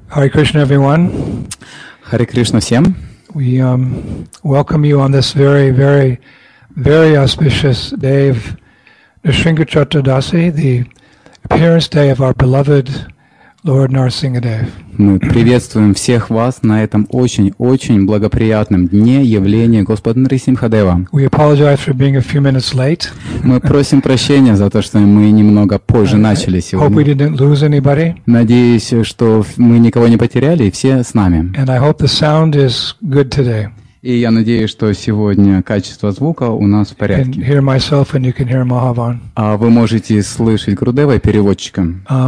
Hare Krishna, everyone. Харе Кришна всем. We welcome you on this very, very, very auspicious day of Nrsimha Chaturdasi, the appearance day of our beloved Lord Nrsimhadev. Мы приветствуем всех вас на этом очень-очень благоприятном дне явления Господа Нрисимхадева. We apologize for being a few minutes late. Мы просим прощения за то, что мы немного позже начали Hope we сегодня. didn't lose anybody. Надеюсь, что мы никого не потеряли, и все с нами. And I hope the sound is good today. И я надеюсь, что сегодня качество звука у нас в You can порядке. hear myself and you can hear Mahavan. А вы можете слышать Гурудева переводчика.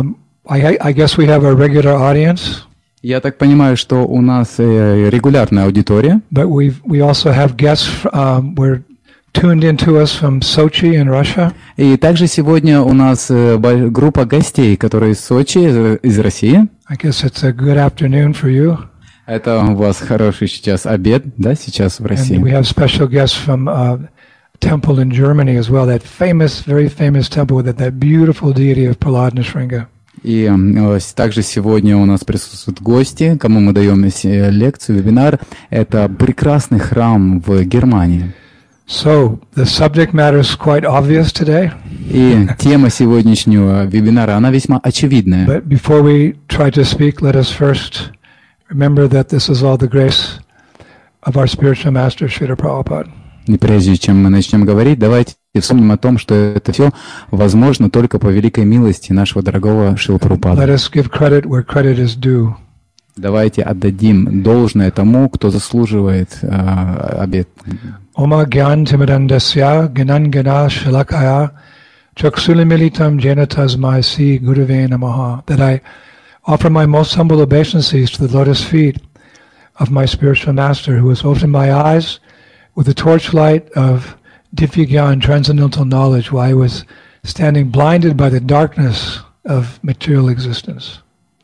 I guess we have a regular audience, Я так понимаю, что у нас регулярная аудитория. but we also have guests. We're tuned into us from Sochi in Russia. И также сегодня у нас группа гостей, которые из Сочи, из России. I guess it's a good afternoon for you. Это у вас хороший сейчас обед, да, сейчас в And we России. have special guests from a temple in Germany as well, that famous, very famous temple with that beautiful deity of Prahlad Nrsimha. И также сегодня у нас присутствуют гости, кому мы даем лекцию, вебинар. Это прекрасный храм в Германии. So, the subject matter is quite obvious today, И тема сегодняшнего вебинара, она весьма очевидная. but before we try to speak, let us first remember that this is all the grace of our spiritual master, Srila Prabhupada. И прежде чем мы начнем говорить, давайте вспомним о том, что это все возможно только по великой милости нашего дорогого Шрила Let Прабхупады. us give credit where credit is due. Давайте отдадим должное тому, кто заслуживает обет. Oma Gyan Timidandasya Ganan Gana Shalakaya Chaksulimilitam Janatasmai Si Gurave Namaha. That I offer my most humble obeisances to the lotus feet of my spiritual master, who has opened my eyes with the torchlight of Divya Gyan, transcendental knowledge, while I was standing blinded by the darkness of material existence.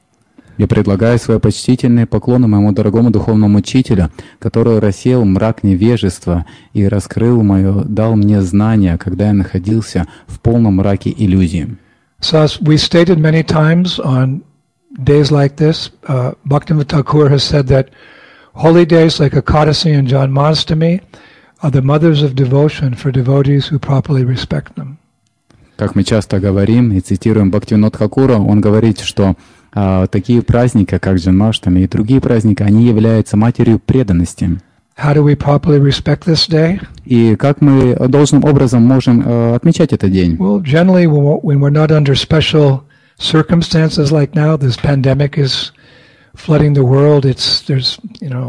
Я предлагаю свои почтительные поклоны моему дорогому духовному учителю, который рассеял мрак невежества и дал мне знания, когда я находился в полном мраке иллюзии. So as we stated many times on days like this, Bhaktivinoda Thakur has said that holy days like Ekadasi and Janmashtami are the mothers of devotion for devotees who properly respect them. Как мы часто говорим и цитируем Бхактивинода Тхакура, он говорит, что такие праздники, как Джанмаштами и другие праздники, они являются матерью преданности. How do we properly respect this day? И как мы должным образом можем отмечать этот день? Well, generally when we're not under special circumstances like now, this pandemic is flooding the world. There's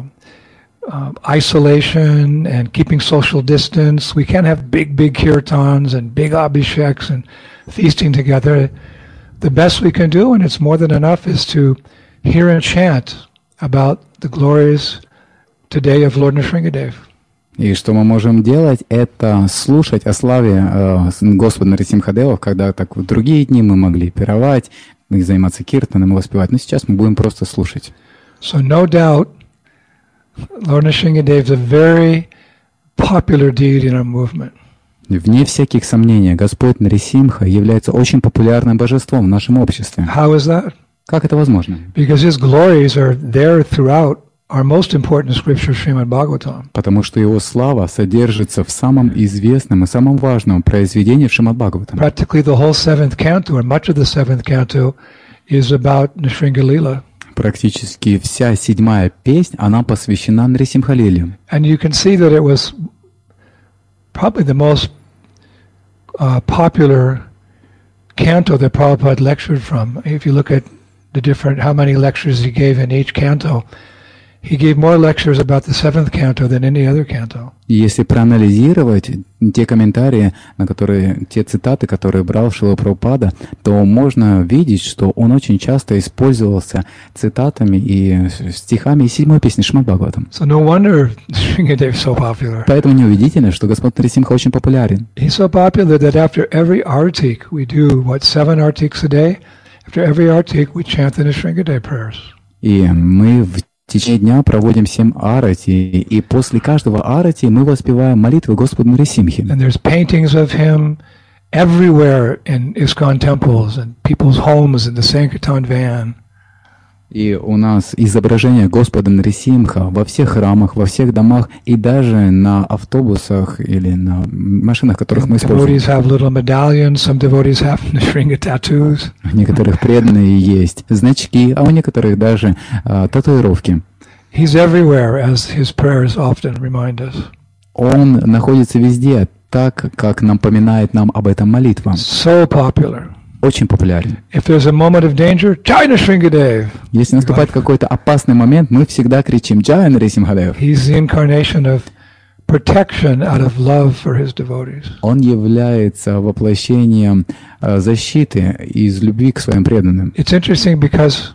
isolation and keeping social distance. We can't have big kirtans and big abhisheks and feasting together. The best we can do, and it's more than enough, is to hear and chant about the glories today of Lord Nrsimhadev. И что мы можем делать, это слушать о славе Господа Нрисимхадева, когда так в другие дни мы могли пировать, заниматься киртаном и воспевать. Но сейчас мы будем просто слушать. So no doubt, Lord Nrsimhadev is a very popular deity in our movement. Вне всяких сомнений, Господь Нрисимха является очень популярным божеством в нашем обществе. How is that? Как это возможно? Because his glories are there throughout our most important scripture, Srimad Bhagavatam. Потому что его слава содержится в самом известном и самом важном произведении в Шримад Бхагаватам. Practically the whole seventh canto, or much of the seventh canto, is about Nrsimha Lila. Практически вся 7-я песнь, она посвящена Нрисимха-лиле. And you can see that it was probably the most popular canto that Prabhupada lectured from. If you look at how many lectures he gave in each canto, he gave more lectures about the seventh canto than any other canto. И если проанализировать те комментарии, те цитаты, которые брал Шрила Прабхупада, то можно видеть, что он очень часто использовался цитатами и стихами из 7-й песни Шримад Бхагаватам. So no wonder Nrsimhadev is so popular. Поэтому неудивительно, что Господь Нрисимха очень популярен. He's so popular that after every artik, we do, 7 artiks a day? After every artik, we chant the Nrsimhadev prayers. И мы в течение дня проводим 7 арати, и после каждого арати мы воспеваем молитвы Господу Нрисимхи. And there's paintings of him everywhere in ISKCON temples and people's homes in the Sankirtan van. И у нас изображение Господа Нарисимха во всех храмах, во всех домах и даже на автобусах или на машинах, которых мы используем. Devotees have little medallions. Some devotees have Nrsimha tattoos. У некоторых преданные есть значки, а у некоторых даже татуировки. He's everywhere, as his prayers often remind us. Он находится везде, так как напоминает нам об этом молитва. So popular. Очень популярен. If there's a moment of danger, Jai Nrsimhadev. Если наступает какой-то опасный момент, мы всегда кричим «Джай Нарисимхадев». He's the incarnation of protection out of love for his devotees. Он является воплощением защиты из любви к своим преданным. It's interesting because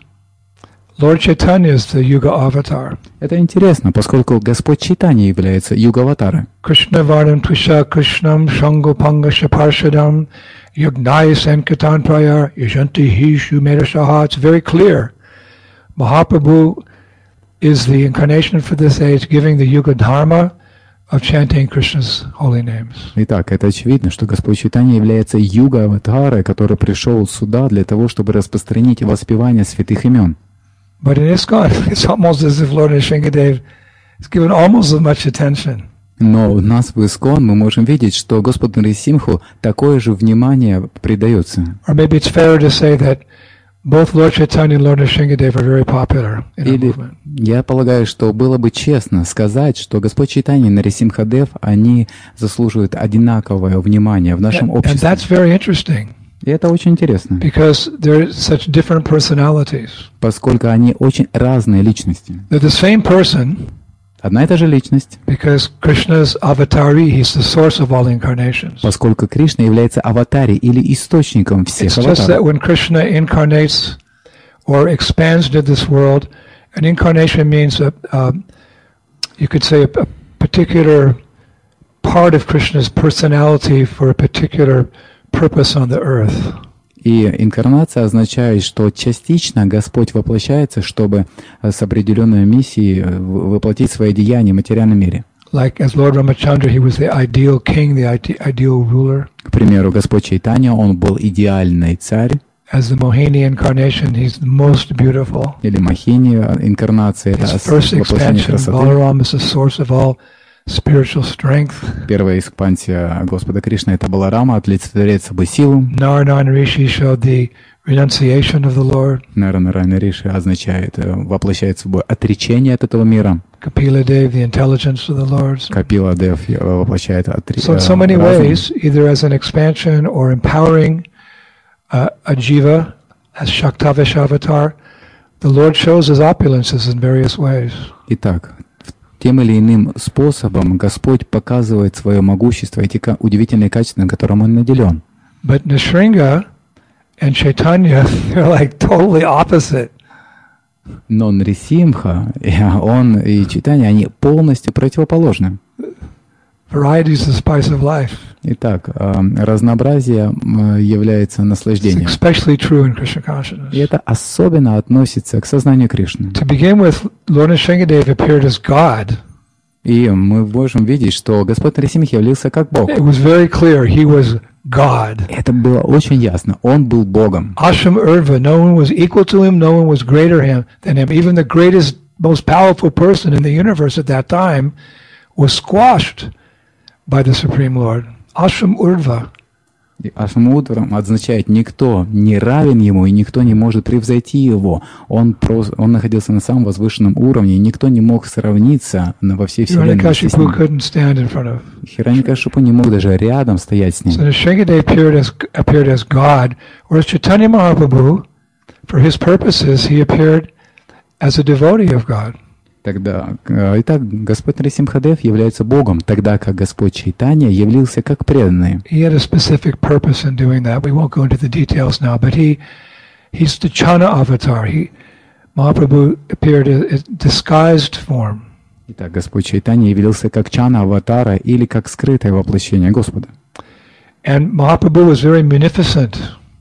Lord Chaitanya is the Yuga avatar. Это интересно, поскольку Господь Чайтанья является югаватарой. Krishna Vardam Twisha Krishnam Shango Panga Shaparshadam Yugnai Sankirtan Prayar Yashanti Hishu Medashaha. It's very clear. Mahaprabhu is the incarnation for this age, giving the Yuga Dharma of chanting Krishna's holy names. Итак, это очевидно, что Господь Чайтанья является юга-аватарой, который пришел сюда для того, чтобы распространить воспевание святых имен. But in ISKCON, it's almost as if Lord Nrsimhadev is given almost as much attention. Но у нас в ИСККОН мы можем видеть, что Господу Нарисимху такое же внимание придается. Or maybe it's fairer to say that both Lord Chaitanya and Lord Nrsimhadev are very popular in our movement. Я полагаю, что было бы честно сказать, что Господь Чайтанья и Нарисимхадев, они заслуживают одинаковое внимание в нашем And обществе. that's very interesting. И это очень интересно, Because they're such different personalities. поскольку они очень разные личности. They're the same person Одна и та же личность, because Krishna's avatari, he's the source of all incarnations. поскольку Кришна является аватарой или источником всех It's just that аватаров. when Krishna incarnates or expands into this world, an incarnation means you could say a particular part of Krishna's personality for a particular purpose on the earth. И инкарнация означает, что частично Господь воплощается, чтобы с определенной миссией воплотить свои деяния в материальном мире. Like as Lord Ramachandra, he was the ideal king, the ideal ruler. К примеру, Господь Чайтанья, он был идеальный царь, As the Mohini incarnation, he's the most beautiful. или Махини инкарнация, это His first воплощение expansion, красоты. Balaram, is the source of all spiritual strength. Первая экспансия Господа Кришны — это Баларама, олицетворяет собой силу. Narayana Rishi showed the renunciation of the Lord. Нарайана Риши означает, воплощает собой отречение от этого мира. Kapila Dev, the intelligence of the Lord. Капила Дев воплощает So in so many ways, either as an expansion or empowering a jiva, as Shaktavish avatar, the Lord shows his opulences in various ways. Итак, тем или иным способом Господь показывает свое могущество и те удивительные качества, которым Он наделен. But Nrsimha and Chaitanya, they're like totally opposite. Но Нрисимха, он и Чайтанья, они полностью противоположны. Variety is the spice of life. Итак, разнообразие является It's наслаждением. especially true in Krishna consciousness. И это особенно относится к сознанию Кришны. To begin with, Lord Nrsimhadev appeared as God. И мы можем видеть, что Господь Нарисимха являлся как Бог. It was very clear he was God. Это было очень ясно. Он был Богом. Ashram Urdhva, no one was equal to him, no one was greater than him. Even the greatest, most powerful person in the universe at that time was squashed by the Supreme Lord. Ashram Urdhva. Ашамудрам означает «никто не равен ему, и никто не может превзойти его». Он находился на самом возвышенном уровне, и никто не мог сравниться во всей вселенной. Hiranyakashipu couldn't stand in front of. Хираньякашипу не мог даже рядом стоять с ним. So Nrsimhadev appeared as God, whereas Chaitanya Mahaprabhu, for his purposes, he appeared as a devotee of God. Итак, Господь Нарисимхадев является Богом, тогда как Господь Чайтанья явился как преданный. He had a specific purpose in doing that. We won't go into the details now, but he's the Chana avatar. Mahaprabhu appeared in disguised form. Итак, Господь Чайтанья явился как Чана аватара или как скрытое воплощение Господа. And Mahaprabhu was very munificent.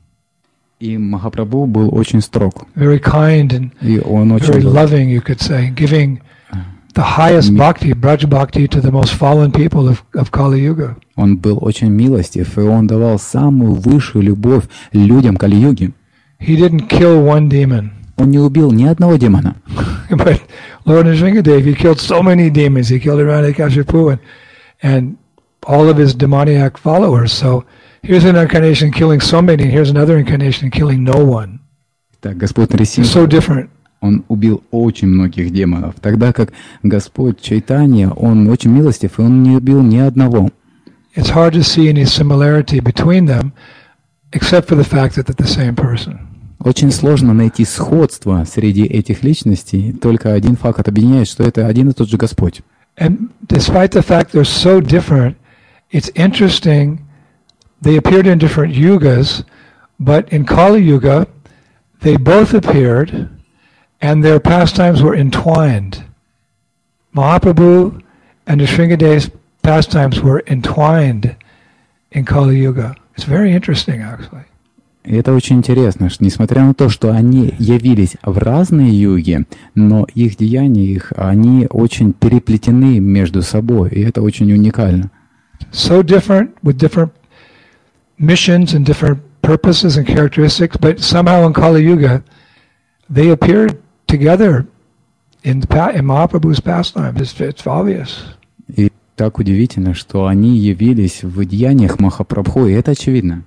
И Махапрабху был очень строг. Very kind and very loving, you could say, giving the highest bhakti, Braj bhakti, to the most fallen people of Kali Yuga. Он был очень милостив, и он давал самую высшую любовь людям Кали-юги. He didn't kill one demon. он не убил ни одного демона. But Lord Nrsingadev, he killed so many demons. He killed Hiranyakashipu and all of his demoniac followers. So here's an incarnation killing so many, and here's another incarnation killing no one. Так, Господь Нрисимха, So different. он убил очень многих демонов, тогда как Господь Чайтанья, он очень милостив, и он не убил ни одного. It's hard to see any similarity between them, except for the fact that they're the same person. Очень сложно найти сходство среди этих личностей, только один факт объединяет, что это один и тот же Господь. And despite the fact they're so different, it's interesting, they appeared in different yugas, but in Kali Yuga, they both appeared, and their pastimes were entwined. Mahaprabhu and Nrsingadev's pastimes were entwined in Kali Yuga. It's very interesting, actually. И это очень интересно, что несмотря на то, что они явились в разные юги, но их деяния, они очень переплетены между собой, и это очень уникально. So different, with different missions and different purposes and characteristics, but somehow in Kali Yuga, they appeared together in Mahaprabhu's pastimes. It's obvious. И так удивительно, что они явились в деяниях Махапрабху, и это очевидно.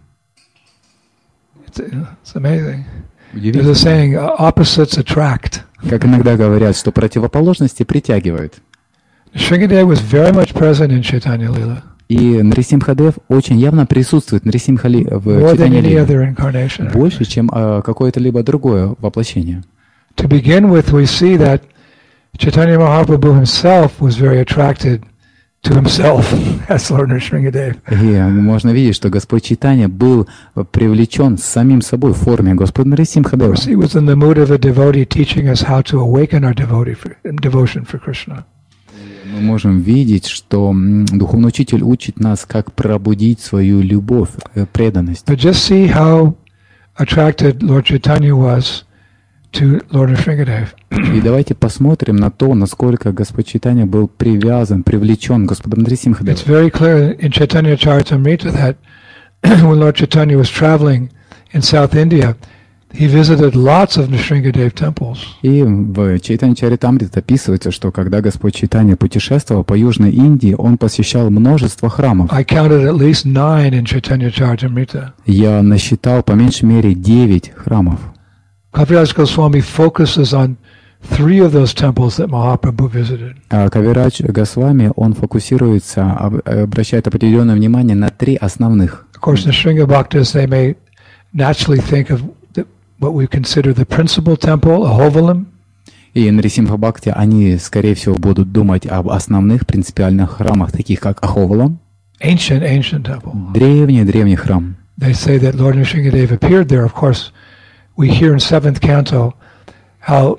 It's amazing. There's Удивительно. a saying, opposites attract. Как иногда говорят, что противоположности притягивают. Nrsingadev was very much present in Chaitanya Lila, И Нрисимхадев очень явно присутствует в more than Чайтанья any Лиле other incarnation. больше, чем какое-то либо другое воплощение. To begin with, we see that Chaitanya Mahaprabhu himself was very attracted to himself as Lord Nrsingadev. И можно видеть, что Господь Чайтанья был привлечен самим собой в форме Господа Нрисимхадева. Of course, he was in the mood of a devotee teaching us how to awaken our devotion for Krishna. Мы можем видеть, что Духовный Учитель учит нас, как пробудить свою любовь, преданность. But just see how attracted Lord Chaitanya was to Lord Nrsingadev. И давайте посмотрим на то, насколько Господь Чайтанья был привлечен Господом Нрисимхадевом. It's very clear in Chaitanya Charitamrita that when Lord Chaitanya was traveling in South India, he visited lots of Nrsingadev temples. И в Чайтанья Чаритамрите описывается, что когда Господь Чайтанья путешествовал по Южной Индии, он посещал множество храмов. I counted at least 9 in Chaitanya Charitamrita. Я насчитал по меньшей мере 9 храмов. Kaviraj Goswami focuses on 3 of those temples that Mahaprabhu visited. А Кавирадж Госвами, он фокусируется, обращает определенное внимание на 3 основных. Of course, Nrsinga Bhaktas, they may naturally think of what we consider the principal temple, Ahovalam. И Нрисимха Бхакти, они, скорее всего, будут думать об основных принципиальных храмах, таких как Аховалам. Ancient temple. Древний храм. They say that Lord Nrsingadev appeared there. Of course, we hear in 7th canto how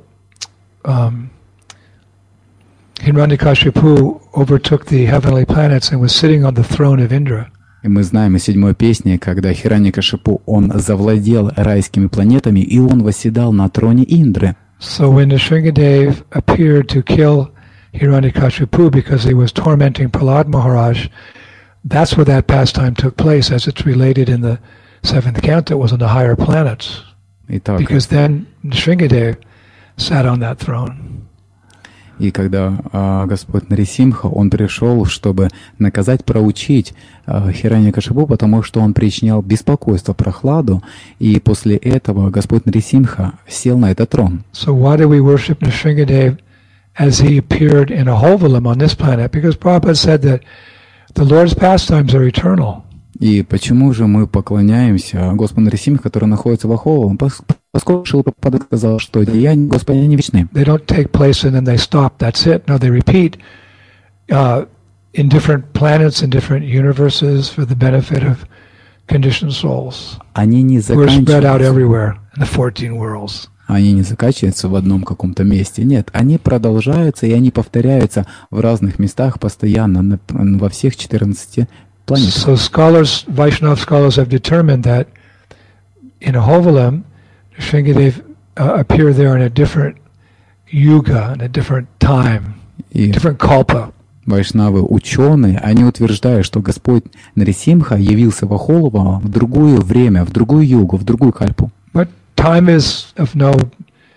Hiranyakashipu overtook the heavenly planets and was sitting on the throne of Indra. И мы знаем из 7-й песни, когда Хираньякашипу, он завладел райскими планетами, и он восседал на троне Индры. So when Nrsingadev appeared to kill Hiranyakashipu because he was tormenting Prahlad Maharaj, that's where that pastime took place, as it's related in the 7th canto. It was on the higher planets. Итак, Because then Nrsingadev sat on that throne. и когда Господь Нрисимха, он пришел, чтобы наказать, проучить Хираньякашипу, потому что он причинял беспокойство Прохладу, и после этого Господь Нрисимха сел на этот трон. So why do we worship Nrsingadev as he appeared in Ahovalam on this planet? Because Prabhupada said that the Lord's pastimes are eternal. И почему же мы поклоняемся Господу Нрисимхе, который находится в Аховалам? Поскольку Шрила Прабхупада сказал, что деяния Господа не вечны. They don't take place and then they stop. That's it. No, they repeat in different planets and different universes for the benefit of conditioned souls. Они не We're spread out заканчиваются. everywhere in the 14 worlds. Они не заканчиваются в одном каком-то месте. Нет, они продолжаются, и они повторяются в разных местах постоянно, во всех 14 планетах. So scholars, Vaishnava scholars have determined that in Ahovalam, Nrsingadev appeared there in a different yuga, in a different time, И different kalpa. вайшнавы, ученые, они утверждают, что Господь Нрисимха явился в Ахолова в другое время, в другую югу, в другую кальпу. But time is of no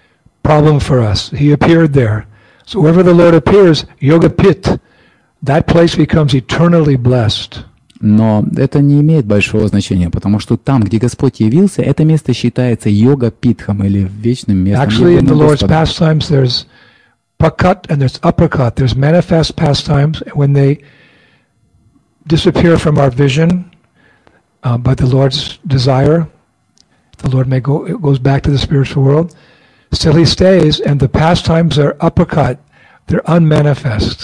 problem for us. He appeared there. So wherever the Lord appears, Yoga Pit, that place becomes eternally blessed. Но это не имеет большого значения, потому что там, где Господь явился, это место считается йога-питхом или вечным местом. Actually, in the Lord's pastimes, there's prakat and there's aprakat. There's manifest pastimes. When they disappear from our vision by the Lord's desire, the Lord may go, it goes back to the spiritual world. Still he stays, and the pastimes are aprakat. They're unmanifest.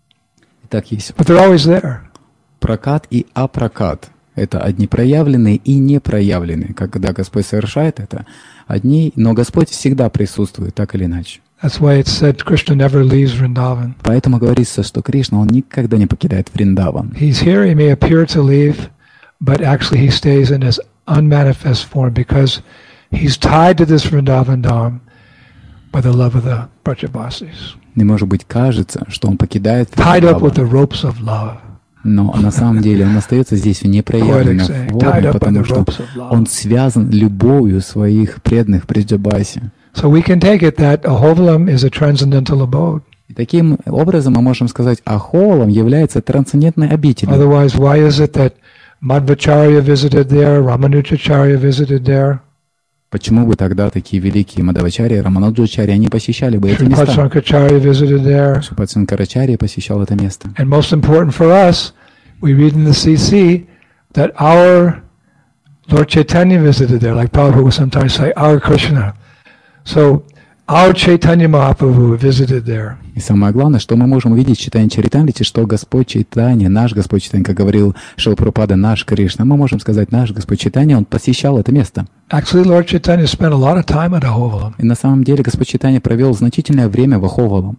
Так есть. But they're always there. Прокат и апракат – это одни проявленные и непроявленные. Когда Господь совершает это, одни, но Господь всегда присутствует, так или иначе. That's why it's said Krishna never leaves Vrindavan. Поэтому говорится, что Кришна, он никогда не покидает Вриндаван. He's here, he may appear to leave, but actually he stays in his unmanifest form because he's tied to this Vrindavan Dham by the love of the Brajavasis. И, может быть, кажется, что он покидает Tied up with the ropes of love. Но на самом деле он остается здесь в непроявленной форме, потому что он связан любовью своих преданных при Джабасе. So we can take it that Ahovalam is a transcendental abode. И таким образом мы можем сказать, Ахолам является трансцендентной обителью. Otherwise, why is it that Madhvacharya visited there, Ramanujacharya visited there? Почему бы тогда такие великие Мадхвачарьи, Рамануджачарьи, они посещали бы эти места? Sripad visited there. Шрипад Санкарачарья посещал это место. And most important for us, we read in the CC that our Lord Chaitanya visited there, like Prabhupada would sometimes say, our Krishna. So our Chaitanya Mahaprabhu visited there. И самое главное, что мы можем увидеть в Чайтанья Чаритамрите, что Господь Чайтанья, наш Господь Чайтанья, как говорил Шрила Прабхупада, наш Кришна, мы можем сказать, наш Господь Чайтанья, он посещал это место. Actually, Lord Chaitanya spent a lot of time at Ahovalam. И на самом деле Господь Чайтанья провел значительное время в Аховалам.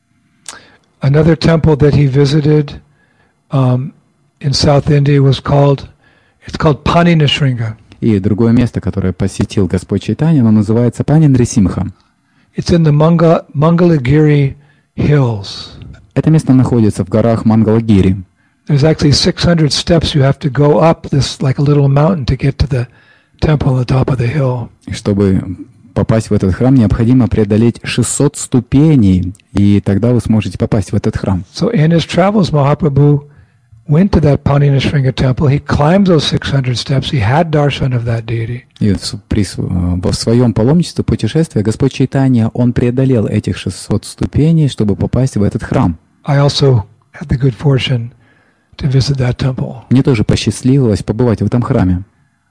Another temple that he visited in South India was called Paninashringa. И другое место, которое посетил Господь Чайтанья, оно называется Пани-Нрисимха. It's in the Mangalagiri hills. Это место находится в горах Мангалагири. There's actually 600 steps you have to go up this like a little mountain to get to the temple on the top of the hill. И чтобы попасть в этот храм, необходимо преодолеть 600 ступеней, и тогда вы сможете попасть в этот храм. So in his travels, Mahaprabhu went to that Paninashringa temple. He climbed those 600 steps. He had darshan of that deity. И в своем паломничестве, путешествии, Господь Чайтанья, он преодолел этих 600 ступеней, чтобы попасть в этот храм. I also had the good fortune to visit that temple. Мне тоже посчастливилось побывать в этом храме.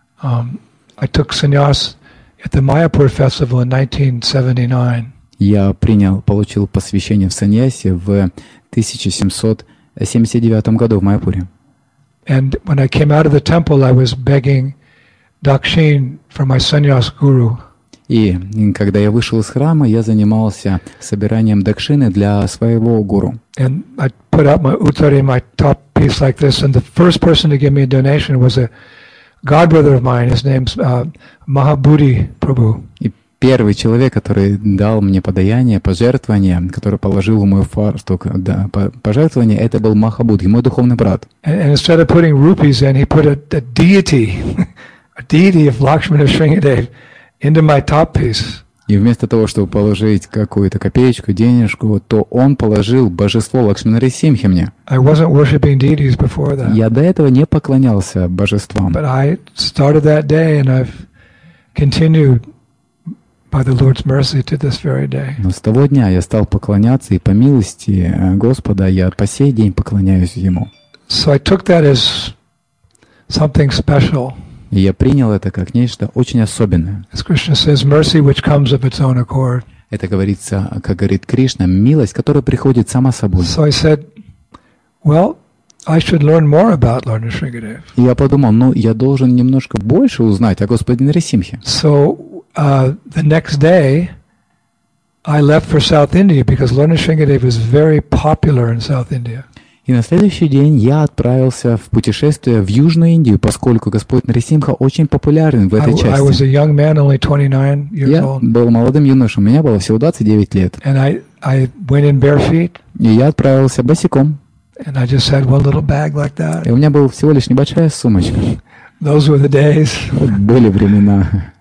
I took sannyas at the Mayapur festival in 1979. Я получил посвящение в саньясе в 1779 году в Майяпуре. And when I came out of the temple, I was begging dakshin from my sannyas guru. И когда я вышел из храма, я занимался собиранием дакшины для своего гуру. And I put out my uttari, my top piece like this, and the first person to give me a donation was a godbrother of mine. His name's Mahabudhi Prabhu. И первый человек, который дал мне подаяние, пожертвование, который положил в мой фартук пожертвование, это был Махабудхи, мой духовный брат. And instead of putting rupees in, he put a deity, a deity of Lakshmana Shringadev into my top piece. И вместо того, чтобы положить какую-то копеечку, денежку, то он положил божество Лакшминарисимхи мне. I wasn't worshiping deities before that. Я до этого не поклонялся божествам. But I started that day, and I've continued by the Lord's mercy to this very day. Но с того дня я стал поклоняться, и по милости Господа я по сей день поклоняюсь Ему. So I took that as something special. И я принял это как нечто очень особенное. As Krishna says, mercy which comes of its own accord. Это говорится, как говорит Кришна, милость, которая приходит сама собой. So I said, well, I should learn more about Lord Nrsimhadev. И я подумал, я должен немножко больше узнать о Господе Нрисимхе. So the next day, I left for South India because Lord Nrsimhadev is very popular in South India. И на следующий день я отправился в путешествие в Южную Индию, поскольку Господь Нрисимха очень популярен в этой части. I was a young man, only 29 years я old. был молодым юношей, у меня было всего 29 лет. And I went in bare feet. И я отправился босиком. And I just had one little bag like that. И у меня была всего лишь небольшая сумочка. Those were the days. Были времена.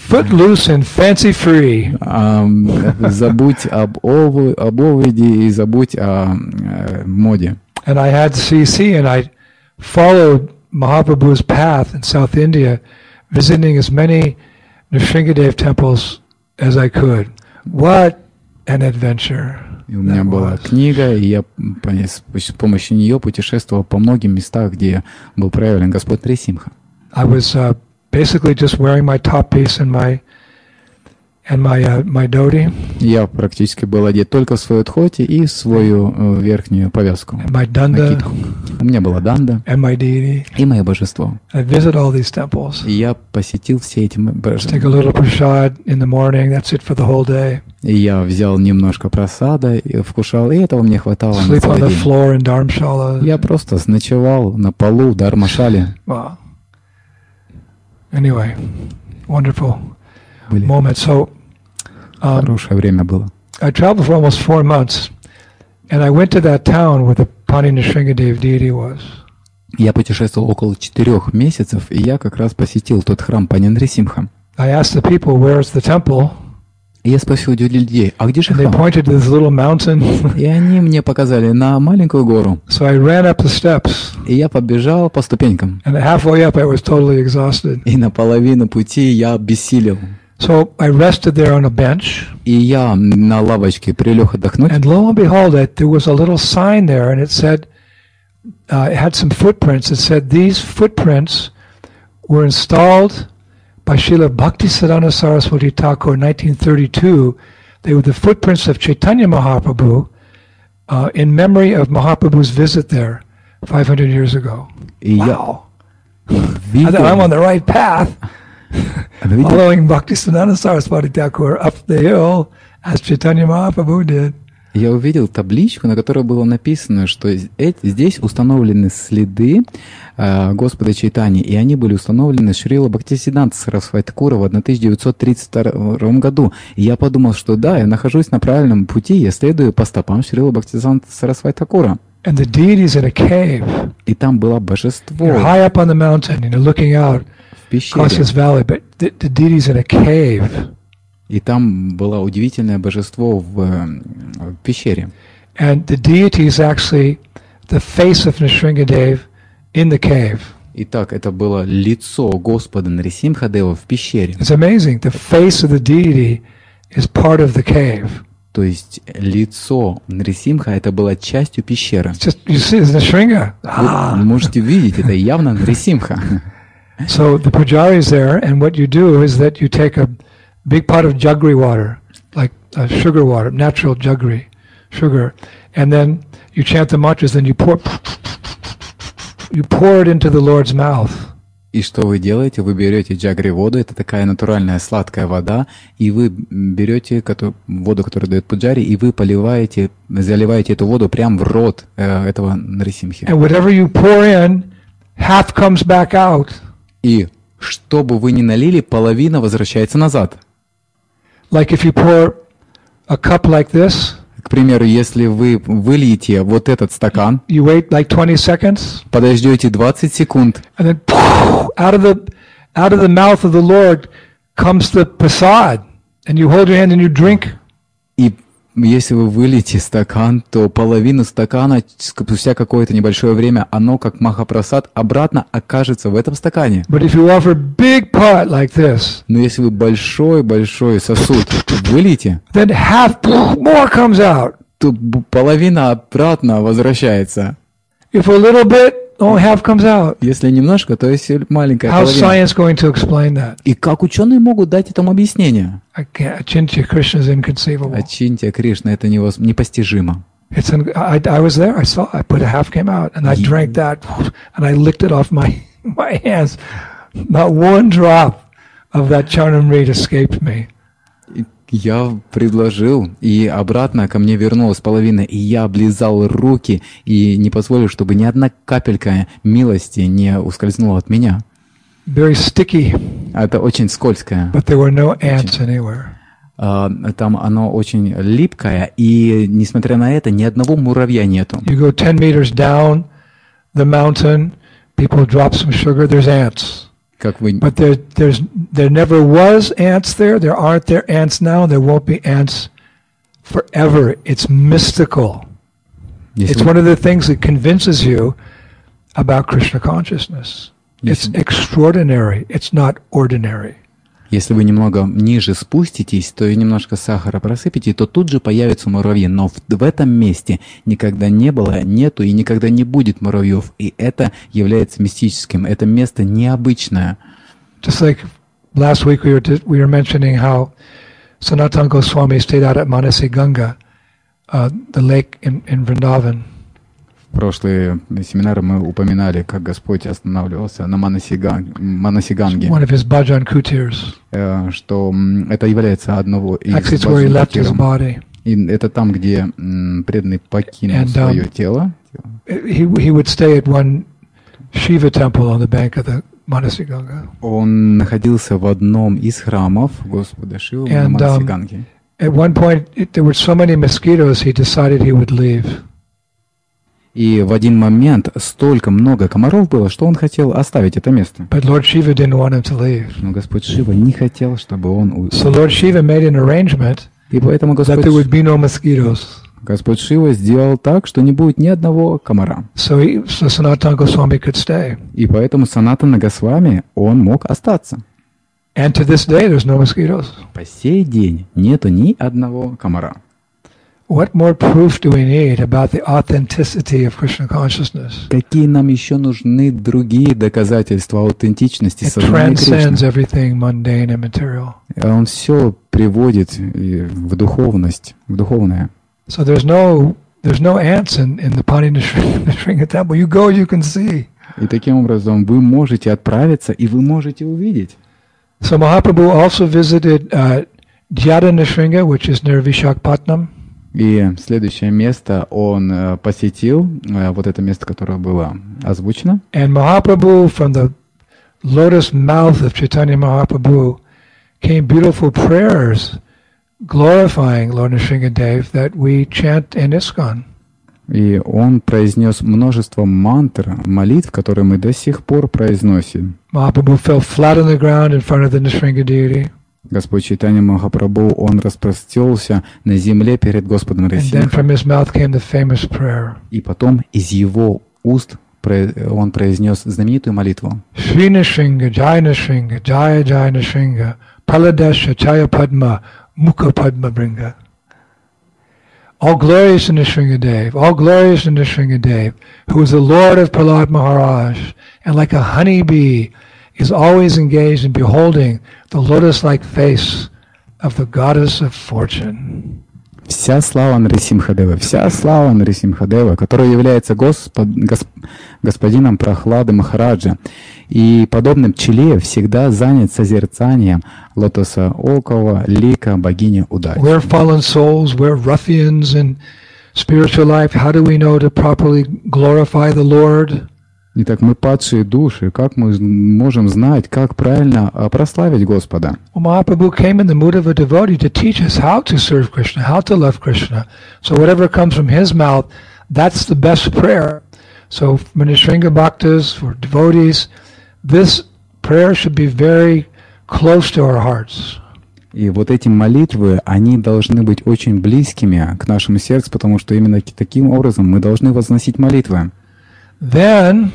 footloose and fancy-free. Забудь об оводе и забудь о моде. And I had CC, and I followed Mahaprabhu's path in South India, visiting as many Nrsingadev temples as I could. What an adventure! И у меня была книга, и я с помощью нее путешествовал по многим местам, где был проявлен Господь Нрисимха. I was basically just wearing my top piece and my dhoti. Я практически был одет только в свою дхоти и в свою верхнюю повязку. And my danda. У меня была данда and my deity. И мое божество. I visit all these temples. И я посетил все эти божества. Take a little prasad in the morning. That's it for the whole day. И я взял немножко просада и вкушал, и этого мне хватало на Sleep on целый the день. floor in Dharamshala. Я просто ночевал на полу в Дharmshala. Wow. Anyway, wonderful Были moment. So, хорошее время было. I traveled for almost 4 months, and I went to that town where the Pani Nrsingadev deity was. Я путешествовал около 4 месяцев, и я как раз посетил тот храм Пани Нрисимха. I asked the people, "Where's the temple?" И я спросил у людей, а где же And they храм? pointed to this little mountain. И они мне показали на маленькую гору. So I ran up the steps, И я побежал по ступенькам. and halfway up, I was totally exhausted. И на половину пути я обессилел. So I rested there on a bench, И я на лавочке прилег отдохнуть. and lo and behold, there was a little sign there, and it said, it had some footprints. It said, "These footprints were installed by Srila Bhaktisiddhanta Saraswati Thakur in 1932. They were the footprints of Chaitanya Mahaprabhu in memory of Mahaprabhu's visit there 500 years ago." И Wow. I я thought I'm on the right path, видел, following Bhaktisiddhanta Saraswati Thakur up the hill as Chaitanya Mahaprabhu did. я увидел табличку, на которой было написано, что здесь установлены следы Господа Чайтани, и они были установлены Шрила Бхактисиддханта Сарасвати Тхакура в 1932 году. И я подумал, что да, я нахожусь на правильном пути, я следую по стопам Шрила Бхактисиддханта Сарасвати Тхакура. And the deity's in a cave. И там было божество You're high up on the mountain, looking out в пещере. across this valley, but the deity's in a cave. И там было удивительное божество в пещере. And the deity is actually the face of Nrsingadev in the cave. Итак, это было лицо Господа Нрисимхадева в пещере. It's amazing. The face of the deity is part of the cave. То есть лицо Нрисимха это была частью пещеры. It's just, you see, it's Nrsinga. Вы можете видеть, это явно Нрисимха. So the pujari is there, and what you do is that you take a big pot of jaggery water, like sugar water, natural jaggery sugar, and then you chant the mantras, then you pour it into the Lord's mouth. И что вы делаете? Вы берете джагри воду, это такая натуральная сладкая вода, и вы берете воду, которую дает пуджари, и вы заливаете эту воду прямо в рот этого Нрисимхи. And whatever you pour in, half comes back out. И что бы вы ни налили, половина возвращается назад. Like if you pour a cup like this, К примеру, если вы выльете вот этот стакан, you wait like 20 seconds, подождете 20 секунд, and then out of the mouth of the Lord comes the prasad, and you hold your hand and you drink. и если вы выльете стакан, то половину стакана спустя какое-то небольшое время, оно, как махапрасад, обратно окажется в этом стакане. But if you offer a big pot like this, Но если вы большой-большой сосуд выльете, then half more comes out. то половина обратно возвращается. If a little bit, only half comes out. Если немножко, то есть маленькая How's половина. science going to explain that? И как ученые могут дать этому объяснение? I can't. Achintya Krishna is inconceivable. Ачинтия Кришна, это непостижимо. I was there. I put a half came out, and I drank that, and I licked it off my hands. Not one drop of that charnamrita escaped me. Я предложил, и обратно ко мне вернулась половина, и я облизал руки, и не позволил, чтобы ни одна капелька милости не ускользнула от меня. Very sticky, Это очень скользкое. but there were no ants anywhere. Там оно очень липкое, и, несмотря на это, ни одного муравья нету. You go 10 meters down the mountain, people drop some sugar, there's ants. Как вы... But there never was ants there. There aren't there ants now. There won't be ants forever. It's mystical. It's one of the things that convinces you about Krishna consciousness. It's extraordinary. It's not ordinary. Если вы немного ниже спуститесь, то и немножко сахара просыпете, то тут же появятся муравьи. Но в этом месте никогда не было, нету и никогда не будет муравьев. И это является мистическим. Это место необычное. Just like last week we were mentioning how Sanatana Goswami stayed out at Manasi Ganga, the lake in Vrindavan. В прошлые семинары мы упоминали, как Господь останавливался на Манасиганге, One of his bhajan kutirs. Что это является одного из Actually, it's where he left his body. И это там, где преданный покинул свое тело. He would stay at one Shiva temple on the bank of the Manasi Ganga. Он находился в одном из храмов Господа Шивы на Манасиганге. At one point, there were so many mosquitoes, he decided he would leave. И в один момент столько много комаров было, что он хотел оставить это место. But Lord Shiva didn't want him to leave. Но Господь Шива не хотел, чтобы он So Lord Shiva made an arrangement и поэтому that there would be no mosquitoes. Господь Шива сделал так, что не будет ни одного комара. So Sanatana Goswami could stay. И поэтому Санатана Госвами, он мог остаться. And to this day, there's no mosquitoes. По сей день нету ни одного комара. What more proof do we need about the authenticity of Krishna consciousness? Какие нам еще нужны другие доказательства аутентичности It сознания transcends Кришны? everything mundane and material. Он все приводит в духовность, в духовное. So there's no ants in the Pani Nishringa temple. You go, you can see. И таким образом вы можете отправиться, и вы можете увидеть. So Mahaprabhu also visited Jyada Nishringa, which is near Vishakhapatnam. И следующее место он посетил, вот это место, которое было озвучено. And Mahaprabhu, from the lotus mouth of Chaitanya Mahaprabhu, came beautiful prayers glorifying Lord Nrsingadev that we chant in ISKCON. И он произнес множество мантр, молитв, которые мы до сих пор произносим. Mahaprabhu fell flat on the ground in front of the Nrsinga deity. Господь Чайтанья Махапрабху, он распростелся на земле перед Господом And then Нрисимхой. from his mouth came the famous prayer. И потом из его уст он произнес знаменитую молитву. Shri Nrsinga, Jaya Nrsinga, Jaya Jaya Nrsinga, Praladesha, Chaya Padma, Mukha Padma Bringa. All glorious in Nrsingadev, all glorious in Nrsingadev, who is the Lord of Prahlad Maharaj, and like a honeybee is always engaged in beholding the lotus-like face of the goddess of fortune. Вся слава Нрисимхадева, который является господином Прахлады Махараджа, и подобным пчеле всегда занят созерцанием лотоса около лика богини удачи. We're fallen souls, we're ruffians in spiritual life. How do we know to properly glorify the Lord? Итак, мы падшие души, как мы можем знать, как правильно прославить Господа? Well, Mahaprabhu came in the mood of a devotee to teach us how to serve Krishna, how to love Krishna. So whatever comes from his mouth, that's the best prayer. So for Nrsinga Bhaktas, for devotees, this prayer should be very close to our hearts. И вот эти молитвы, они должны быть очень близкими к нашему сердцу, потому что именно таким образом мы должны возносить молитвы. Then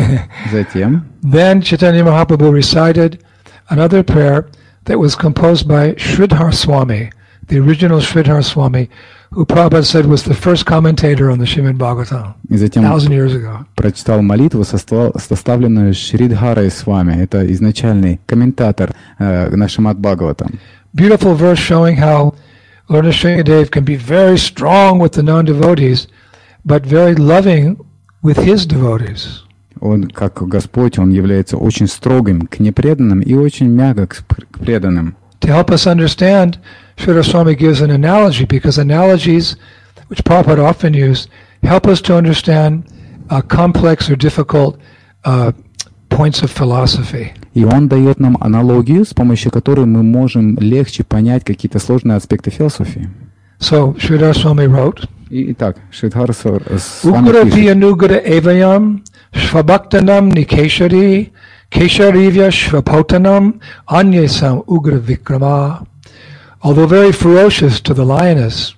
Chaitanya Mahaprabhu recited another prayer that was composed by Sridhar Swami, the original Sridhar Swami, who Prabhupada said was the first commentator on the Srimad Bhagavatam 1,000 years ago. Прочитал молитву, составленную Шридхарой Свами. Это изначальный комментатор на Шримад Бхагаватам. Beautiful verse showing how Lord Nrsingadev can be very strong with the non-devotees, but very loving with his devotees. Он, как Господь, он является очень строгим к непреданным и очень мягок к преданным. To help us understand, Sridhar Swami gives an analogy, because analogies, which Prabhupada often used, help us to understand complex or difficult points of philosophy. И он дает нам аналогию, с помощью которой мы можем легче понять какие-то сложные аспекты философии. So Sridhar Swami wrote, Итак, Шридхар Свами Ukura пишет: Piyanugura Evayam Svabhaktanam Nikeshari Kesharivya Shvapotanam Anyesam Ugra Vikrama. Although very ferocious, the lioness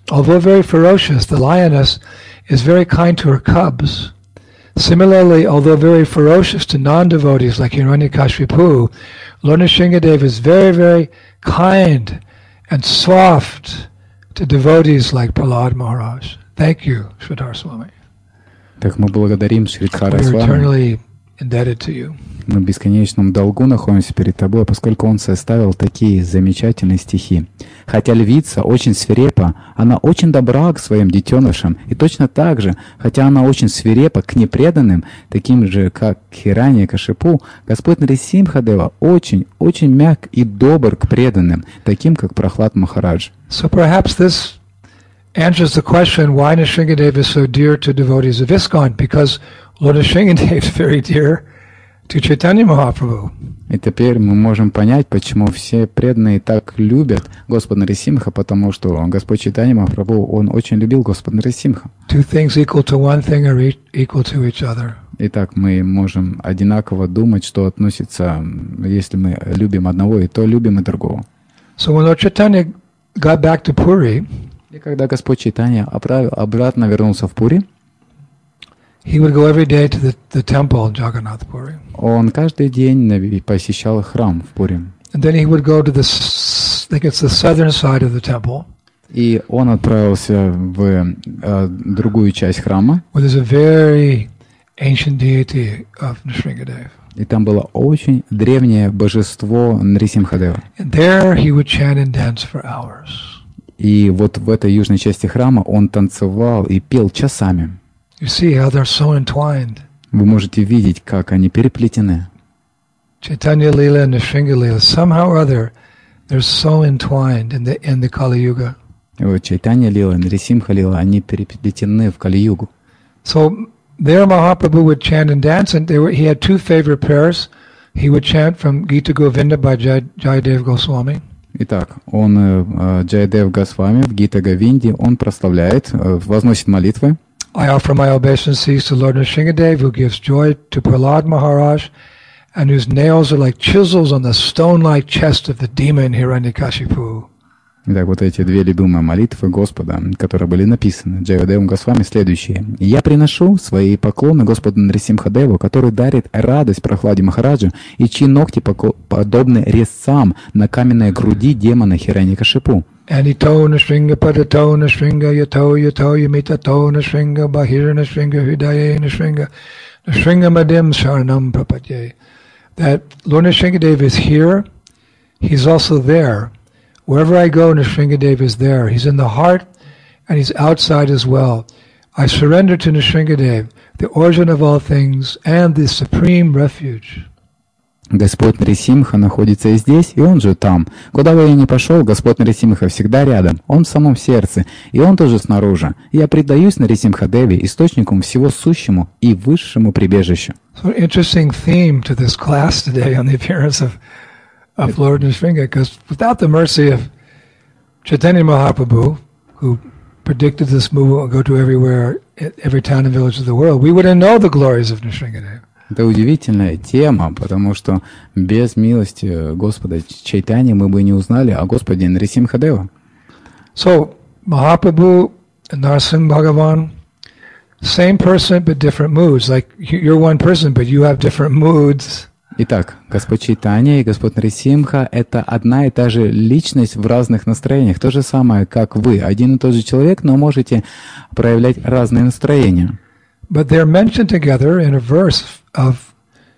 is very kind to her cubs. Similarly, although very ferocious to non-devotees like Hiranyakashipu, Lord Nrsimhadev is very, very kind and soft to devotees like Prahlad Maharaj. Thank you, Sridhar Swami. Так мы благодарим Шридхара We are Свами. eternally indebted to you. Мы в бесконечном долгу находимся перед тобой, поскольку он составил такие замечательные стихи. Хотя львица очень свирепа, она очень добра к своим детенышам, и точно так же, хотя она очень свирепа к непреданным, таким же, как Хираньякашипу, Господь Нрисимхадева очень, очень мягк и добр к преданным, таким, как Прахлад Махарадж. So perhaps this answers the question why Nrsimhadev is so dear to devotees of ISKCON, because Lord Nrsimhadev is very dear to Chaitanya Mahaprabhu. И теперь мы можем понять, почему все преданные так любят Господа Нрисимха, потому что Господь Чайтанья Махапрабху, он очень любил Господа Нрисимха. Two things equal to one thing are equal to each other. Итак, мы можем одинаково думать, что относится, если мы любим одного, и то любим и другого. So when Lord Chaitanya got back to Puri, И когда Господь Чайтанья обратно вернулся в Пури, he would go every day to the temple in Jagannath Puri. он каждый день посещал храм в Пури. And then he would go to I think it's the southern side of the temple, И он отправился в другую часть храма, where there's a very ancient deity of Nrsimhadev. и там было очень древнее божество Нрисимхадева. And there he would chant and dance for hours. И вот в этой южной части храма он танцевал и пел часами. You see how they're so entwined. Вы можете видеть, как они переплетены. Chaitanya Leela and Nrsimha Leela, somehow or other, they're so entwined in the Kali Yuga. И вот Чайтанья Лила и Нрисимха Лила, они переплетены в Кали-югу. So there Mahaprabhu would chant and dance, and he had two favorite prayers. He would chant from Gita Govinda by Jayadev Goswami. Итак, он Джайадев Госвами в Гита Говинде, он прославляет, возносит молитвы. I offer my obeisances to Lord Nrsimhadev, who gives joy to Prahlad Maharaj, and whose nails are like chisels on the stone-like chest of the demon Hiranyakashipu. Итак, вот эти две любимые молитвы Господа, которые были написаны Джайадевом Госвами, следующие. «Я приношу свои поклоны Господу Нрисимхадеву, который дарит радость Прахладе Махараджу, и чьи ногти подобны резцам на каменной груди демона Хираньякашипу». Anito Nrsimha Padato Nrsimha Yato Yato Yamitato Nrsimha Bahira Nrsimha Hridaye Nrsimha Nrsimha Madim Sharanam Prapadye. That Lord Nrsimhadev is here, he's also there. Wherever I go, Nrsimhadev is there. He's in the heart and he's outside as well. I surrender to Nrsimhadev, the origin of all things and the supreme refuge. Господь Нрисимха находится и здесь, и Он же там. Куда бы я ни пошел, Господь Нрисимха всегда рядом. Он в самом сердце, и Он тоже снаружи. Я предаюсь Нрисимхадеве, источнику всего сущему и высшему прибежищу. So an interesting theme to this class today on the appearance of Lord Nrsimha, because without the mercy of Chaitanya Mahaprabhu, who predicted this movement would go to every town and village of the world, we wouldn't know the glories of Nrsimhadev. Это удивительная тема, потому что без милости Господа Чайтаньи мы бы не узнали о Господе Нрисимхадева. So, Mahaprabhu and Narasimha Bhagavan, same person but different moods. Like you're one person, but you have different moods. Итак, Господь Чайтанья и Господь Нрисимха — это одна и та же личность в разных настроениях. То же самое, как вы. Один и тот же человек, но можете проявлять разные настроения. But they're mentioned together in a verse of,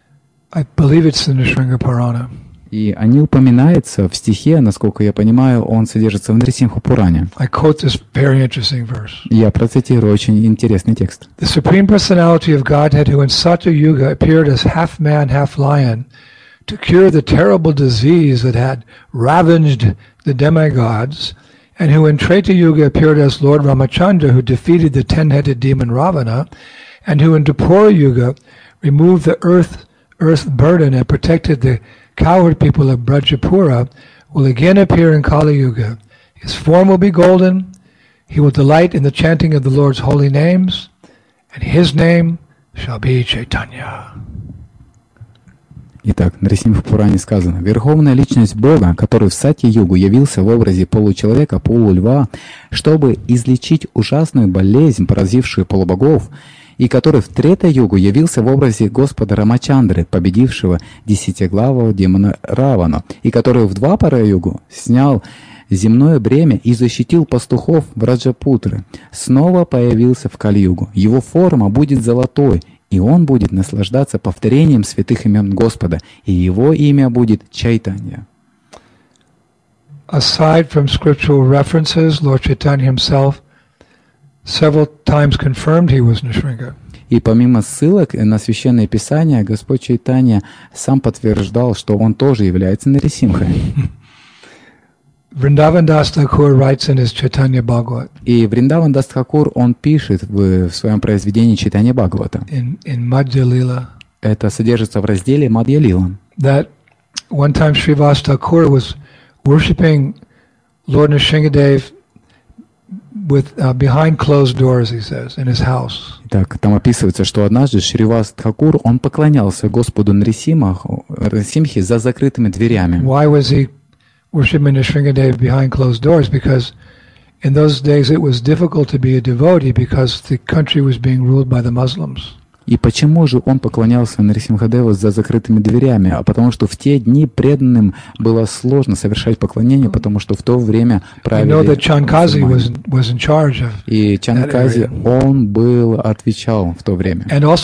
I believe it's the Nrsimha Purana. И они упоминаются в стихе, насколько я понимаю, он содержится в Нрисимха Пуране. I quote this very interesting verse. Я процитирую очень интересный текст. The Supreme Personality of Godhead, who in Satya Yuga appeared as half man, half lion, to cure the terrible disease that had ravaged the demigods, and who in Treta Yuga appeared as Lord Ramachandra, who defeated the 10-headed demon Ravana, and who in Dwapara Yuga removed the earth burden and protected the cowherd people of Brajapura, will again appear in Kali Yuga. His form will be golden, he will delight in the chanting of the Lord's holy names, and his name shall be Chaitanya. Итак, в Нарисимха-Пуране сказано: «Верховная личность Бога, который в Сатья-югу явился в образе получеловека, полульва, чтобы излечить ужасную болезнь, поразившую полубогов, и который в Трета-югу явился в образе Господа Рамачандры, победившего десятиглавого демона Равану, и который в Двапара-югу снял земное бремя и защитил пастухов в Раджапутры, снова появился в Кали-югу. Его форма будет золотой, и он будет наслаждаться повторением святых имен Господа, и его имя будет Чайтанья». Aside from scriptural references, Lord Chaitanya himself several times confirmed he was Nrsimha. И помимо ссылок на Священное Писание, Господь Чайтанья сам подтверждал, что он тоже является Нарисимхой. Vrindavan Das Thakur writes in his Chaitanya Bhagavat. И Вриндаван Дас Тхакур, он пишет в своем произведении Чайтанья Бхагавата. In Madhya Lila. Это содержится в разделе Мадья Лила. That one time Srivas Thakur was worshipping Lord Nrsimhadev with behind closed doors, he says, in his house. Так, там описывается, что однажды Шривас Тхакур, он поклонялся Господу Нрисимхе за закрытыми дверями. Why was he worshiping Nrsimhadev behind closed doors? Because in those days it was difficult to be a devotee because the country was being ruled by the Muslims. И почему же он поклонялся Нарисимхадеву за закрытыми дверями? А потому что в те дни преданным было сложно совершать поклонение, потому что в то время правили мусульмане. И Чанкази, он отвечал в то время.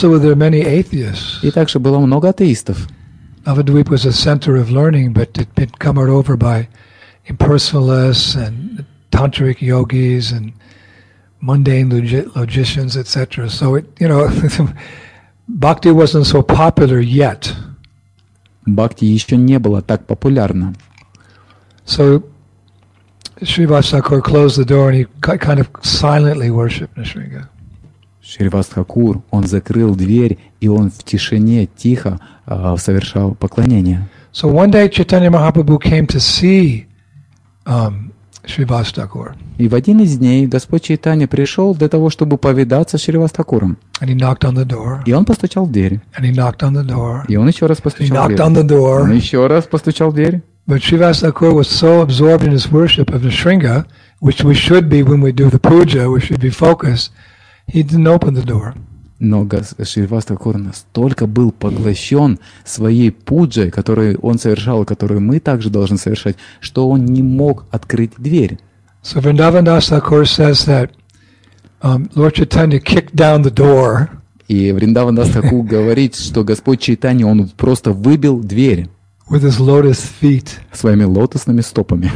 И также было много атеистов. Navadvip was a center of learning, but it had been covered over by impersonalists and tantric yogis and mundane logicians, etc. So it, bhakti wasn't so popular yet. Бхакти еще не было так популярно. So Srivas Thakur closed the door and he kind of silently worshipped Nrsimha. Шривас Тхакур, он закрыл дверь, и он в тишине, тихо совершал поклонение. So one day Chaitanya Mahaprabhu came to see Srivas Thakur. И в один из дней Господь Чайтанья пришел для того, чтобы повидаться с Шривас Тхакуром. And he knocked on the door. И он постучал в дверь. And he knocked on the door. И он еще раз постучал в дверь. He knocked on the door. Он еще раз постучал в дверь. But Srivas Thakur was so absorbed in his worship of Nrsimha, which we should be when we do the puja, we should be focused. He didn't open the door. Но Шривас Тхакур настолько был поглощен своей пуджей, которую он совершал, которую мы также должны совершать, что он не мог открыть дверь. So Vrindavan Das Thakur says that Lord Chaitanya kicked down the door. И Вриндаван Дас Тхакур говорит, что Господь Чайтанья, он просто выбил дверь with his lotus feet. Своими лотосными стопами.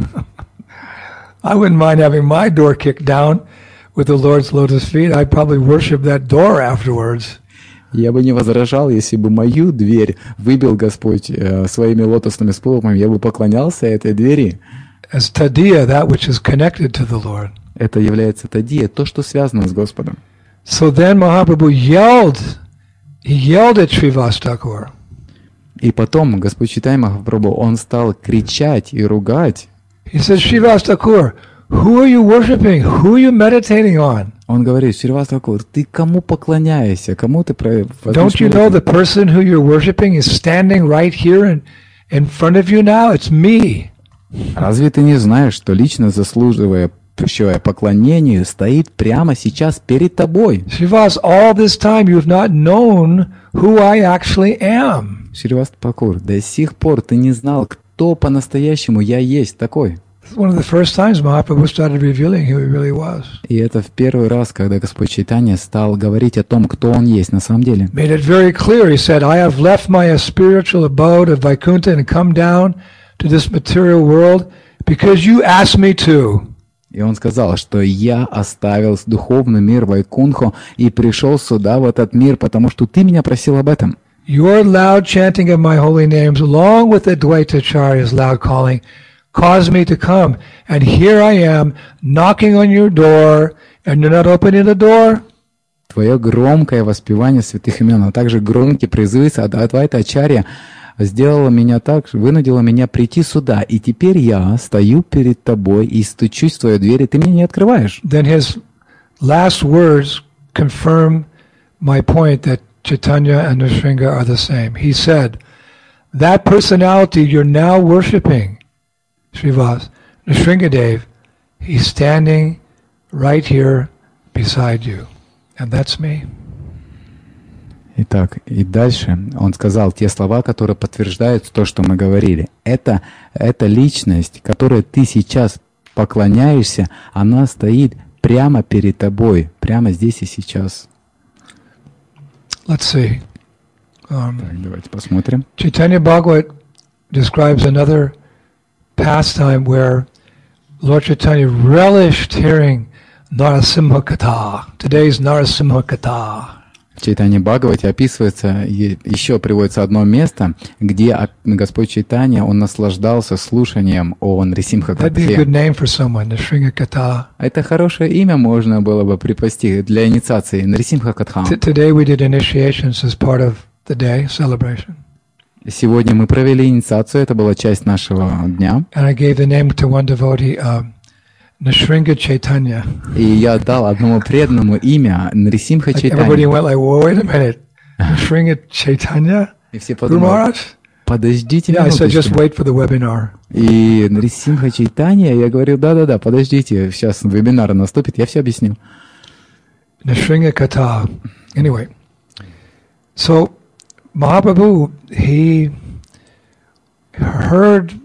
I wouldn't mind having my door kicked down with the Lord's lotus feet. I'd probably worship that door afterwards. Я бы не возражал, если бы мою дверь выбил Господь своими лотосными стопами, я бы поклонялся этой двери. As tadiya, that which is connected to the Lord. Это является тадия, то, что связано с Господом. So then Mahaprabhu yelled at Srivas Thakur. И потом Господь Чайтанья Махапрабху, он стал кричать и ругать. He said, Srivas Thakur, who are you worshiping? Who are you meditating on? Он говорит: Шривас Тхакур, ты кому поклоняешься? Кому ты Don't you know the person who you're worshiping is standing right here in front of you now? It's me. Разве ты не знаешь, что лично заслуживая поклонению стоит прямо сейчас перед тобой? Srivas, all this time you've not known who I actually am. Шривас Тхакур, до сих пор ты не знал, кто по-настоящему я есть такой. One of the first times Mahaprabhu started revealing who he really was. И это в первый раз, когда Господь Чайтанья стал говорить о том, кто он есть на самом деле. Made it very clear. He said, I have left my spiritual abode of Vaikuntha and come down to this material world because you asked me to. И он сказал, что я оставил духовный мир Вайкунху и пришел сюда, в этот мир, потому что ты меня просил об этом. Your loud chanting of my holy names, along with the Dvaitacharya's loud calling, caused me to come. And here I am, knocking on your door, and you're not opening the door. Твое громкое воспевание святых имен, а также громкие призывы от Адвайта-ачарья сделало меня так, вынудило меня прийти сюда, и теперь я стою перед тобой и стучусь в твою дверь, и ты мне не открываешь. Then his last words confirm my point that Chaitanya and Nrsimha are the same. He said, that personality you're now worshiping, Srivas, Nrsingadev, he's standing right here beside you. And that's me. Итак, и дальше он сказал те слова, которые подтверждают то, что мы говорили. Это личность, которой ты сейчас поклоняешься, она стоит прямо перед тобой, прямо здесь и сейчас. Let's see. Так, давайте посмотрим. Chaitanya Bhagavat describes another pastime where Lord Chaitanya relished hearing Narasimha Katha. Today's Narasimha Katha. В Чайтанья Бхагавате описывается, еще приводится одно место, где Господь Чайтанья, он наслаждался слушанием о Нрисимха Катхе. Это хорошее имя можно было бы припасти для инициации Нрисимха Катха. Сегодня мы провели инициацию, это была часть нашего дня. Nrsinga Chaitanya. И я дал одному преданному имя Нрисимха Чайтанья. Everybody went like, wait a minute, Nrsinga Chaitanya? И все подумали, подождите минуточку. I said, just wait for the webinar. И Нрисимха Чайтанья, я говорю, да, подождите, сейчас вебинар наступит, я все объясню. Nrsinga Katha. Anyway, so Mahaprabhu, he heard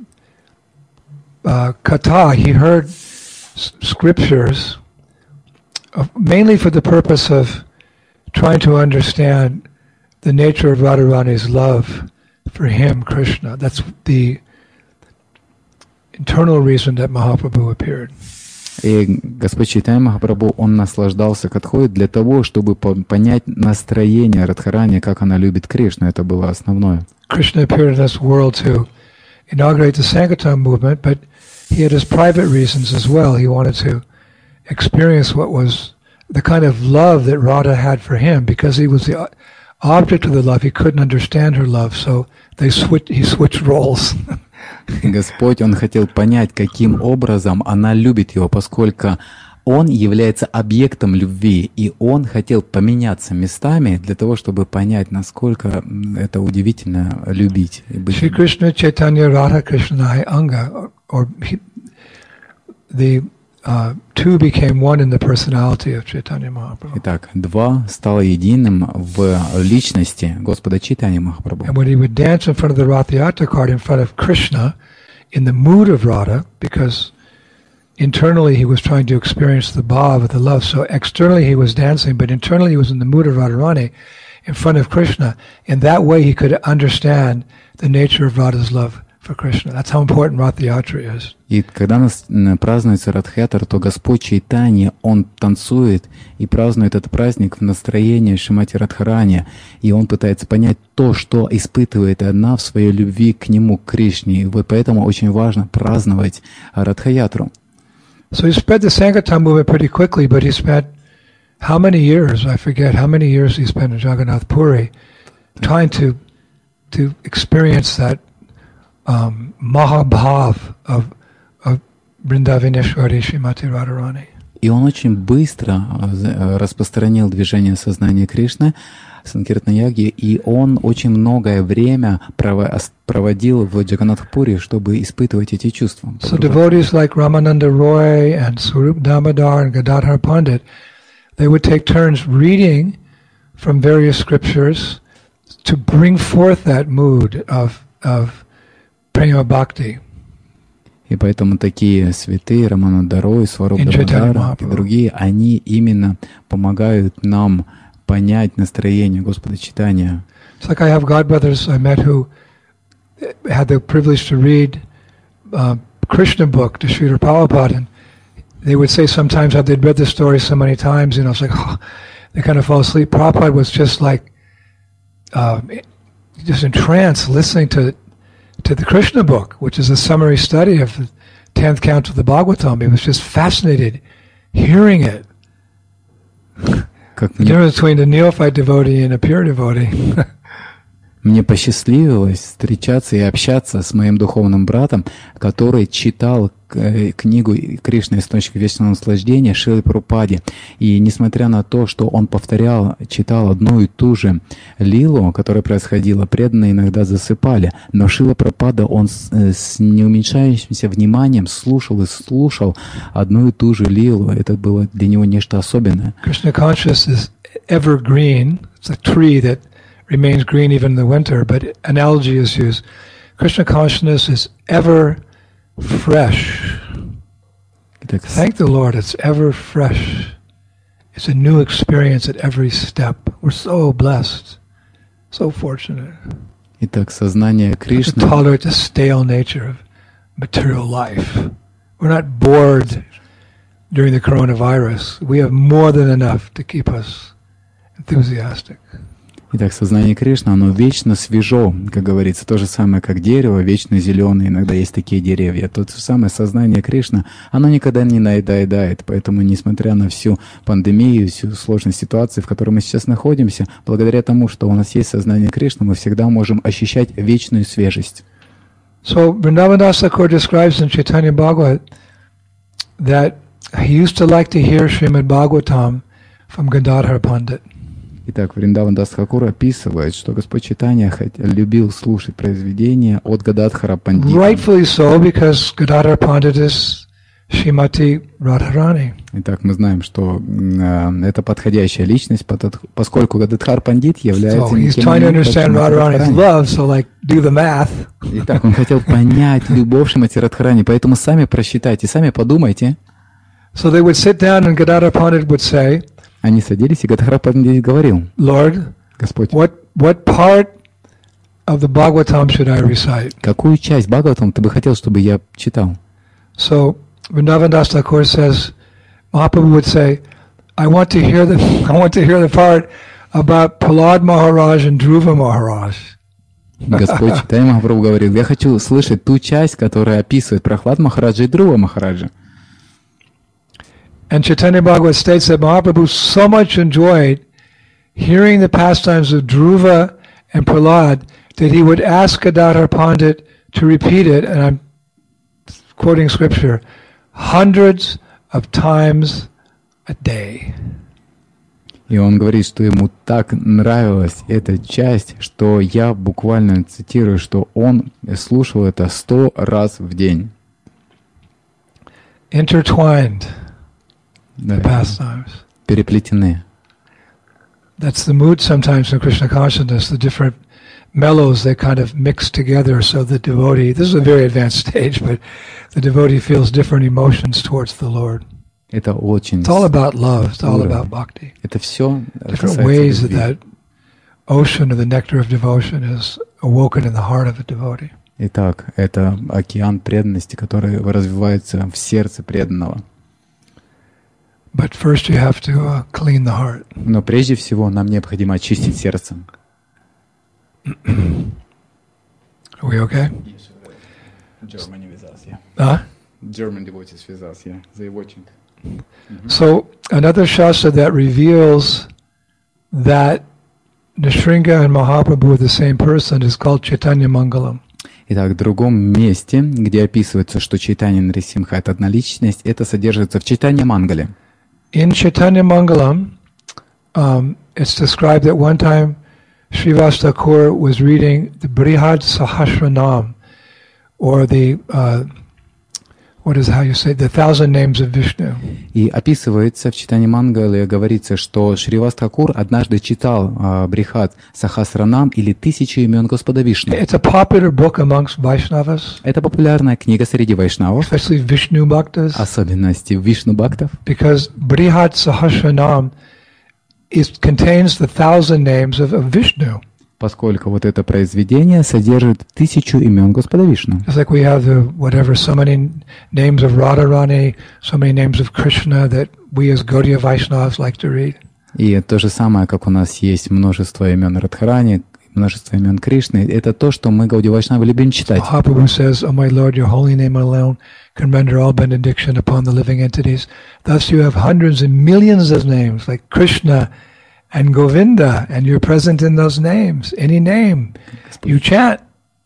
Katha, he heard scriptures, mainly for the purpose of trying to understand the nature of Radharani's love for him, Krishna. That's the internal reason that Mahaprabhu appeared. И Господь Чайтанья Махапрабху, он наслаждался Катхой для того, чтобы понять настроение Радхарани, как она любит Кришну. Это было основное. Krishna appeared in this world to inaugurate the Sankirtan movement, but he had his private reasons as well. He wanted to experience what was the kind of love that Radha had for him, because he was the object of the love. He couldn't understand her love, so he switched roles. Господь, он хотел понять, каким образом она любит его, поскольку он является объектом любви, и он хотел поменяться местами для того, чтобы понять, насколько это удивительно любить. Shri Krishna Chaitanya Radha Krishna Anga, or the two became one in the personality of Chaitanya Mahaprabhu. Итак, два стало единым в личности Господа Чайтаньи Махапрабху. And when he would dance in front of the Rath Yatra cart in front of Krishna, in the mood of Radha, because internally he was trying to experience the bhav of the love. So externally he was dancing, but internally he was in the mood of Radharani in front of Krishna. In that way he could understand the nature of Radha's love for Krishna. That's how important Rath Yatra is. И когда нас празднуется Радха-ятра, то Господь Чайтанья, он танцует и празднует этот праздник в настроении Шримати Радхарани, и он пытается понять то, что испытывает она в своей любви к нему, к Кришне. И поэтому очень важно праздновать Радха-ятру. So he spread the Sankirtan movement pretty quickly, but he spent how many years? I forget how many years he spent in Jagannath Puri, trying to experience that Mahabhav of Vrindavaneshwari Srimati Radharani. И он очень быстро распространил движение сознания Кришны, Санкиртна-яги, и он очень многое время проводил в Джаганнатх-пури, чтобы испытывать эти чувства. So devotees like Ramananda Roy and Swarup Damodar and Gadadhar Pandit, they would take turns reading from various scriptures to bring forth that mood of prema bhakti. И поэтому такие святые, Рамананда Рой, Сварупа Дамодара и другие, они именно помогают нам понять настроение Господа Чайтаньи. It's like I have godbrothers I met who had the privilege to read Krishna book to Srila Prabhupada, and they would say sometimes how they'd read the story so many times, you know, it's like, they kind of fall asleep. Prabhupada was just like, just entranced listening to the Krishna book, which is a summary study of the 10th canto of the Bhagavatam. He was just fascinated hearing it. The difference between a neophyte devotee and a pure devotee. Мне посчастливилось встречаться и общаться с моим духовным братом, который читал книгу «Кришна. Источник вечного наслаждения» Шрилы Прабхупаде. И несмотря на то, что он читал одну и ту же лилу, которая происходила, преданные иногда засыпали, но Шрила Прабхупада, он с неуменьшающимся вниманием слушал и слушал одну и ту же лилу. Это было для него нечто особенное. Krishna consciousness is evergreen. It's a tree that remains green even in the winter, but analogy is used. Krishna consciousness is ever fresh. Thank the Lord, it's ever fresh. It's a new experience at every step. We're so blessed, so fortunate. Итак, сознание Кришны. To tolerate the stale nature of material life. We're not bored during the coronavirus. We have more than enough to keep us enthusiastic. Итак, сознание Кришны, оно вечно свежо, как говорится, то же самое, как дерево, вечно зеленое, иногда есть такие деревья. То же самое сознание Кришны, оно никогда не наедает, поэтому, несмотря на всю пандемию, всю сложность ситуации, в которой мы сейчас находимся, благодаря тому, что у нас есть сознание Кришны, мы всегда можем ощущать вечную свежесть. So, Vrindavan Das Thakur describes in Chaitanya Bhagavat that he used to like to hear Srimad Bhagavatam from Gadadhar Pandit. Итак, Вриндаван Дас Тхакур описывает, что Господь Чайтанья любил слушать произведения от Гададхара Пандита. Rightfully so, because Gadadhar Pandit is Srimati Radharani. Итак, мы знаем, что это подходящая личность, поскольку Гададхар Пандит является... So he's trying to understand Radharani's love, so like, do the math. Итак, он хотел понять любовь Шримати Радхарани, поэтому сами просчитайте, сами подумайте. So they would sit down and Gadadhar Pandit would say, они садились, и Гададхар Пандит говорил, Lord, Господь, what part of the Bhagavatam should I recite? Какую часть Бхагаватам ты бы хотел, чтобы я читал? So Vrindavan Das Thakur says, Mahaprabhu would say, I want to hear the part about Prahlad Maharaj and Dhruva Maharaj. Господь Чайтанья Махапрабху говорил, я хочу слышать ту часть, которая описывает Прахлад Махараджа и Друва Махараджа. And Chaitanya Bhagavat states that Mahaprabhu so much enjoyed hearing the pastimes of Dhruva and Prahlad that he would ask Gadadhar Pandit to repeat it, and I'm quoting scripture, hundreds of times a day. И он говорит, что ему так нравилась эта часть, что я буквально цитирую, что он слушал это 100 раз в день. Intertwined. The pastimes. Переплетены. That's the mood sometimes in Krishna consciousness, the different mellows that kind of mix together so the devotee, this is a very advanced stage, but the devotee feels different emotions towards the Lord. Это очень... It's all about love, it's all about bhakti. Это все different ways that ocean of the nectar of devotion is awoken in the heart of a devotee. Итак, это океан преданности, который развивается в сердце преданного. But first you have to clean the heart. Но прежде всего нам необходимо очистить сердце. Are we okay? Germany with us, yeah. Huh? German devotees with us, yeah. They're watching. So another shastra that reveals that Nrsimha and Mahaprabhu are the same person is called Chaitanya Mangalam. Итак, в другом месте, где описывается, что Чайтанья Нарисимха — это одна личность, это содержится в Чайтанья Мангале. In Chaitanya Mangalam, it's described that one time Srivas Thakur was reading the Brihad Sahasranam, or the the 1,000 names of Vishnu. И описывается в Чайтанья Мангале, говорится, что Шривас Тхакур однажды читал Брихад Сахасранам или 1000 имен Господа Вишну. It's a popular book amongst Vaishnavas. Это популярная книга среди вайшнавов, especially Vishnu Bhaktas. Особенности Вишну Бхактов. Because Brihad Sahasranam contains the 1,000 names of Vishnu. Поскольку вот это произведение содержит 1000 имен Господа Вишну. It's like we have so many names of Radharani, so many names of Krishna that we as Gaudiya Vaishnavas like to read. И то же самое, как у нас есть множество имен Радхарани, множество имен Кришны, это то, что мы, Гаудия Вайшнавы, любим читать. Mahaprabhu says, "O my Lord, your holy name alone can render all benediction upon the living entities. Thus you have hundreds and millions of names, like Krishna and Govinda, and you're present in those names. Any name you chant,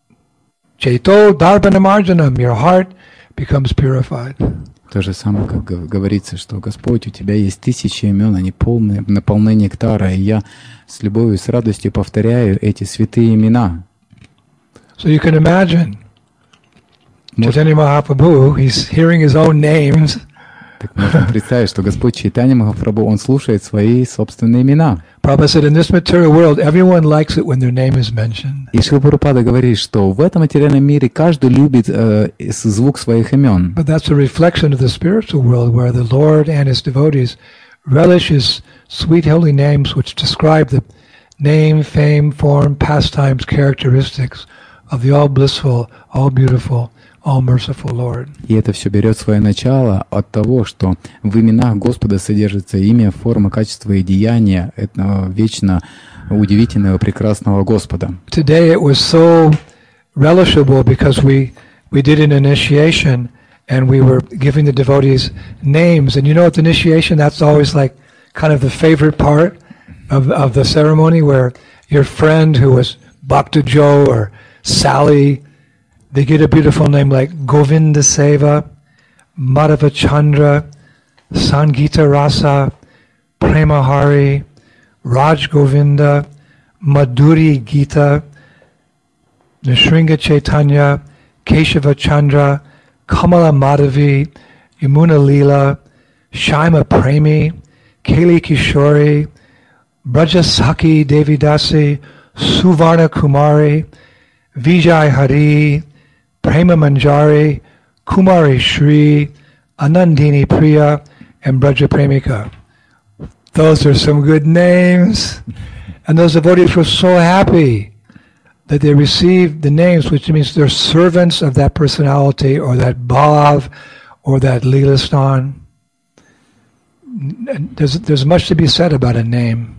Cheto Darbanamarjanam, your heart becomes purified. То же самое, как говорится, что Господь, у Тебя есть тысячи имен, они наполны нектара, и я с любовью, с радостью повторяю эти святые имена. So you can imagine Chaitanya Mahaprabhu, he's hearing his own names. Так можно представить, что Господь Чайтанья Махапрабху, он слушает свои собственные имена. Prabhupada said, in this material world, everyone likes it when their name is mentioned. И Шрила Прабхупада говорит, что в этом материальном мире каждый любит звук своих имен. But that's a reflection of the spiritual world, where the Lord and His devotees relish His sweet holy names, which describe the name, fame, form, pastimes, characteristics of the all blissful, all beautiful, all merciful Lord. И это все берет свое начало от того, что в именах Господа содержится имя, форма, качество и деяния этого вечно удивительного, прекрасного Господа. Today it was so relishable because we did an initiation and we were giving the devotees names. And you know, at the initiation, that's always like kind of the favorite part of the ceremony, where your friend who was Bhakta Joe or Sally, they get a beautiful name like Govinda Seva, Madhava Chandra, Sangita Rasa, Prema Hari, Raj Govinda, Madhuri Gita, Nishringa Chaitanya, Keshava Chandra, Kamala Madhavi, Yamuna Leela, Shaima Premi, Kali Kishori, Brajasaki Devidasi, Suvarna Kumari, Vijay Hari, Prema Manjari, Kumari Shri, Anandini Priya, and Braja Premika. Those are some good names. And those devotees were so happy that they received the names, which means they're servants of that personality or that bhav or that lilastan. There's much to be said about a name.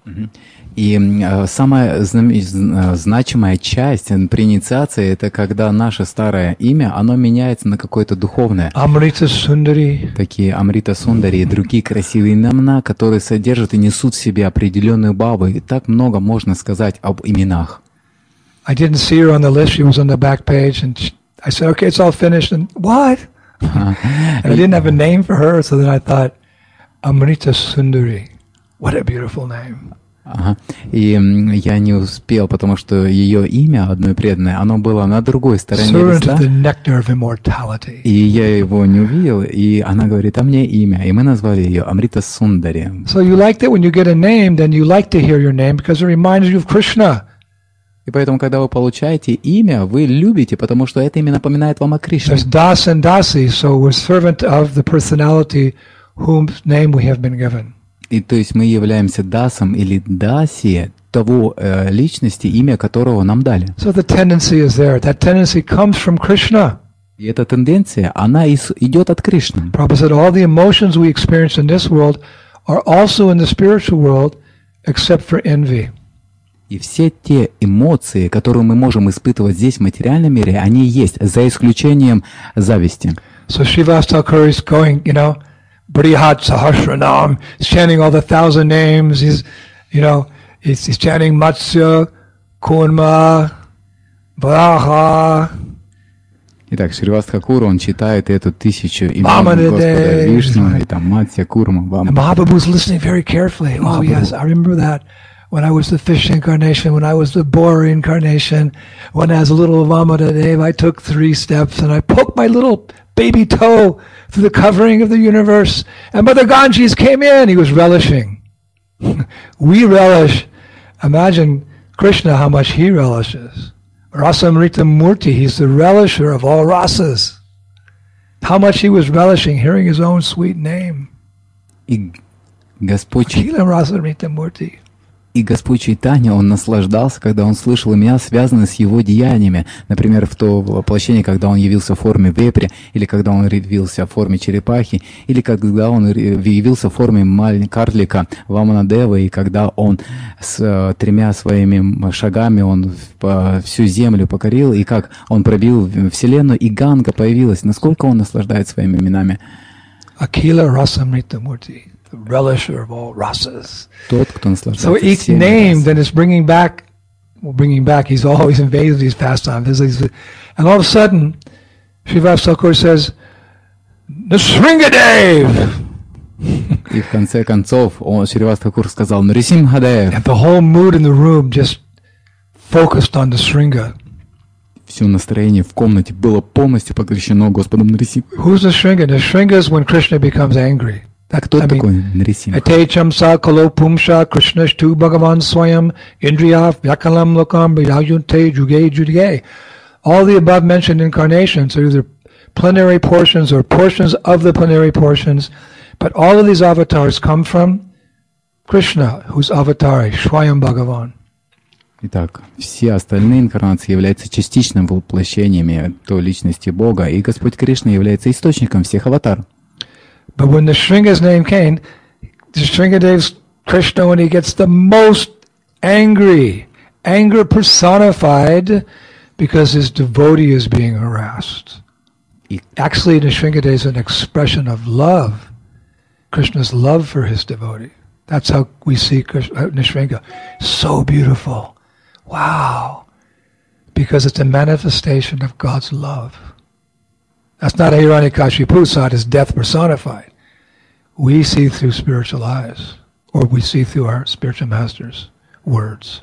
И самая значимая часть при инициации — это когда наше старое имя, оно меняется на какое-то духовное. Амрита Сундари. Такие Амрита Сундари и другие красивые имена, которые содержат и несут в себе определенную бабу. И так много можно сказать об именах. I didn't see her on the list. She was on the back page, and I said, "Okay, it's all finished." And what? And I didn't have a name for her, so then I thought, Amrita Sundari. What a beautiful name. Ага. И я не успел, потому что ее имя, одной преданной, оно было на другой стороне листа. И я его не увидел, и она говорит, а мне имя. И мы назвали ее Амрита Сундари. So you like that when you get a name, then you like to hear your name because it reminds you of Krishna. И поэтому, когда вы получаете имя, вы любите, потому что это имя напоминает вам о Кришне. There's Das and Dasi, so we're servant of the personality whose name we have been given. И то есть мы являемся дасом или даси того личности, имя которого нам дали. So the tendency is there. That tendency comes from Krishna. И эта тенденция, она идет от Кришны. Prabhupada said all the emotions we experience in this world are also in the spiritual world, except for envy. И все те эмоции, которые мы можем испытывать здесь в материальном мире, они есть, за исключением зависти. So Srivas Thakur is going, Brihat Sahasranam, he's chanting all the 1,000 names, he's chanting Matsya, Kurma, Varaha. Итак, Шривас Тхакур, он читает эту 1000 имен Господа Вишну, и там Матсya, Курма, Вама. And Mahaprabhu's listening very carefully. Oh yes, I remember that. When I was the fish incarnation, when I was the boar incarnation, when as a little Vamadeva, I took 3 steps and I poked my little baby toe through the covering of the universe, and Mother Ganges came in. He was relishing. We relish. Imagine Krishna, how much he relishes. Rasamrita Murti, he's the relisher of all rasas. How much he was relishing hearing his own sweet name. И Господь Rasamrita Murti. И Господь Чайтанья, он наслаждался, когда он слышал имена, связанные с его деяниями. Например, в то воплощение, когда он явился в форме вепря, или когда он явился в форме черепахи, или когда он явился в форме маленького карлика Ваманадева, и когда он с 3 своими шагами он всю землю покорил, и как он пробил вселенную, и Ганга появилась. Насколько он наслаждается своими именами. Akila Rasamrita Murti. the relisher of all rasas. Тот, кто So наслаждается each всеми name расами. then is bringing back, he's always invaded these pastimes. And all of a sudden, Srivas Thakur says, Nrsimhadev! И в конце концов Шривас Тхакур сказал Нрисимхадев. And the whole mood in the room just focused on the Nrsimha. Все настроение в комнате было полностью поглощено Господом Нрисимхой. Who's Nrsimha? Nrsimha is when Krishna becomes angry. Кто такой Нрисимха? Atecham sa kalo pumsha Krishnashtu Bhagavan Swayam Indriya Vyakalam Lokam Vyayunte Juge Juge. All the above mentioned incarnations are either plenary portions or portions of the plenary portions, but all of these avatars come from Krishna, who's avatari, Swayam Bhagavan. Итак, все остальные инкарнации являются частичным воплощениями той личности Бога, и Господь Кришна является источником всех аватар. But when the Nrsimha's name came, the Nrsimhadev's Krishna, when he gets the most angry, anger personified, because his devotee is being harassed. Actually, Nrsimhadev is an expression of love, Krishna's love for his devotee. That's how we see Nrsimha. So beautiful. Wow. Because it's a manifestation of God's love. That's not Hiranyakashipu saw it as death personified. We see through spiritual eyes, or we see through our spiritual master's words.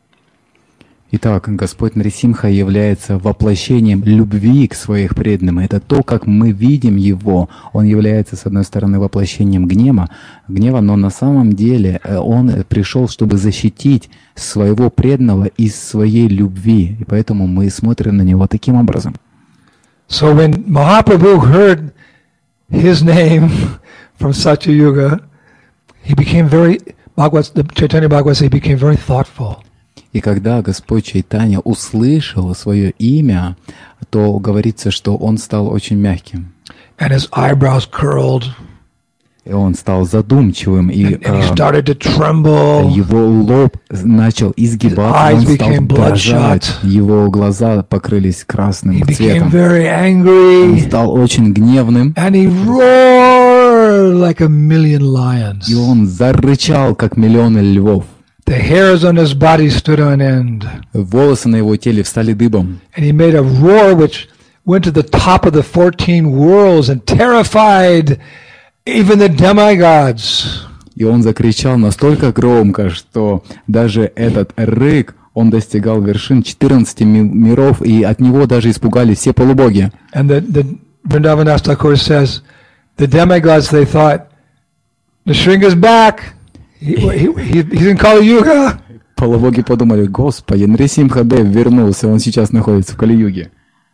Итак, Господь Нрисимха является воплощением любви к своих преданным. Это то, как мы видим Его. Он является, с одной стороны, воплощением гнева, но на самом деле Он пришел, чтобы защитить своего преданного из своей любви. И поэтому мы смотрим на Него таким образом. So when Mahaprabhu heard his name from Satya Yuga, he became Chaitanya Bhagavad, he became very thoughtful. И когда Господь Чайтанья услышал свое имя, то говорится, что он стал очень мягким. And his eyebrows curled. И он стал задумчивым, и and he started to tremble. Его лоб начал изгибаться, он стал дрожать, его глаза покрылись красным цветом. Он стал очень гневным, and he roared like a million lions. И он зарычал, как миллионы львов. The hairs on his body stood on end. Волосы на его теле встали дыбом. And he made a roar which went to the top of the 14 worlds and terrified even the demigods. И он закричал настолько громко, что даже этот рык, он достигал вершин 14 миров, и от него даже испугались все полубоги. And the Vrindavan Thakur says, the demigods, they thought, Nrsimha's back. He's in Kali Yuga. Полубоги подумали, Господи, Нрисимхадев вернулся, он сейчас находится в Кали-юге.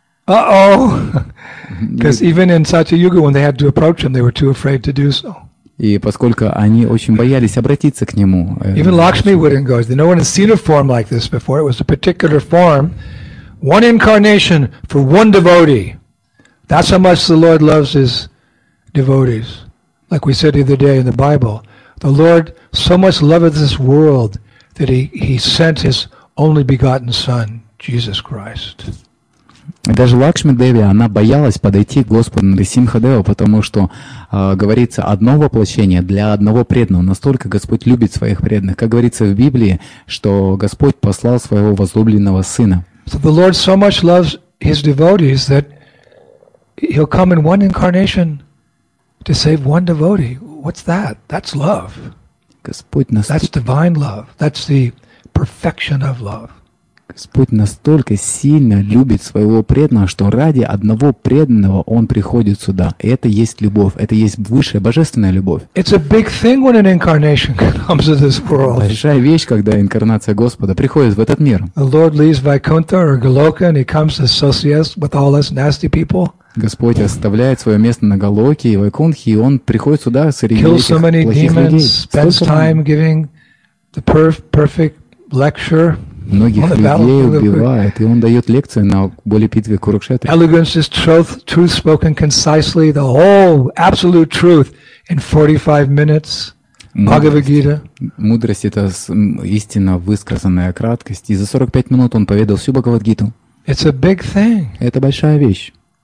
Because even in Satya Yuga, when they had to approach him, they were too afraid to do so. И поскольку они очень боялись обратиться к нему. Even Lakshmi wouldn't go. No one had seen a form like this before. It was a particular form, one incarnation for one devotee. That's how much the Lord loves his devotees. Like we said the other day in the Bible, the Lord so much loved this world that he sent his only begotten Son, Jesus Christ. Даже Лакшми Деви, она боялась подойти к Господу Нрисимхадеву, потому что говорится одно воплощение для одного преданного. Настолько Господь любит своих преданных. Как говорится в Библии, что Господь послал своего возлюбленного Сына. So the Lord so much loves his devotees that he'll come in one incarnation to save one devotee. What's that? That's love. That's divine love. That's the perfection of love. Господь настолько сильно любит своего преданного, что ради одного преданного Он приходит сюда. И это есть любовь, это есть высшая божественная любовь. It's a big thing when an incarnation comes to this world. Большая вещь, когда инкарнация Господа приходит в этот мир. The Lord leaves Vaikuntha or Goloka and he comes to associate with all us nasty people. Господь оставляет свое место на Галоке и Вайкунтхе, и Он приходит сюда среди этих плохих людей. Spends time giving the perfect lecture. Многих людей убивает, и он дает лекции на поле битвы Курукшетра. Elegance is truth spoken concisely, the whole absolute truth in 45 minutes. Bhagavad Gita. Мудрость — это истина, высказанная краткость, и за 45 минут он поведал всю Бхагавад-гиту. It's a big thing. Это большая вещь.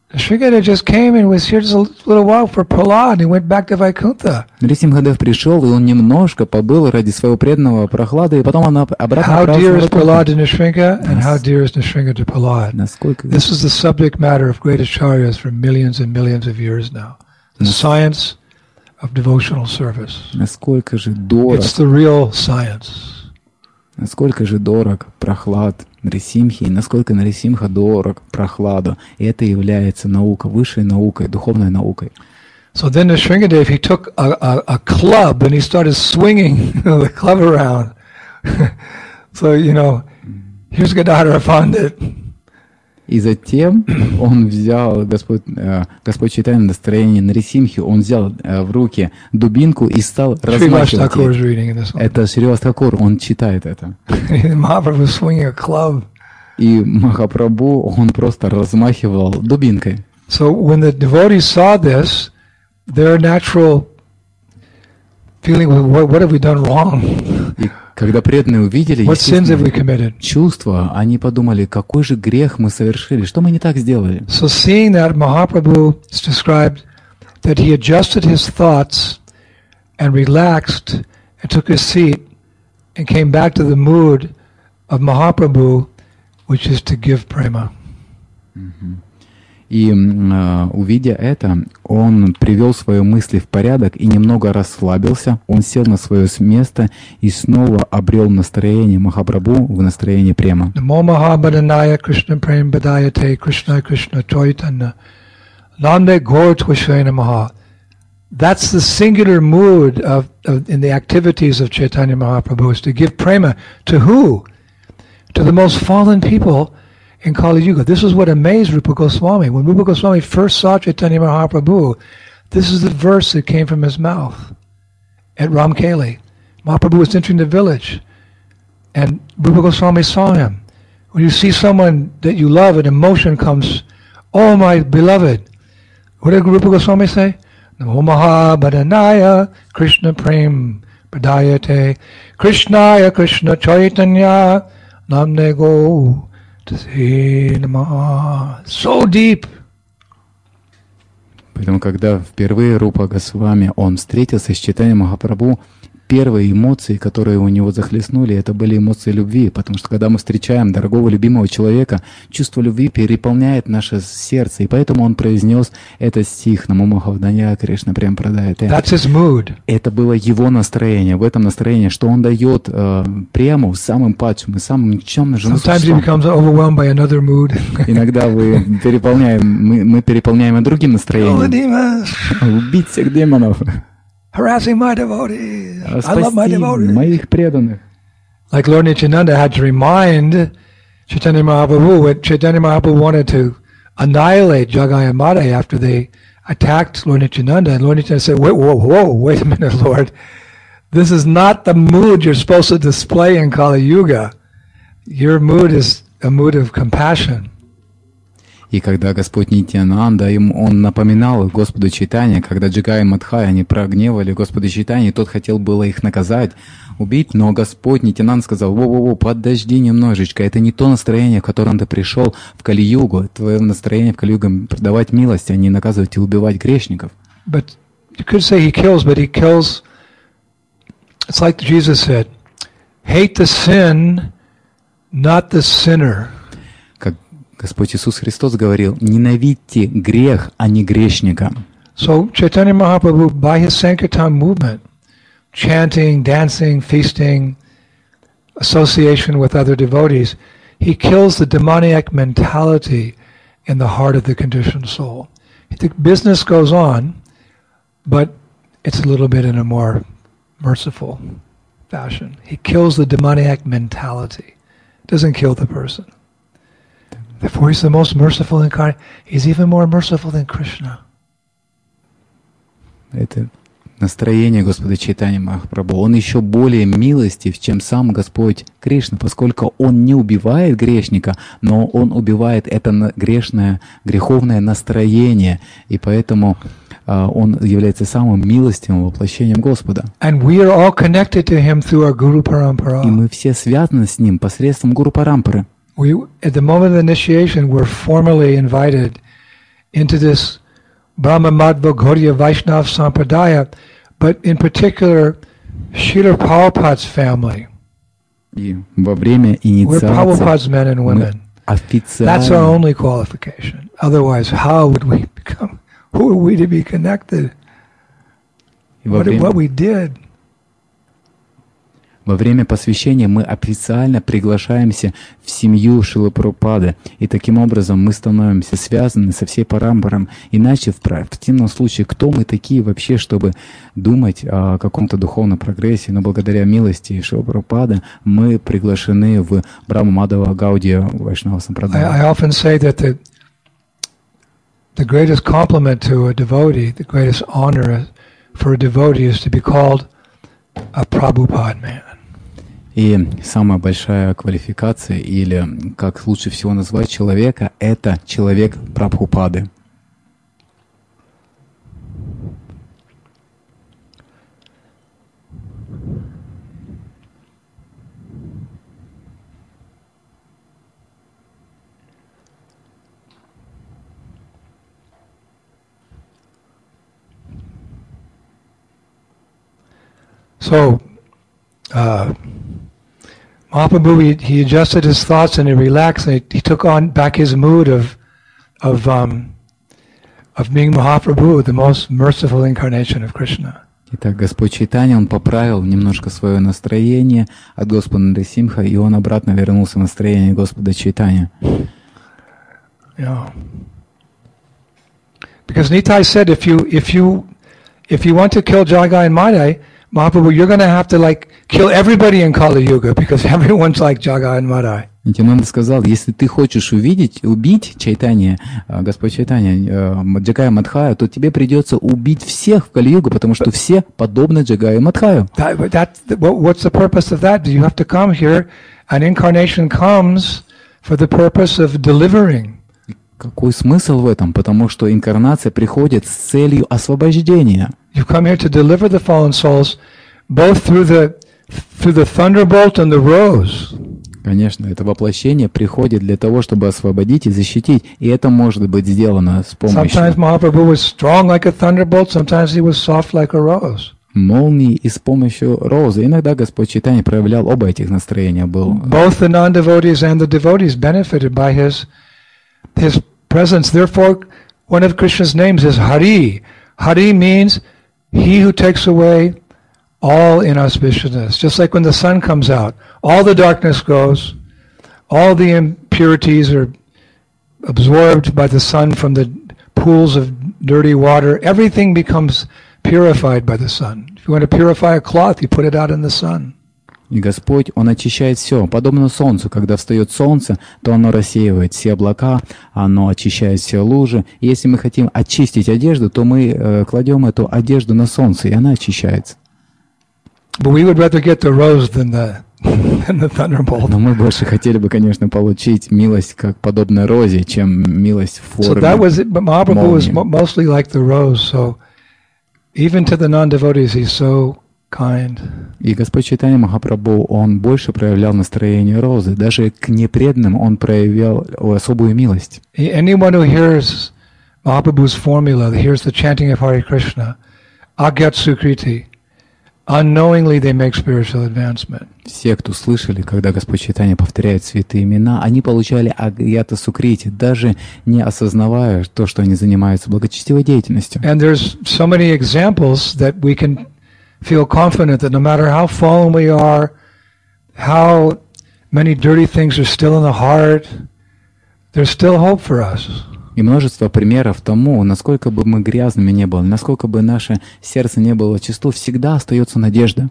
Nrsimhadev just came and was here just a little while for Prahlad, and he went back to Vaikuntha. Нрисимхадев пришел, и он немножко побыл ради своего преданного Прохлады, и потом он обратно How dear is отправился. Prahlad to Nrsimha, and how dear is Nrsimha to Prahlad? Насколько, This is the subject matter of great acharyas for millions and millions of years now. The science of devotional service. насколько же дорог, It's the real science. насколько же дорог Прохлад Нрисимхи, и насколько Нрисимха дорог Прохладу. И это является наука, высшей наукой, духовной наукой. So then Nrsimhadev, he took a club and he started swinging the club around. So, here's Gadadhara Pandit. И затем он взял, Господь Чайтанья, настроение Нрисимхи, он взял в руки дубинку и стал Srivas размахивать Thakur is ей. reading in this one. Это Шривас Такур, он читает это. Mahaprabhu was swinging a club. И Махапрабху, он просто размахивал дубинкой. So when the devotees saw this, their natural feeling was, what have we done wrong? И когда преданные увидели What sins have we естественно, committed? чувства, они подумали, какой же грех мы совершили, что мы не так сделали. So seeing that, Mahaprabhu is described that he adjusted his thoughts and relaxed and took his seat and came back to the mood of Mahaprabhu, which is to give prema. И увидя это, он привел свои мысли в порядок и немного расслабился. Он сел на свое место и снова обрел настроение Махапрабху в настроении према. Namo Mahabhadanaya Krishna Prem Badayate Krishna Krishna Chaitanya Nande Gaur Tvashaya Namaha. That's the singular mood in the activities of Chaitanya Mahaprabhu, is to give prema to who? To the most fallen people in Kali Yuga. This is what amazed Rupa Goswami. When Rupa Goswami first saw Chaitanya Mahaprabhu, this is the verse that came from his mouth at Ramkeli. Mahaprabhu was entering the village, and Rupa Goswami saw him. When you see someone that you love, an emotion comes, oh my beloved. What did Rupa Goswami say? Namo Mahabhadanaya Krishna Prem Pradayate Krishnaya Krishna Chaitanya Namne Go So deep. Поэтому, когда впервые Рупа Госвами, он встретился с Чайтаньей Махапрабху, первые эмоции, которые у него захлестнули, это были эмоции любви, потому что когда мы встречаем дорогого, любимого человека, чувство любви переполняет наше сердце, и поэтому он произнес этот стих «Намо Махавданя Кришна Прем Прадайате». That's his mood. Это было его настроение, в этом настроении, что он дает прему самым падшим и самым никчемным Sometimes he существам. becomes overwhelmed by another mood. Иногда мы переполняем другим настроением. Убить всех демонов. Harassing my devotees. I love my Спасти devotees. моих преданных. Like Lord Nityananda had to remind Chaitanya Mahaprabhu when Chaitanya Mahaprabhu wanted to annihilate Jagai and Madai after they attacked Lord Nityananda, and Lord Nityananda said, wait a minute, Lord. This is not the mood you're supposed to display in Kali Yuga. Your mood is a mood of compassion. И когда Господь Нитьянанда, он напоминал Господу Чайтанье, когда Джигай и Мадхай, они прогневали Господа Чайтанье, и тот хотел было их наказать, убить, но Господь Нитьянанда сказал: «Во-во-во, подожди немножечко, это не то настроение, в котором ты пришел в Кали-югу, твое настроение в Кали-югу продавать милость, а не наказывать и убивать грешников». But you could say he kills, but he kills, it's like Jesus said, hate the sin, not the sinner. Как Господь Иисус Христос говорил: «Ненавидьте грех, а не грешника». So Chaitanya Mahaprabhu, by his Sankirtan movement, chanting, dancing, feasting, association with other devotees, he kills the demoniac mentality in the heart of the conditioned soul. The business goes on, but it's a little bit in a more merciful fashion. He kills the demoniac mentality. Doesn't kill the person. Therefore, he's the most merciful incarnate. He's even more merciful than Krishna. Это настроение Господа Чайтаньи Махапрабху. Он еще более милостив, чем сам Господь Кришна, поскольку он не убивает грешника, но он убивает это греховное настроение, и поэтому он является самым милостивым воплощением Господа. And we are all connected to him through our Guru Parampara. И мы все связаны с ним посредством Гуру Парампары. At the moment of initiation, we're formally invited into this Brahma Madhva Gaudiya Vaishnava Sampradaya, but in particular Srila Prabhupada's family. И во время We're инициации Prabhupada's men and мы women. That's our официально, only qualification. Otherwise, how would we become? Who are we to be connected? во What время, we did? во время посвящения мы официально приглашаемся в семью Шрилы Прабхупады, и таким образом мы становимся связаны со всей парампаром. Иначе в противном случае, кто мы такие вообще, чтобы думать о каком-то духовном прогрессе? Но благодаря милости Шрилы Прабхупады мы приглашены в Брахма Мадхава Гаудия Вайшнава Сампрадая. I often say that the greatest compliment to a devotee, the greatest honor for a devotee is to be called a Prabhupada man. И самая большая квалификация, или как лучше всего назвать человека, это человек Прабхупады. So, Mahaprabhu, he adjusted his thoughts and he relaxed. And he took on back his mood of being Mahaprabhu, the most merciful incarnation of Krishna. Итак, Господь Чайтанья, Он поправил немножко свое настроение от Господа Нарисимха, и Он обратно вернулся в настроение Господа Чайтанья. Yeah. Because Nitai said, if you want to kill Jagai and Madai, Mahaprabhu, you're going to have to kill everybody in Kali Yuga because everyone's like Jagai and Madai. Нитянанда сказал, если ты хочешь убить Чайтанья, Господь Чайтанья, Джагая Мадхая, то тебе придется убить всех в Кали-югу, потому что все подобны Джагаю Мадхаю. What's the purpose of that? You have to come here. An incarnation comes for the purpose of delivering. Какой смысл в этом? Потому что инкарнация приходит с целью освобождения. You come here to deliver the fallen souls, both through the thunderbolt and the rose. Конечно, это воплощение приходит для того, чтобы освободить и защитить, и это может быть сделано с помощью. Sometimes Mahaprabhu was strong like a thunderbolt, sometimes he was soft like a rose. Молнии и с помощью розы. Иногда Господь Чайтанья проявлял оба этих настроения. Both the non-devotees and the devotees benefited by his presence. Therefore, one of Krishna's names is Hari. Hari means he who takes away all inauspiciousness. Just like when the sun comes out, all the darkness goes, all the impurities are absorbed by the sun from the pools of dirty water. Everything becomes purified by the sun. If you want to purify a cloth, you put it out in the sun. И Господь, Он очищает все, подобно солнцу. Когда встает солнце, то оно рассеивает все облака, оно очищает все лужи. И если мы хотим очистить одежду, то мы кладем эту одежду на солнце, и она очищается. But we would rather get the rose than the thunderbolt. Но мы больше хотели бы, конечно, получить милость как подобной розе, чем милость в форме молнии. But Mahaprabhu was mostly like the rose, so even to the non-devotees he's so kind. И Господь Чайтанья Махапрабху, Он больше проявлял настроение розы. Даже к непреданным Он проявлял особую милость. Anyone who hears Mahaprabhu's formula, hears the chanting of Hare Krishna, Agyat Sukriti, unknowingly they make spiritual advancement. Все, кто слышали, когда Господь Чайтанья повторяет святые имена, они получали агьята сукрити, даже не осознавая то, что они занимаются благочестивой деятельностью. And there's so many examples that we can feel confident that no matter how fallen we are, how many dirty things are still in the heart, there's still hope for us. И множество примеров тому, насколько бы мы грязными не были, насколько бы наше сердце не было чисто, всегда остается надежда.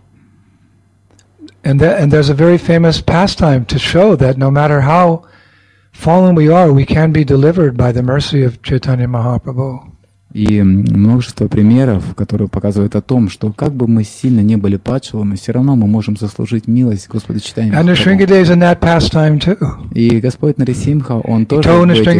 And there's a very famous pastime to show that no matter how fallen we are, we can be delivered by the mercy of Chaitanya Mahaprabhu. И множество примеров, которые показывают о том, что как бы мы сильно не были падшими, все равно мы можем заслужить милость Господа Чайтаньи Махапрабху. And Nrsimha is in that pastime too. И Господь Нарисимха, Он тоже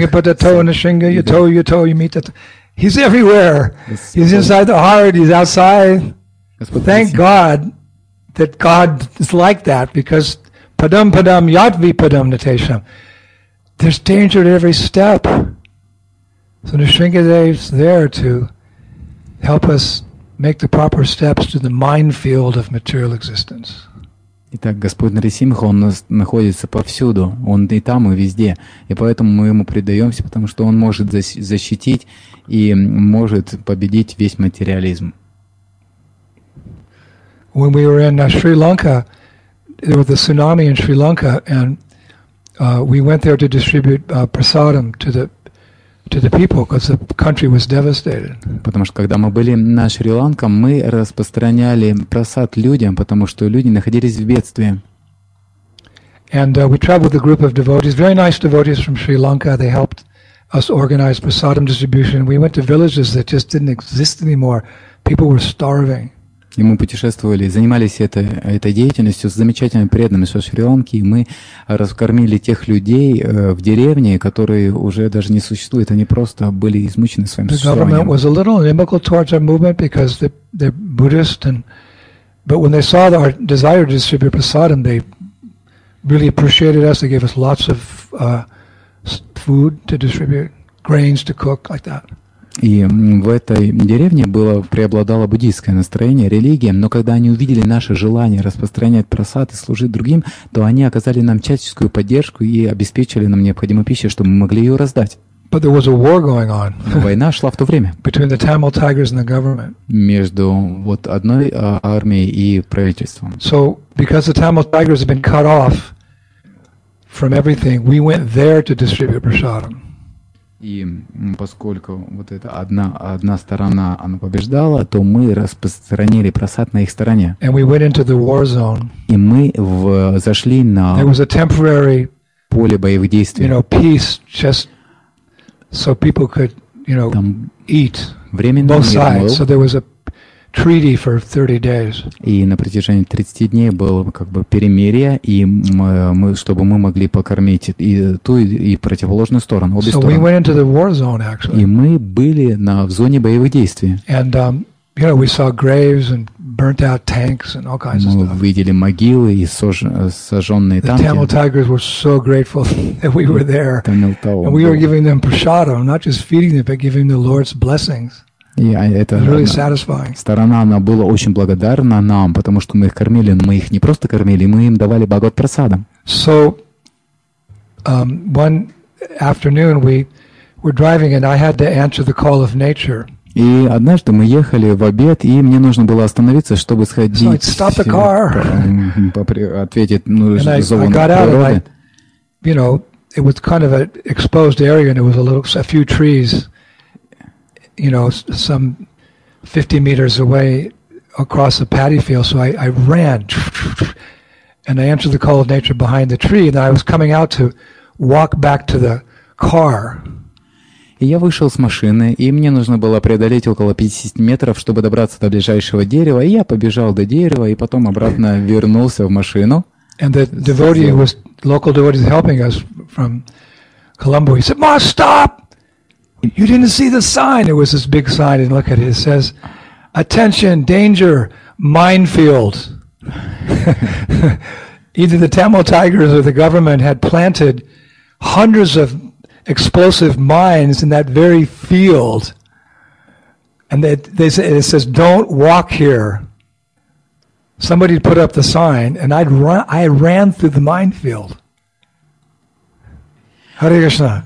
He's everywhere. He's inside the heart, He's outside. Thank God that God is like that, because padam yatvi padam natesham. There's danger at every step. So Nrsingadev is there to help us make the proper steps to the minefield of material existence. Итак, Господь Нарисимха, Он находится повсюду, Он и там, и везде, и поэтому мы Ему предаемся, потому что Он может защитить и может победить весь материализм. When we were in Sri Lanka, there was a tsunami in Sri Lanka, and we went there to distribute prasadam to the people because the country was devastated. Потому что когда мы были на Шри-Ланке, мы распространяли прасад людям, потому что люди находились в бедствии. And we traveled with a group of devotees, very nice devotees from Sri Lanka. They helped us organize prasadam distribution. We went to villages that just didn't exist anymore. People were starving. И мы путешествовали, занимались этой деятельностью с замечательными преданными со Шри-Ланки, и мы раскормили тех людей в деревне, которые уже даже не существуют, они просто были измучены своим существованием. The government was a little inimical towards our movement because they're Buddhist, but when they saw our desire to distribute prasadam, they really appreciated us. They gave us lots of food to distribute, grains to cook, like that. И в этой деревне преобладало буддийское настроение, религия, но когда они увидели наше желание распространять прасад и служить другим, то они оказали нам всяческую поддержку и обеспечили нам необходимую пищу, чтобы мы могли ее раздать. But there was a war going on. Война шла в то время between the Tamil Tigers and the government. Между одной армией и правительством. So, because the Tamil Tigers had been cut off from everything, we went there to distribute prasadam. И поскольку вот эта одна сторона она побеждала, то мы распространили прасад на их стороне. And we went into the war zone. И мы зашли на There was a temporary поле боевых действий. Peace, just so people could, eat both sides. So there was a treaty for 30 days. И на протяжении 30 дней было как бы перемирие, и чтобы мы могли покормить и ту, и противоположную сторону, обе стороны. So we went into the war zone, actually. И мы были в зоне боевых действий. And we saw graves and burnt out tanks and all kinds of stuff. Мы видели могилы и сожженные танки. The Tamil Tigers were so grateful that we were there. And we were giving them prasadam, not just feeding them, but giving the Lord's blessings. И эта сторона, она была очень благодарна нам, потому что мы их кормили, но мы их не просто кормили, мы им давали бхагават прасадам. So, one afternoon we were driving and I had to answer the call of nature. И однажды мы ехали в обед, и мне нужно было остановиться, чтобы сходить, ответить зову природы. It was kind of an exposed area, and there was a few trees. Some 50 meters away across the paddy field. So I ran, and I answered the call of nature behind the tree, and I was coming out to walk back to the car. И я вышел с машины, и мне нужно было преодолеть около 50 метров, чтобы добраться до ближайшего дерева, и я побежал до дерева, и потом обратно вернулся в машину. And the local devotee helping us from Colombo, he said, "Ma, stop! You didn't see the sign." It was this big sign, and look at it. It says, "Attention, danger, minefield." Either the Tamil Tigers or the government had planted hundreds of explosive mines in that very field. And it says, "Don't walk here." Somebody put up the sign, and I ran through the minefield. Hare Krishna.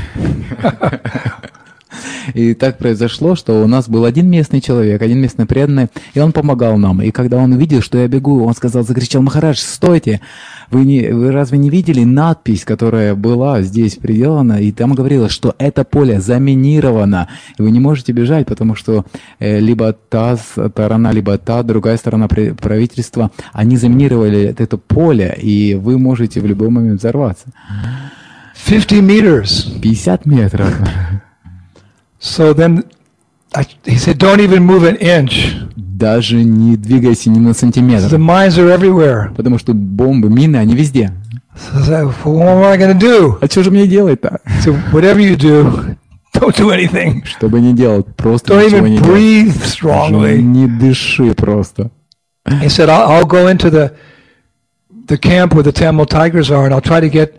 И так произошло, что у нас был один местный человек, один местный преданный, и он помогал нам. И когда он увидел, что я бегу, он закричал: "Махарадж, стойте! Вы разве не видели надпись, которая была здесь приделана? И там говорилось, что это поле заминировано, и вы не можете бежать, потому что либо та сторона, либо та другая сторона правительства, они заминировали это поле, и вы можете в любой момент взорваться." 50 meters. 50 метров. So then he said, "Don't even move an inch." Даже не двигайся ни на сантиметр. The mines are everywhere. Потому что бомбы, мины, они везде. So what am I going to do? А что же мне делать-то? So whatever you do, don't do anything. Что бы ни делать, просто don't ничего не делай. Don't even breathe strongly. Не дыши просто. He said, I'll go into the camp where the Tamil Tigers are, and I'll try to get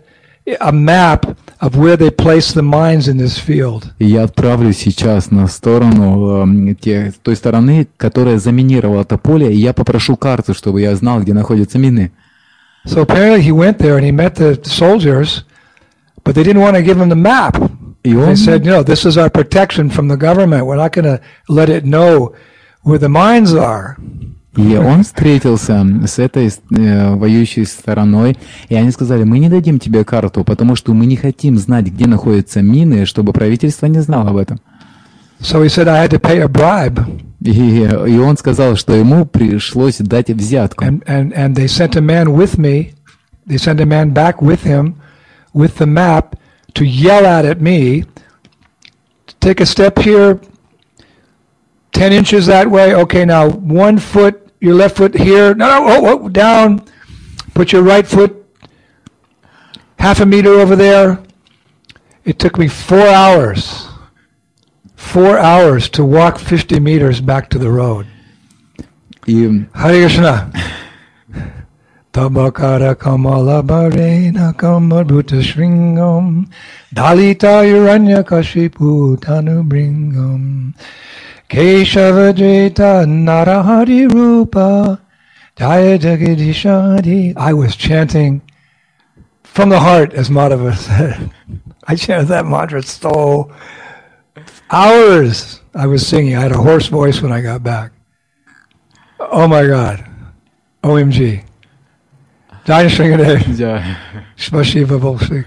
a map of where they place the mines in this field. И я отправлюсь сейчас на сторону той стороны, которая заминировала это поле, и я попрошу карту, чтобы я знал, где находятся мины. So apparently he went there and he met the soldiers, but they didn't want to give him the map. They said, this is our protection from the government. We're not going to let it know where the mines are. И он встретился с этой воюющей стороной, и они сказали, мы не дадим тебе карту, потому что мы не хотим знать, где находятся мины, чтобы правительство не знало об этом. So he said, I had to pay a bribe. И он сказал, что ему пришлось дать взятку. And they sent a man with me. They sent a man back with him, with the map, to yell at me, take a step here, 10 inches that way. Okay, now 1 foot, your left foot here. No, down. Put your right foot half a meter over there. It took me 4 hours. 4 hours to walk 50 meters back to the road. Hare Krishna. Tabakara kamala barena kamarbhuta shringam dalita uranya kashipu tanubringam Keshava Jeta Narahari Rupa Jaya Jagadishadi. I was chanting from the heart, as Madhava said. I chanted that mantra so hours I was singing. I had a hoarse voice when I got back. Oh my God. OMG. Jai Shringadev. Spasiba Bolshevik.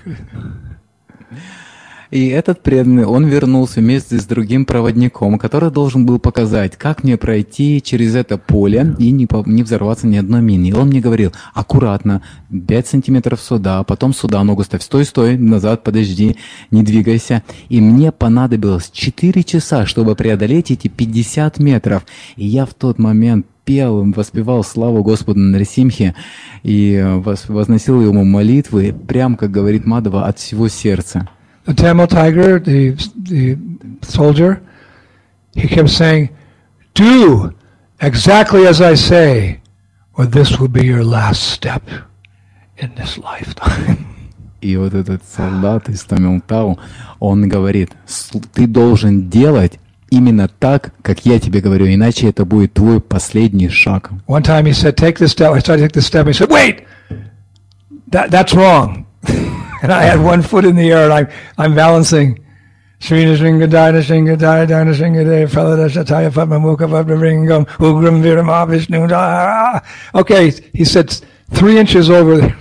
И этот преданный, он вернулся вместе с другим проводником, который должен был показать, как мне пройти через это поле и не взорваться ни одной миной. И он мне говорил, аккуратно, 5 сантиметров сюда, потом сюда, ногу ставь, стой, назад, подожди, не двигайся. И мне понадобилось 4 часа, чтобы преодолеть эти 50 метров. И я в тот момент пел, воспевал славу Господу Нарисимхе и возносил ему молитвы, прям, как говорит Мадхава, от всего сердца. The Tamil tiger, the soldier, he kept saying, do exactly as I say, or this will be your last step in this lifetime. И вот этот солдат из Тамилтау, он говорит, ты должен делать именно так, как я тебе говорю, иначе это будет твой последний шаг. One time he said, take this step. I started to take this step. He said, wait, that's wrong. And I had 1 foot in the air, and I'm balancing. Srina Shringadaya Shringadaya Dana Shringadaya Phalada Shataya Fatma Mukha Fatma Ringam Ugram Virama Vishnu. Okay, he said 3 inches over there.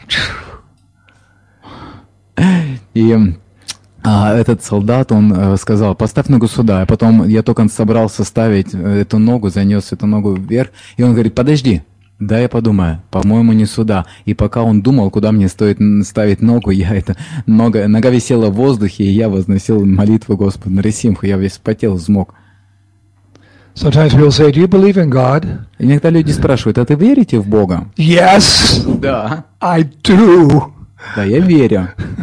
И этот солдат, он сказал, поставь ногу сюда. А потом я только собрался ставить эту ногу, занес эту ногу вверх. И он говорит, подожди. Да, я подумаю, по-моему, не сюда. И пока он думал, куда мне стоит ставить ногу, нога висела в воздухе, и я возносил молитву Господу Нарисимху. Я весь потел, взмок. Sometimes people say, do you believe in God? Иногда люди спрашивают, а ты верите в Бога? Yes, да. I do. Да, я верю.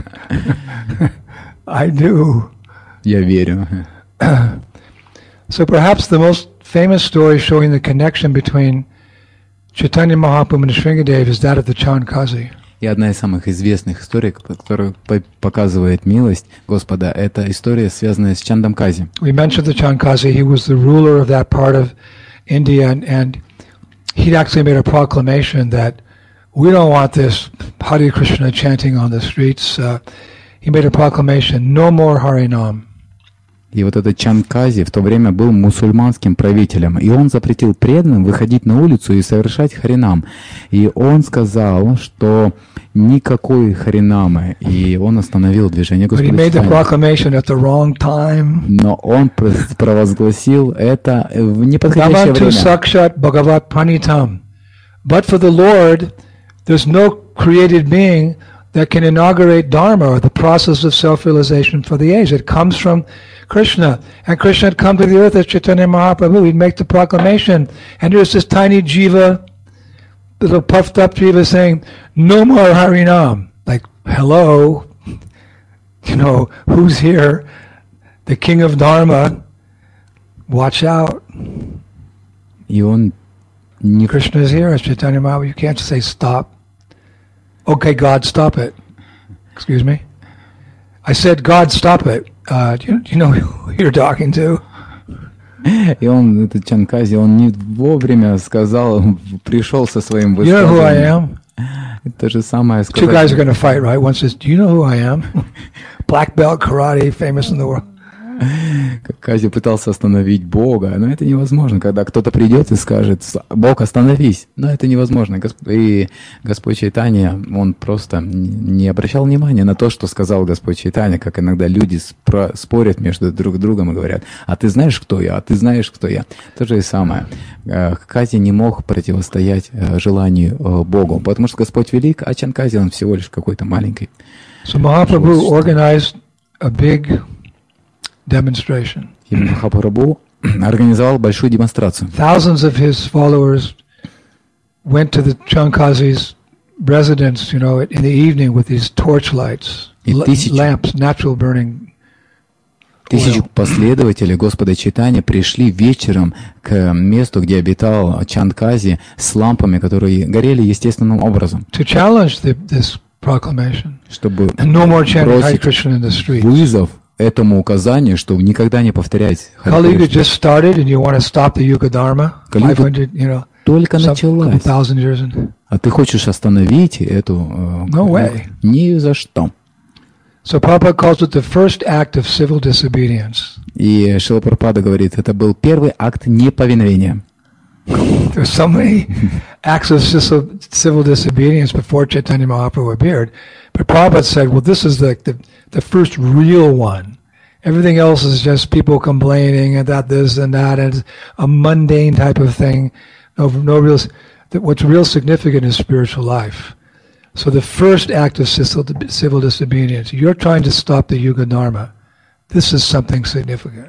I do. Я верю. So perhaps the most famous story showing the connection between Chaitanya Mahaprabhu and Shringadev is that of the Chandkazi. И одна из самых известных историй, которая показывает милость Господа, это история, связанная с Чандамкази. We mentioned the Chandkazi. He was the ruler of that part of India, and he'd actually made a proclamation that we don't want this Hare Krishna chanting on the streets. He made a proclamation, no more Harinam. И вот этот Чандкази в то время был мусульманским правителем, и он запретил преданным выходить на улицу и совершать харинам. И он сказал, что никакой харинамы, и он остановил движение Господа. Но он провозгласил это в неподходящее время. But for the Lord, there's no created being that can inaugurate Dharma, or the process of self-realization for the age. It comes from Krishna. And Krishna had come to the earth as Chaitanya Mahaprabhu. He'd make the proclamation. And there's this tiny jiva, little puffed up jiva saying, no more Harinam. Like, hello, who's here? The king of Dharma. Watch out. Krishna is here as Chaitanya Mahaprabhu. You can't say stop. Okay, God, stop it. Excuse me? I said, God, stop it. Do you know who you're talking to? И он, этот Чанкази, он не вовремя сказал, пришел со своим You know who I высказыванием. am? То же самое Two guys are сказать. going to fight, right? One says, do you know who I am? Black belt karate, famous in the world. Кази пытался остановить Бога, но это невозможно, когда кто-то придет и скажет: Бог, остановись. Но это невозможно. И Господь Чайтанья, он просто не обращал внимания на то, что сказал Господь Чайтанья, как иногда люди спорят между друг другом и говорят: а ты знаешь, кто я? А ты знаешь, кто я? То же и самое. Кази не мог противостоять желанию Богу, потому что Господь велик, а Чанкази, он всего лишь какой-то маленький. So Mahaprabhu organized a big demonstration. И Махапрабху организовал большую демонстрацию. Thousands of his followers went to the Chankazi's residence, in the evening with these torch lights, lamps, natural burning. Тысячи последователей Господа Чайтаньи пришли вечером к месту, где обитал Чанкази, с лампами, которые горели естественным образом. To challenge this proclamation. Чтобы No more chanting Hare бросить Krishna in the streets. вызов этому указанию, что никогда не повторять Kali Yuga Харе Кришна. just started, and you want to stop the Yuga Dharma? Кали Юга 500, только some началась, thousand years in. а ты хочешь остановить эту... No way. Ни за что. So Prabhupada calls it the first act of civil disobedience. И Шрила Прабхупада говорит, это был первый акт неповиновения. There's so many acts of civil disobedience before Chaitanya Mahaprabhu appeared, but Prabhupada said, well, this is the first real one. Everything else is just people complaining about this and that, and it's a mundane type of thing. No real. What's real significant is spiritual life. So the first act of civil disobedience, you're trying to stop the Yuga Dharma. This is something significant.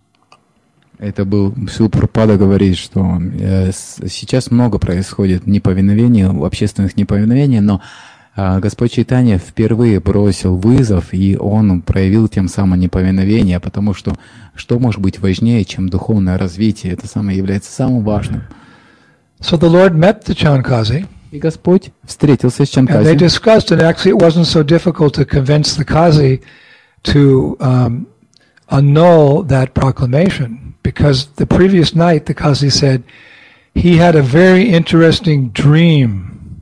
Это был, Шрила Прабхупада говорит, что сейчас много происходит неповиновений, общественных неповиновений, но Господь Чайтанья впервые бросил вызов, и он проявил тем самым неповиновение, потому что может быть важнее, чем духовное развитие? Это самое является самым важным. So the Lord met the Chankazi. И Господь встретился с And they Чанкази. discussed, and actually it wasn't so difficult to convince the Kazi to annul that proclamation, because the previous night the Kazi said he had a very interesting dream.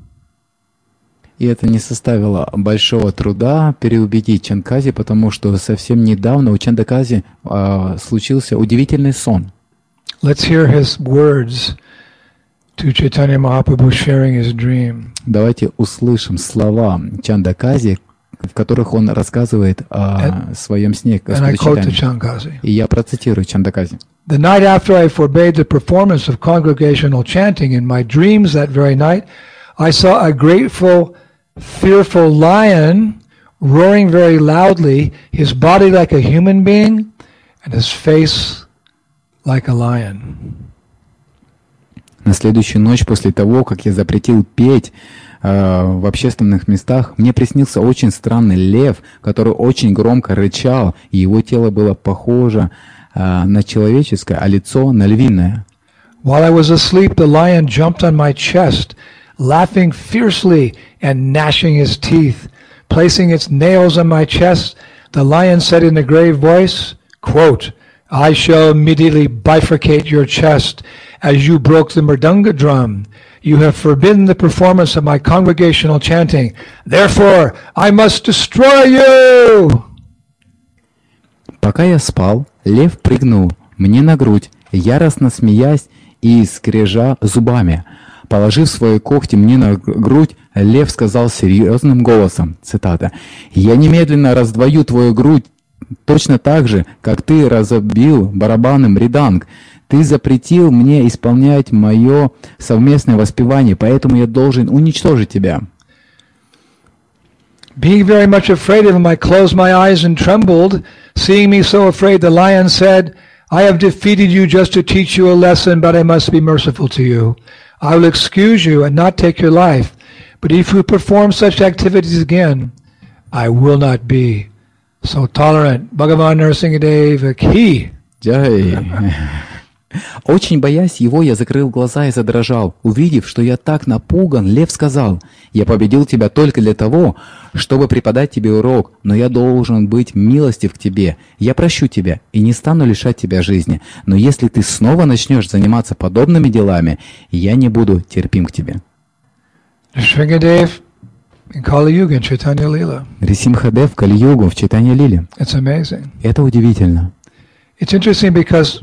И это не составило большого труда переубедить Чанкази, потому что совсем недавно у Чандакази случился удивительный сон. Let's hear his words to Chaitanya Mahaprabhu sharing his dream. Давайте услышим слова Чандакази, в которых он рассказывает о своем сне And I Господа quote the Чайтаньи. Chankazi. И я процитирую Чандакази. The night after I forbade the performance of congregational chanting, in my dreams that very night, I saw a grateful, fearful lion roaring very loudly, his body like a human being, and his face like a lion. На следующую ночь после того, как я запретил петь в общественных местах, мне приснился очень странный лев, который очень громко рычал, и его тело было похоже на человеческое, а лицо на львиное. While I was asleep, the lion jumped on my chest, laughing fiercely and gnashing his teeth. Placing its nails on my chest, the lion said in a grave voice, quote, I shall immediately bifurcate your chest as you broke the mridanga drum. You have forbidden the performance of my congregational chanting. Therefore, I must destroy you! Пока я спал, лев прыгнул мне на грудь, яростно смеясь и скрежа зубами. Положив свои когти мне на грудь, лев сказал серьезным голосом, цитата, «Я немедленно раздвою твою грудь точно так же, как ты разобил барабаны мриданг. Ты запретил мне исполнять мое совместное воспевание, поэтому я должен уничтожить тебя». Being very much afraid of him, I closed my eyes and trembled. Seeing me so afraid, the lion said, I have defeated you just to teach you a lesson, but I must be merciful to you. I will excuse you and not take your life. But if you perform such activities again, I will not be so tolerant. Bhagavan Narasimha Deva ki. Джай. Очень боясь его, я закрыл глаза и задрожал. Увидев, что я так напуган, лев сказал: «Я победил тебя только для того, чтобы преподать тебе урок, но я должен быть милостив к тебе. Я прощу тебя и не стану лишать тебя жизни. Но если ты снова начнешь заниматься подобными делами, я не буду терпим к тебе». Shringadev in Kali Yuga in Chaitanya Lila. Рисимхадев в Кали-югу в Чайтанья Лиле. It's amazing. Это удивительно. It's interesting because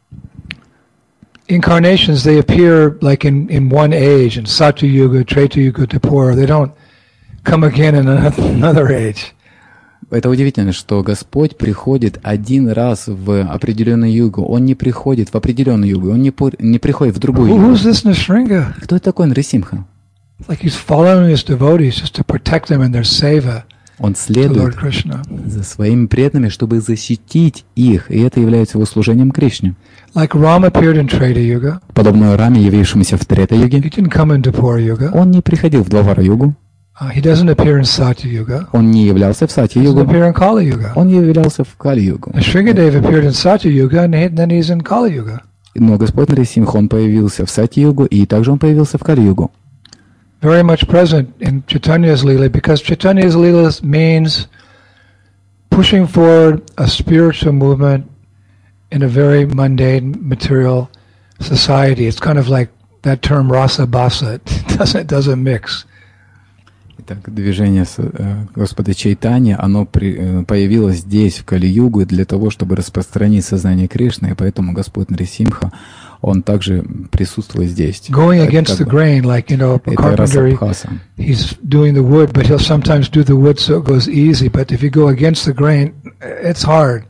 incarnations, they appear like in one age, in Satya Yuga, Treta Yuga, Dwapara. They don't come again in another age. Это удивительно, что Господь приходит один раз в определенную югу. Он не приходит в определенную югу, он не приходит в другую югу. Who's this Nrsimha? Кто это такой Нрисимха? Like he's following his devotees just to protect them in their seva Он to следует Lord Krishna. за своими преданными, чтобы защитить их, и это является его служением Кришне. Like Ram appeared in Treta Yuga. Подобно Раме, явившемуся в Трета-юге, He didn't come in Dwapara Yuga. он не приходил в Двавара-югу, He doesn't appear in Satya Yuga. он не являлся в He doesn't Сати-югу, appear in Kali Yuga. он являлся в Кали-югу. And Shringadev appeared in Satya Yuga, and then he's in Kali Yuga. Но Господь Нрисимха, он появился в Сати-югу, и также он появился в Кали-югу. Very much present in Chaitanya's Leela, because Chaitanya's Leela means pushing forward a spiritual movement in a very mundane material society. It's kind of like that term rasa basa. It doesn't mix. Итак, движение Господа Чайтаньи, оно появилось здесь, в Кали-югу, для того, чтобы распространить сознание Кришны, и поэтому Господь Нрисимха, он также присутствует здесь. Going against the grain, like, you know, a Это carpenter, расабхаса. he's doing the wood, but he'll sometimes do the wood so it goes easy. But if you go against the grain, it's hard.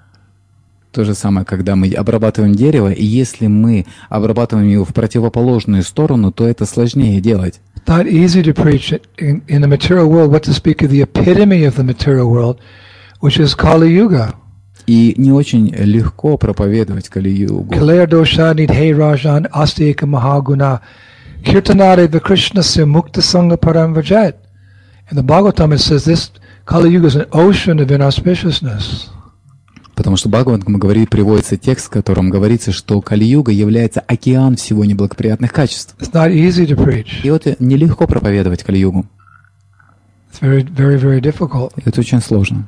То же самое, когда мы обрабатываем дерево, и если мы обрабатываем его в противоположную сторону, то это сложнее делать. It's not easy to preach in the material world, what to speak of the epitome of the material world, which is Kali Yuga. И не очень легко проповедовать Кали-югу. Kalaya dosha nidhe rajan astika mahaguna kirtanare vikrishnasya mukta sangha param vajat. In the Bhagavatam it says this Kali Yuga is an ocean of inauspiciousness. Потому что Бхагаватам приводится текст, в котором говорится, что Кали-юга является океан всего неблагоприятных качеств. It's not easy to preach. И вот нелегко проповедовать Кали-югу. It's very, very, very difficult. Это очень сложно.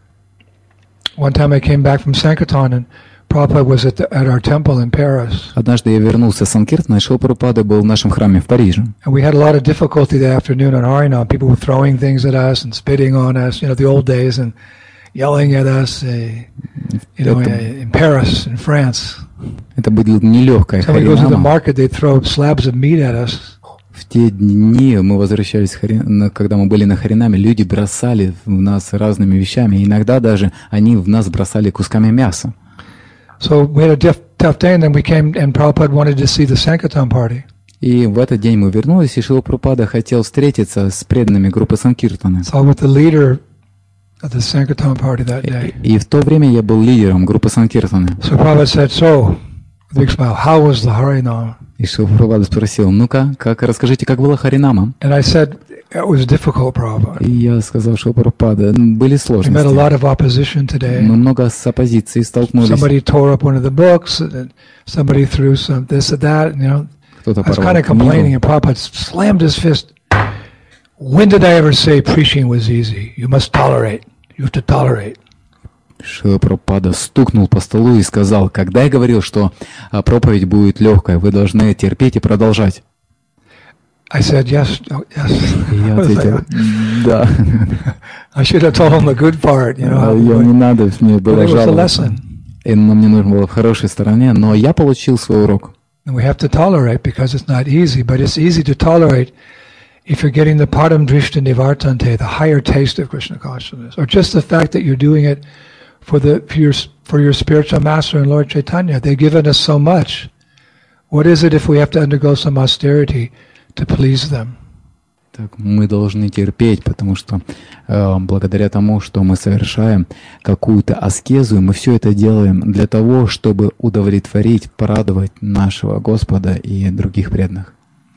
One time I came back from Sankirtan and Prabhupada was at our temple in Paris. Однажды я вернулся с Санкиртана, и Шрила Прабхупада был в нашем храме в Париже. And we had a lot of difficulty that afternoon on Harinam. People were throwing things at us and spitting on us, you know, the old days, and yelling at us, you know, in Paris, in France. Это была нелегкая Somebody goes to the Харинама. market, they throw slabs of meat at us. В те дни мы возвращались, когда мы были на Харинаме, люди бросали в нас разными вещами. Иногда даже они в нас бросали кусками мяса. So we had a tough day, and then we came, and Prabhupada wanted to see the Sankirtan party. И в этот день мы вернулись, и Шрила Прабхупада хотел встретиться с преданными группы Санкиртаны. So I was with the leader of the Sankirtan party that day. И в то время я был лидером группы Санкиртаны. So Prabhupada said, so, with a big smile, how was the Harinam? И Шрила Прабхупада спросил, ну-ка, расскажите, как была Харинама? And I said, it was difficult, Prabhupada. И я сказал, Шрила Прабхупада, были We met a сложности. lot of opposition today. Мы много с оппозицией столкнулись. Somebody tore up one of the books, and somebody threw some this or that, you know. Кто-то I was порвал kind of complaining, книгу. and Prabhupada slammed his fist. When did I ever say preaching was easy? You must tolerate. You have to tolerate. Шрила Прабхупада стукнул по столу и сказал, когда я говорил, что проповедь будет легкая, вы должны терпеть и продолжать. I said, yes, oh, yes. И я I was ответил, like, да. I should have told him the good part, you know. Я не надо, мне But было it was a жаловаться. lesson. Но мне нужно было в хорошей стороне, но я получил свой урок. And we have to tolerate because it's not easy, but it's easy to tolerate if you're getting the param drishta nivartante, the higher taste of Krishna consciousness, or just the fact that you're doing it for your spiritual master and Lord Chaitanya. They've given us so much. What is it if we have to undergo some austerity to please them? Так, мы должны терпеть, потому что благодаря тому, что мы совершаем какую-то аскезу, мы все это делаем для того, чтобы удовлетворить, порадовать нашего Господа и других преданных.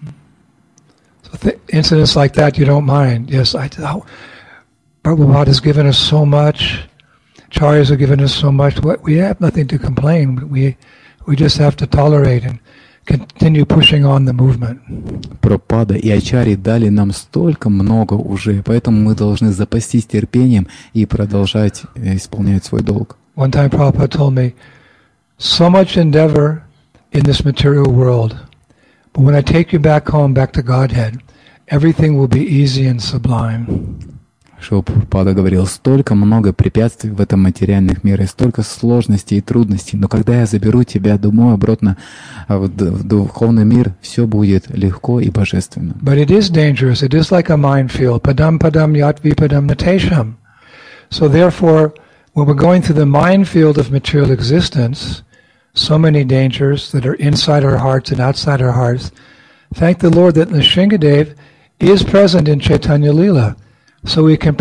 So incidents like that you don't mind. Yes, Prabhupada has given us so much. Acharyas have given us so much. We have nothing to complain. We We just have to tolerate and continue pushing on the movement. Прабхупада и ачарьи дали нам столько много уже, поэтому мы должны запастись терпением и продолжать исполнять свой долг. One time Prabhupada told me, so much endeavor in this material world, but when I take you back home, back to Godhead, everything will be easy and sublime. Шрила Прабхупада говорил, столько много препятствий в этом материальном мире, столько сложностей и трудностей, но когда я заберу тебя домой обратно в духовный мир, все будет легко и божественно. But it is dangerous. It is like a minefield. Padam padam yat vipadam natesham. So therefore, when we're going through the minefield of material existence, so many dangers that are inside our hearts and outside our hearts, thank the Lord that Nrsingadev is present in Chaitanya Lila. So we can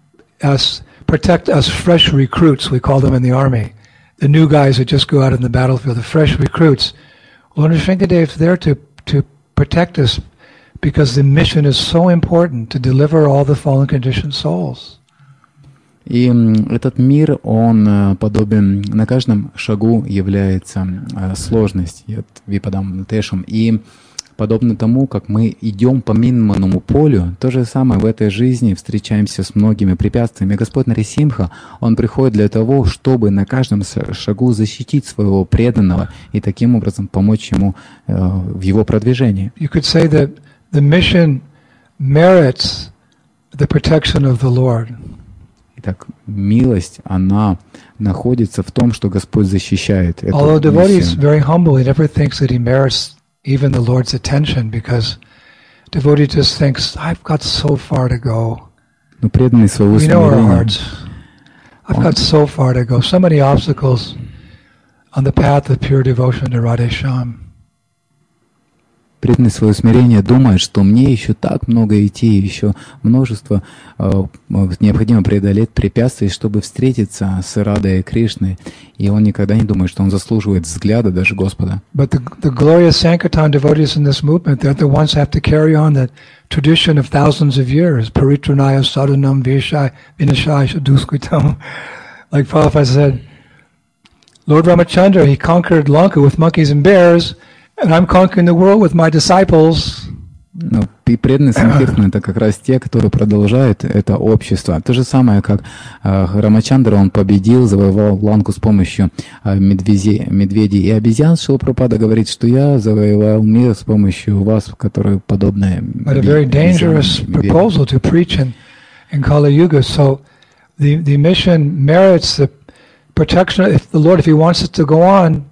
protect us fresh recruits, we call them in the army, the new guys that just go out in the battlefield, the fresh recruits. Well, Nrsingadev is there to protect us because the mission is so important to deliver all the fallen conditioned souls. И этот мир, он подобен, на каждом шагу является сложность, випадам натешам, и подобно тому, как мы идем по минному полю, то же самое в этой жизни встречаемся с многими препятствиями. Господь Нарисимха, Он приходит для того, чтобы на каждом шагу защитить своего преданного и таким образом помочь ему в его продвижении. You could say that the mission merits the protection of the Lord. Итак, милость, она находится в том, что Господь защищает эту Although devotee is миссию. very humble, he never thinks that he merits even the Lord's attention, because devotee just thinks, I've got so far to go. Но преданный своего We know our смирения, hearts. I've got so far to go. So many obstacles on the path of pure devotion to Radhesham. преданный своего смирения думает, что мне еще так много идти, еще множество необходимо преодолеть препятствий, чтобы встретиться с Радой и Кришной. И он никогда не думает, что он заслуживает взгляда даже Господа. But the glorious Sankirtan devotees in this movement, they're the ones who have to carry on the tradition of thousands of years. Paritranaya sadhanam vinashaya shaduskritam. Like Prabhupada said, Lord Ramachandra, he conquered Lanka with monkeys and bears, and I'm conquering the world with my disciples. Но и преданные Санкиртаны — это как раз те, которые продолжают это общество. То же самое, как Рамачандра, он победил, завоевал Ланку с помощью медведей и обезьян. Шрила Прабхупада говорит, что я завоевал мир с помощью вас, которые подобны But a very dangerous proposal to preach in Kali Yuga. So the mission merits the protection. If the Lord, if He wants us to go on,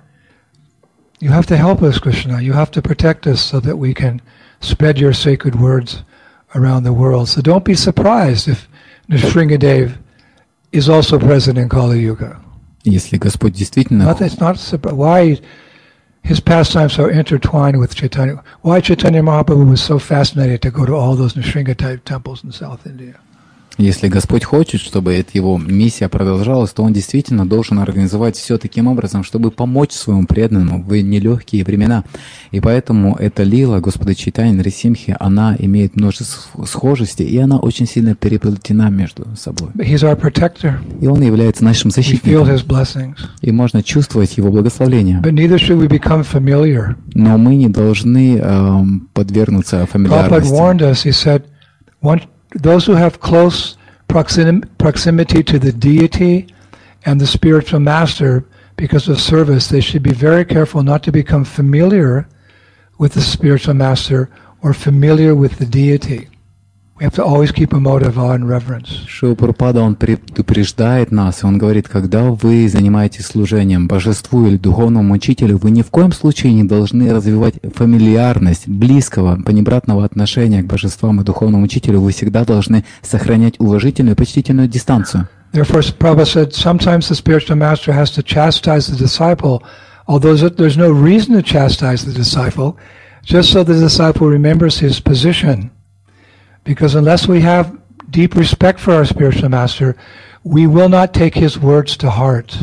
you have to help us, Krishna. You have to protect us so that we can spread your sacred words around the world. So don't be surprised if Nrsingadev is also present in Kali Yuga. Если Господь действительно... It's not why his pastimes are intertwined with Chaitanya. Why Chaitanya Mahaprabhu was so fascinated to go to all those Nrsinga type temples in South India. Если Господь хочет, чтобы эта его миссия продолжалась, то Он действительно должен организовать все таким образом, чтобы помочь своему преданному в нелегкие времена. И поэтому эта лила Господа Чайтаньи Нарисимхи, она имеет множество схожестей, и она очень сильно переплетена между собой. He's our protector. И Он является нашим We feel защитником. his blessings. И можно чувствовать Его благословение. But neither should we become familiar. Но мы не должны подвергнуться Prabhupada фамильярности. warned us, he said, those who have close proximity to the deity and the spiritual master because of service, they should be very careful not to become familiar with the spiritual master or familiar with the deity. We have to always keep a mode of awe and reverence. Шрила Прабхупада, он предупреждает нас, и он говорит, когда вы занимаетесь служением божеству или духовному учителю, вы ни в коем случае не должны развивать фамильярность, близкого, понебратного отношения к божествам и духовному учителю. Вы всегда должны сохранять уважительную и почтительную дистанцию. Therefore, Prabhupada said, sometimes the spiritual master has to chastise the disciple, although there's no reason to chastise the disciple, just so the disciple remembers his position. Because unless we have deep respect for our spiritual master, we will not take his words to heart.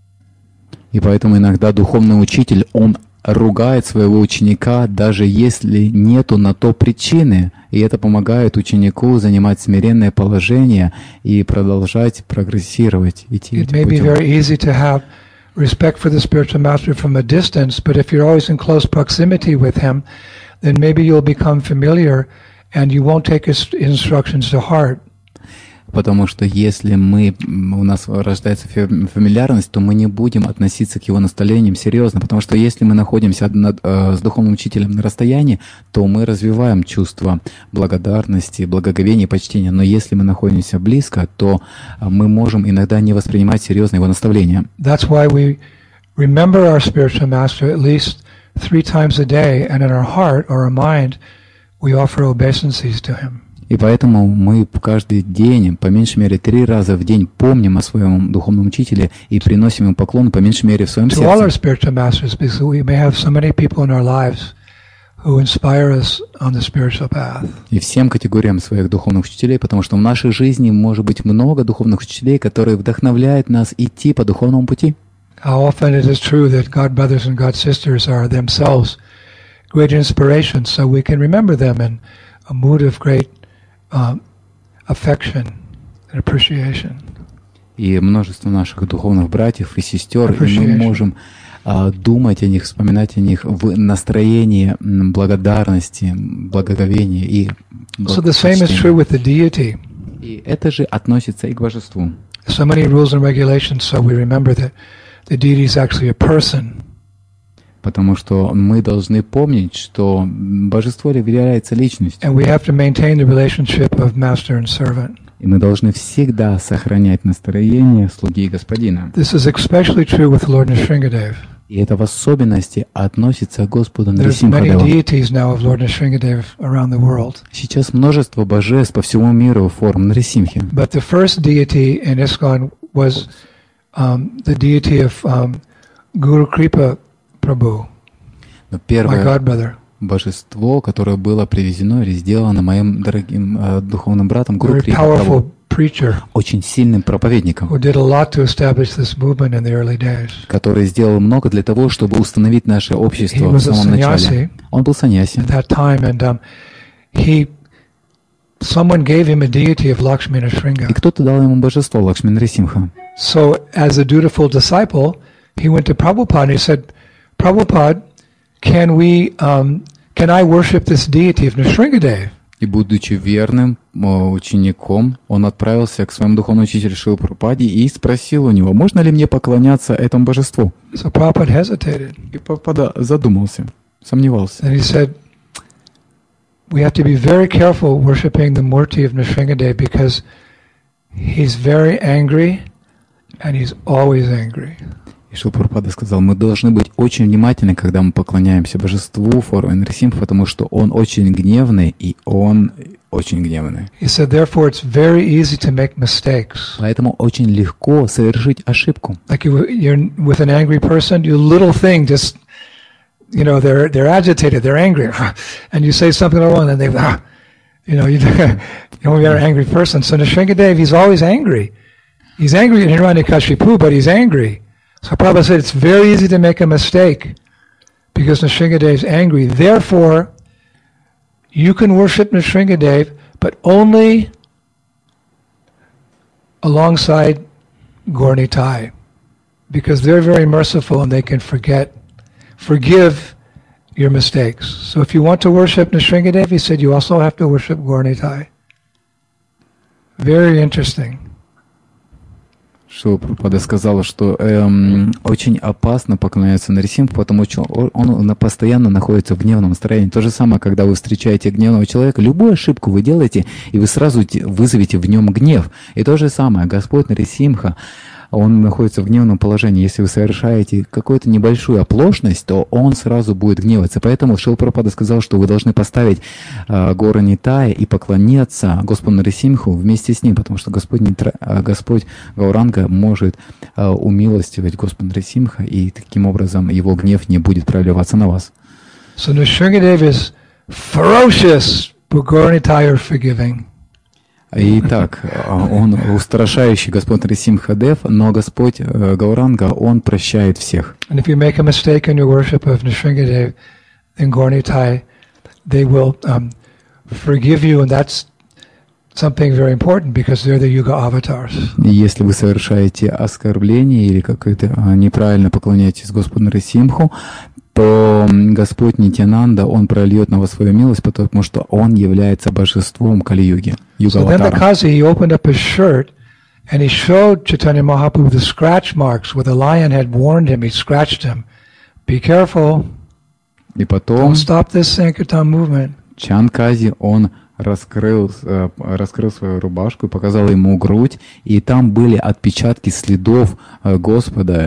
И поэтому иногда духовный учитель, он ругает своего ученика, даже если нету на то причины. И это помогает ученику занимать смиренное положение и продолжать прогрессировать, идти It этим may be путем. very easy to have respect for the spiritual master from a distance, but if you're always in close proximity with him, then maybe you'll become familiar and you won't take his instructions to heart. Потому что если у нас рождается фамильярность, то мы не будем относиться к его наставлениям серьезно, потому что если мы находимся с духовным учителем на расстоянии, то мы развиваем чувство благодарности, благоговения и почтения. Но если мы находимся близко, то мы можем иногда не воспринимать серьезно его наставления. That's why we remember our spiritual master at least 3 times a day, and in our heart or our mind, we offer obeisances to him. И поэтому мы каждый день, по меньшей мере 3 раза в день, помним о своем духовном учителе и приносим ему поклон, по меньшей мере, в своем To all our сердце. spiritual masters, because we may have so many people in our lives who inspire us on the spiritual path. И всем категориям своих духовных учителей, потому что в нашей жизни может быть много духовных учителей, которые вдохновляют нас идти по духовному пути. How often it is true that God brothers and God sisters are themselves great inspirations, so we can remember them in a mood of great affection and appreciation. И множество наших духовных братьев и сестер, и мы можем думать о них, вспоминать о них в настроении благодарности, благоговения и So the same is true with the deity. И это же относится и к божеству. So many rules and regulations, so we remember that the deity is actually a person. Потому что мы должны помнить, что божество является личностью. And we have to maintain the relationship of master and servant. И мы должны всегда сохранять настроение слуги и господина. This is especially true with Lord Nrsingadev. И это в особенности относится к Господу There's many Нрисимхадеву. deities now of Lord Nrsingadev around the world. Сейчас множество божеств по всему миру в форме Нрисимхи. But the first deity in ISKCON was the deity of Guru Kripa Prabhu, Но my первое godbrother, божество, которое было привезено или сделано моим дорогим духовным братом Гуру very Крипа powerful Прабху, preacher очень сильным проповедником, who did a lot to establish this movement in the early days. который сделал много для того, чтобы установить наше He общество в was a самом начале. sannyasi Он был саньяси. at that time, and someone gave him a deity of Lakshmi И Nrsinga. кто-то дал ему божество Лакшми Нрисимха. So, as a dutiful disciple, he went to Prabhupada and he said, Prabhupada, can I worship this deity of Nrsingadev? И будучи верным учеником, он отправился к своему духовному учителю Шрилы Прабхупаде и спросил у него, можно ли мне поклоняться этому божеству? So Prabhupada hesitated. И Прабхупада задумался, сомневался. And he said, we have to be very careful worshiping the Murti of Nrsingadev because he's very angry and he's always angry. И Шрила Прабхупада сказал, мы должны быть очень внимательны, когда мы поклоняемся божеству в форме Нрисимха, потому что он очень гневный, и он очень гневный. He said, therefore, it's very easy to make mistakes. Поэтому очень легко совершить ошибку. Like you're with an angry person, your little thing just, they're agitated, they're angry, and you say something wrong, and they, you don't get an angry person. So Nrsingadev, he's always angry. He's angry in Hiranyakashipu, but he's angry. So Prabhupada said it's very easy to make a mistake because Nrsingadev is angry. Therefore, you can worship Nrsingadev, but only alongside Gaur Nitai, because they're very merciful and they can forgive your mistakes. So if you want to worship Nrsingadev, he said, you also have to worship Gaur Nitai. Very interesting. Шрила Прабхупада сказала, что очень опасно поклоняться Нрисимху, потому что он постоянно находится в гневном настроении. То же самое, когда вы встречаете гневного человека, любую ошибку вы делаете, и вы сразу вызовете в нем гнев. И то же самое, Господь Нрисимха, он находится в гневном положении. Если вы совершаете какую-то небольшую оплошность, то он сразу будет гневаться. Поэтому Шрила Прабхупада сказал, что вы должны поставить гору Нитая и поклоняться Господу Нрисимху вместе с ним, потому что Господь Гауранга может умилостивать Господа Нрисимха, и таким образом его гнев не будет проливаться на вас. So Nrsingadev is ferocious, but Gaur Nitai are forgiving. Итак, он устрашающий Господь Нрисимхадев, но Господь Гауранга, он прощает всех. And if you make a mistake in your worship of Nrsingadev, then Gaur Nitai, they will forgive you, and that's something very important because they're the Yuga avatars. И если вы совершаете оскорбление или как-то неправильно поклоняетесь Господу Нарисимху, то Господь Нитьянанда, Он прольет на вас свою милость, потому что Он является божеством Кали-юги, So then the Kazi, he opened up his shirt and he showed Chaitanya Mahaprabhu the scratch marks where the lion had warned him. He scratched him. Be careful. И потом Don't stop this Sankirtan movement. Чанкази, он раскрыл свою рубашку и показал ему грудь, и там были отпечатки следов Господа,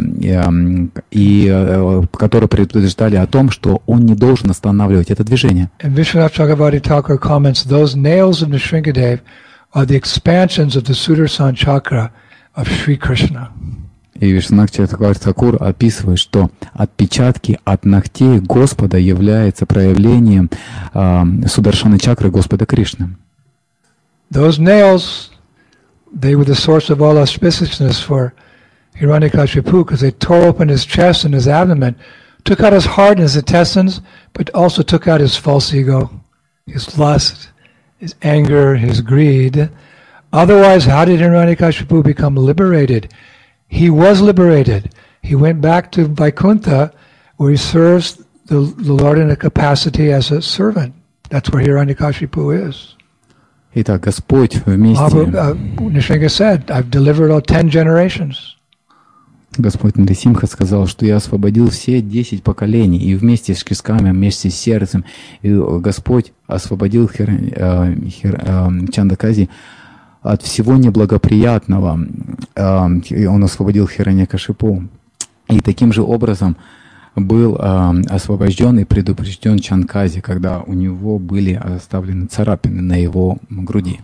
которые предупреждали о том, что он не должен останавливать это движение. And Vishwanath Chakravarti Thakur comments, those nails of Nrsingadev are the expansions of the Sudarshan Chakra of Sri Krishna. И Вишванат Чакраварти Тхакур описывает, что отпечатки от ногтей Господа являются проявлением Сударшаны чакры Господа Кришны. Those nails, they were the source of all auspiciousness for Hiranyakashipu because they tore open his chest and his abdomen, took out his heart and his intestines, but also took out his false ego, his lust, his anger, his greed. Otherwise, how did Hiranyakashipu become liberated? He was liberated. He went back to Vaikuntha, where he serves the Lord in a capacity as a servant. That's where Hiranyakashipu is. Итак, Господь вместе... Nrsinga said, I've delivered all 10 generations. Господь Нарисимха сказал, что я освободил все 10 поколений, и вместе с Кисками, вместе с сердцем. И Господь освободил Чандакази от всего неблагоприятного. Он освободил Хираньякашипу. И таким же образом был освобожден и предупрежден Чанкази, когда у него были оставлены царапины на его груди.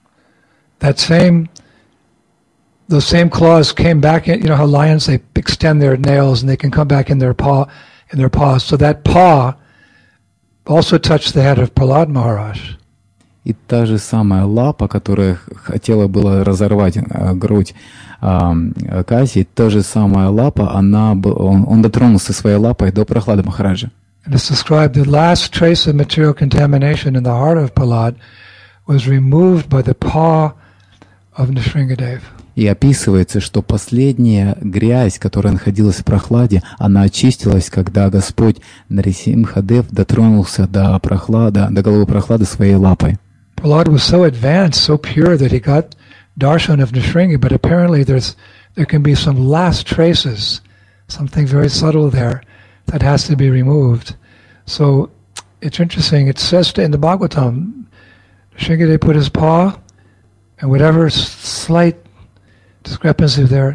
Those same claws came back in, you know how lions, they extend their nails and they can come back in their paws. So that paw also touched the head of Prahlad Maharaj. И та же самая лапа, которая хотела было разорвать грудь Кази, та же самая лапа, он дотронулся своей лапой до Прахлады Махараджа. And it's described the last trace of material contamination in the heart of Prahlad was removed by the paw of Nrsingadev. И описывается, что последняя грязь, которая находилась в Прахладе, она очистилась, когда Господь Нарисимхадев дотронулся до головы Прахлады своей лапой. Prahlad was so advanced, so pure that he got darshan of Nrsinga, but apparently there can be some last traces, something very subtle there that has to be removed. So it's interesting. It says in the Bhagavatam, Nrsingadev put his paw, and whatever slight discrepancy there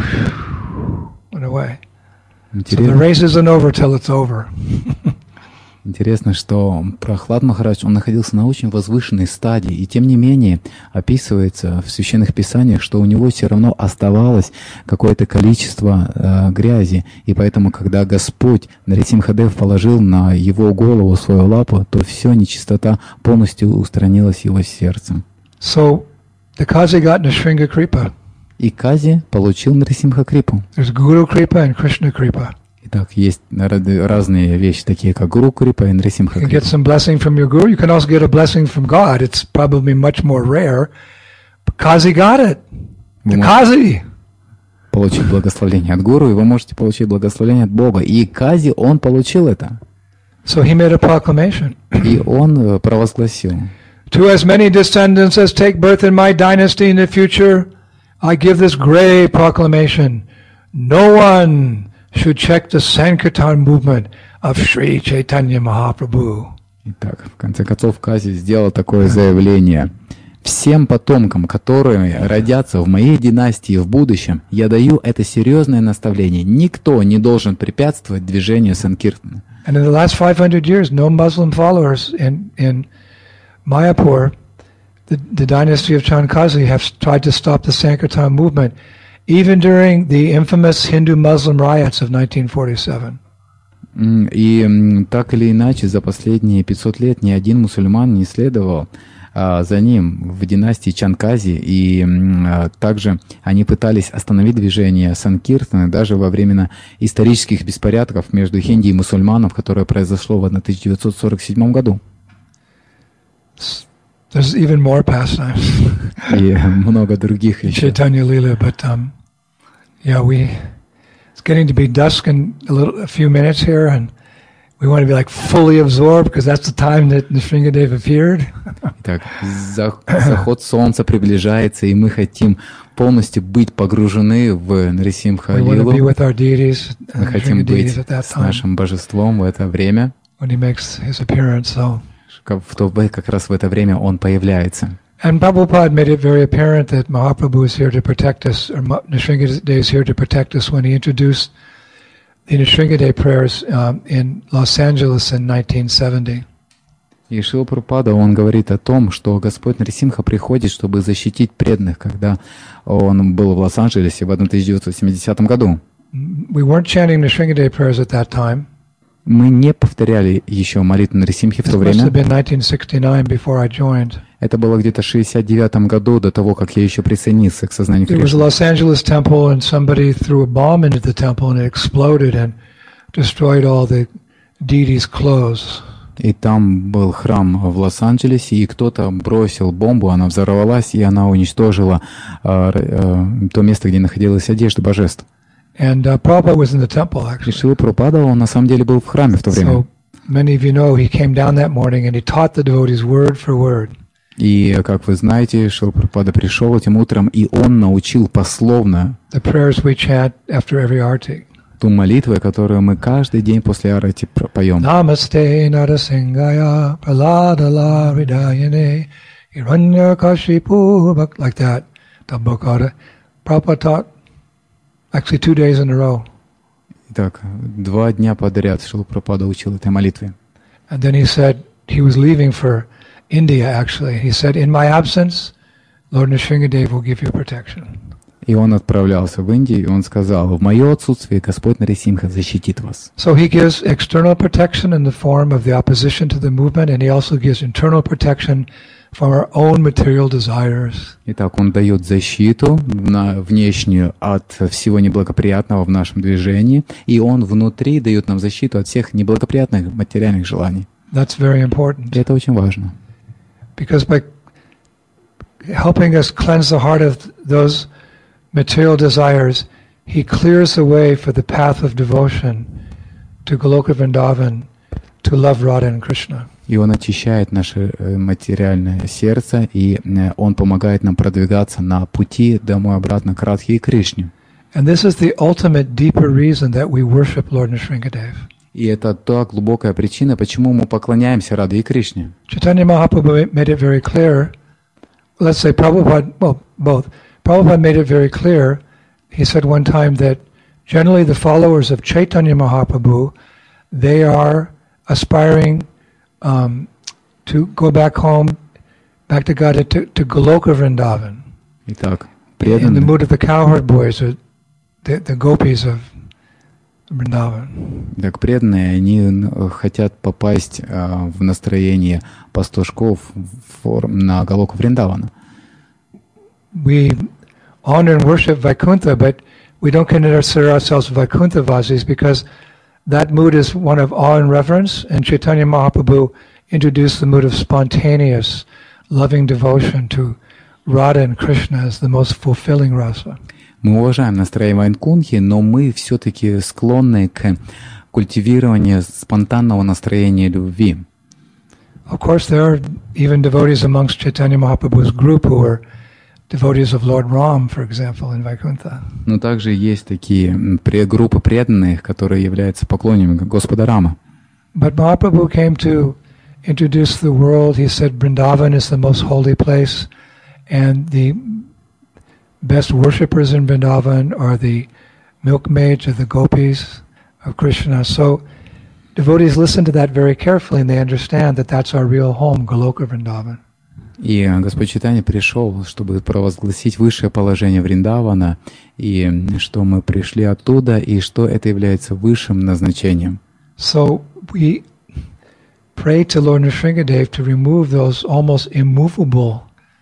went away. So the race isn't over till it's over. Интересно, что Прахлад Махарадж, он находился на очень возвышенной стадии, и тем не менее описывается в священных писаниях, что у него все равно оставалось какое-то количество грязи, и поэтому, когда Господь Нарисимхадев положил на его голову свою лапу, то все нечистота полностью устранилась его сердцем. So the Kazi got Nrsinga Kripa. И Кази получил Нарисимха Крипу. There's Guru Kripa and Krishna Kripa. Итак, есть разные вещи, такие как Гуру Крипа и Нарисимха Крипа. You can get some blessing from your Guru. You can also get a blessing from God. It's probably much more rare. But Kazi got it. The Kazi. Получить благословение от Гуру, и вы можете получить благословение от Бога. И Кази, он получил это. So he made a proclamation. И он провозгласил. To as many descendants as take birth in my dynasty in the future, I give this great proclamation. No one should check the Sankirtan movement of Sri Chaitanya Mahaprabhu. Итак, в конце концов, Кази сделал такое заявление. Всем потомкам, которые родятся в моей династии в будущем, я даю это серьезное наставление. Никто не должен препятствовать движению Санкиртана. And in the last 500 years, no Muslim followers in Mayapur, the dynasty of Chankazi, have tried to stop the Sankirtan movement, even during the infamous Hindu-Muslim riots of 1947. И так или иначе, за последние 500 лет ни один мусульман не следовал за ним в династии Чанкази, и также они пытались остановить движение Санкиртана даже во время исторических беспорядков между хинди и мусульманов, которое произошло в 1947 году. The There's even more pastimes. И много других еще. Chaitanya Lila, but yeah, it's getting to be dusk in a few minutes here, and we want to be like fully absorbed because that's the time that Nrsimhadev appeared. Итак, заход солнца приближается, и мы хотим полностью быть погружены в Нарисимха Лилу. Мы хотим быть с нашим божеством в это время. When he makes his appearance, so. Как раз в это время он появляется. And Prabhupada made it very apparent that Mahaprabhu is here to protect us, or Nrsimhadev is here to protect us when he introduced the Nrsimhadev prayers in Los Angeles in 1970. И Шрила Прабхупада, он говорит о том, что Господь Нарисимха приходит, чтобы защитить преданных, когда он был в Лос-Анджелесе в 1970 году. We weren't chanting Nrsimhadev prayers at that time. Мы не повторяли еще молитву Нарисимхи в то время. Это было где-то в 1969 году, до того, как я еще присоединился к сознанию Кришны. И там был храм в Лос-Анджелесе, и кто-то бросил бомбу, она взорвалась, и она уничтожила то место, где находилась одежда божеств. And Prabhupada was in the temple, actually. Шрила Прабхупада, он на самом деле был в храме в то время. So many of you know, he came down that morning and he taught the devotees word for word. И, как вы знаете, Шрила Прабхупада пришел этим утром, и он научил пословно the prayers we chant after every arati. Ту молитву, которую мы каждый день после арати поем. Namaste Narasingaya Praladala Hridayane Hiranyakashipu, like that. Prabhupada taught actually 2 days in a row. Итак, 2 дня подряд Шрила Прабхупада учил этой молитве. And then he said he was leaving for India. Actually, he said, "In my absence, Lord Nrsimhadev will give you protection." И он отправлялся в Индию, и он сказал: в мое отсутствие Господь Нарисимха защитит вас. So he gives external protection in the form of the opposition to the movement, and he also gives internal protection from our own material desires. Итак, он дает защиту внешнюю от всего неблагоприятного в нашем движении, и он внутри дает нам защиту от всех неблагоприятных материальных желаний. That's very important. И это очень важно. Because by helping us cleanse the heart of those material desires, he clears the way for the path of devotion to Goloka Vrindavan, to love Radha and Krishna. И он очищает наше материальное сердце, и он помогает нам продвигаться на пути домой обратно к Радхе и Кришне. And this is the ultimate deeper reason that we worship Lord Nrsimhadev. И это та глубокая причина, почему мы поклоняемся Радхе и Кришне. Chaitanya Mahaprabhu made it very clear. Let's say Prabhupada, well, both. Prabhupada made it very clear. He said one time that generally the followers of Chaitanya Mahaprabhu, they are aspiring to go back home, back to God, to Goloka Vrindavan. Итак, in the mood of the cowherd boys, or the gopis of Vrindavan. Так преданные, они хотят попасть в настроение пастушков на Галоку Вриндавана. We honor and worship Vaikuntha, but we don't consider ourselves Vaikuntha-vasis because that mood is one of awe and reverence, and Chaitanya Mahaprabhu introduced the mood of spontaneous, loving devotion to Radha and Krishna as the most fulfilling rasa. Мы уважаем настроение Вайкунтхи, но мы все-таки склонны к культивированию спонтанного настроения любви. Of course, there are even devotees amongst Chaitanya Mahaprabhu's group who are devotees of Lord Ram, for example, in Vaikuntha. Но также есть такие группы преданных, которые являются поклонниками Господа Рама. But Mahaprabhu came to introduce the world. He said Vrindavan is the most holy place, and the best worshippers in Vrindavan are the milkmaids or the gopis of Krishna. So devotees listen to that very carefully, and they understand that that's our real home, Goloka Vrindavan. И Господь Чайтанья пришел, чтобы провозгласить высшее положение Вриндавана, и что мы пришли оттуда, и что это является высшим назначением. So we pray to Lord Nrsimhadev to remove those almost immovable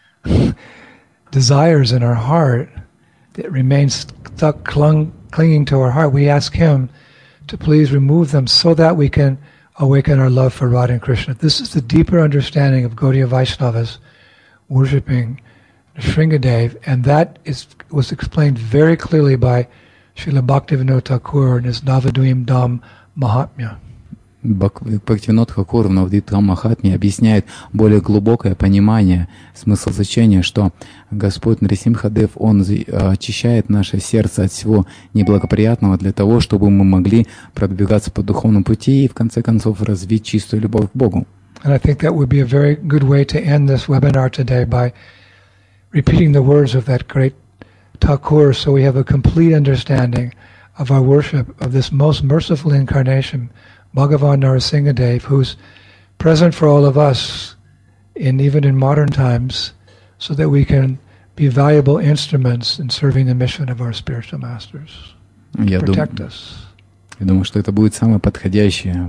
desires in our heart that remain stuck, clinging to our heart. We ask Him to please remove them so that we can awaken our love for Radha and Krishna. This is the deeper understanding of Gaudiya Vaishnavas worshipping Nrsingadev, and that was explained very clearly by Srila Bhaktivinoda Thakur in his Navadvip Dham Mahatmya. Бхактивинод Тхакур в Навадвип Dham Махатме объясняет более глубокое понимание, смысл значения, что Господь Нрисимхадев, Он очищает наше сердце от всего неблагоприятного для того, чтобы мы могли продвигаться по духовному пути и, в конце концов, развить чистую любовь к Богу. And I think that would be a very good way to end this webinar today by repeating the words of that great Thakur, so we have a complete understanding of our worship of this most merciful incarnation, Bhagavan Nrsingadev, who's present for all of us, even in modern times, so that we can be valuable instruments in serving the mission of our spiritual masters. Protect us. Я думаю, что это будет самое подходящее,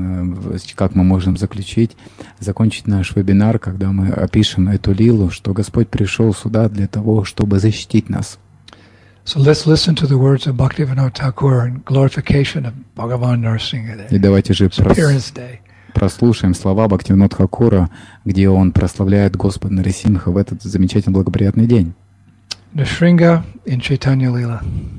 как мы можем закончить наш вебинар, когда мы опишем эту лилу, что Господь пришел сюда для того, чтобы защитить нас. So let's listen to the words of Bhaktivinoda Thakur in glorification of Bhagavan Nrsingadev. И давайте же прослушаем слова Бхактивинода Тхакура, где он прославляет Господа Нрисимха в этот замечательно благоприятный день. Nrsinga in Chaitanya Lila.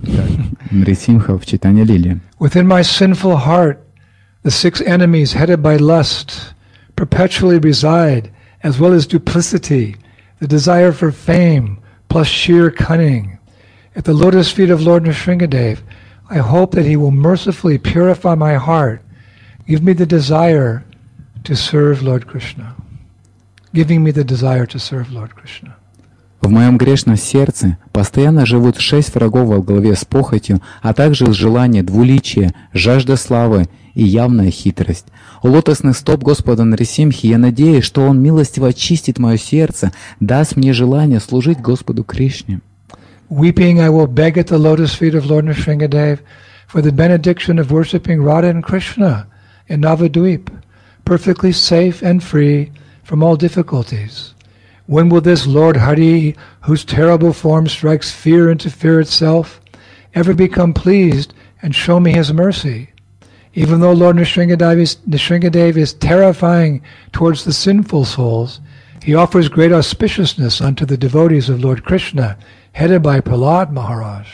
Нрисимха в Чайтанья Лиле. Within my sinful heart, the 6 enemies headed by lust perpetually reside, as well as duplicity, the desire for fame, plus sheer cunning. At the lotus feet of Lord Nrsingadev, I hope that he will mercifully purify my heart, give me the desire to serve Lord Krishna. Giving me the desire to serve Lord Krishna. В моем грешном сердце постоянно живут 6 врагов во главе с похотью, а также желание двуличия, жажда славы и явная хитрость. У лотосных стоп Господа Нрисимхи я надеюсь, что Он милостиво очистит мое сердце, даст мне желание служить Господу Кришне. Weeping, I will beg at the lotus feet of Lord Nrsingadev for the benediction of worshipping Radha and Krishna in Navadvip, perfectly safe and free from all difficulties. When will this Lord Hari, whose terrible form strikes fear into fear itself, ever become pleased and show me his mercy? Even though Lord Nrsingadev is terrifying towards the sinful souls, he offers great auspiciousness unto the devotees of Lord Krishna, headed by Prahlad Maharaj.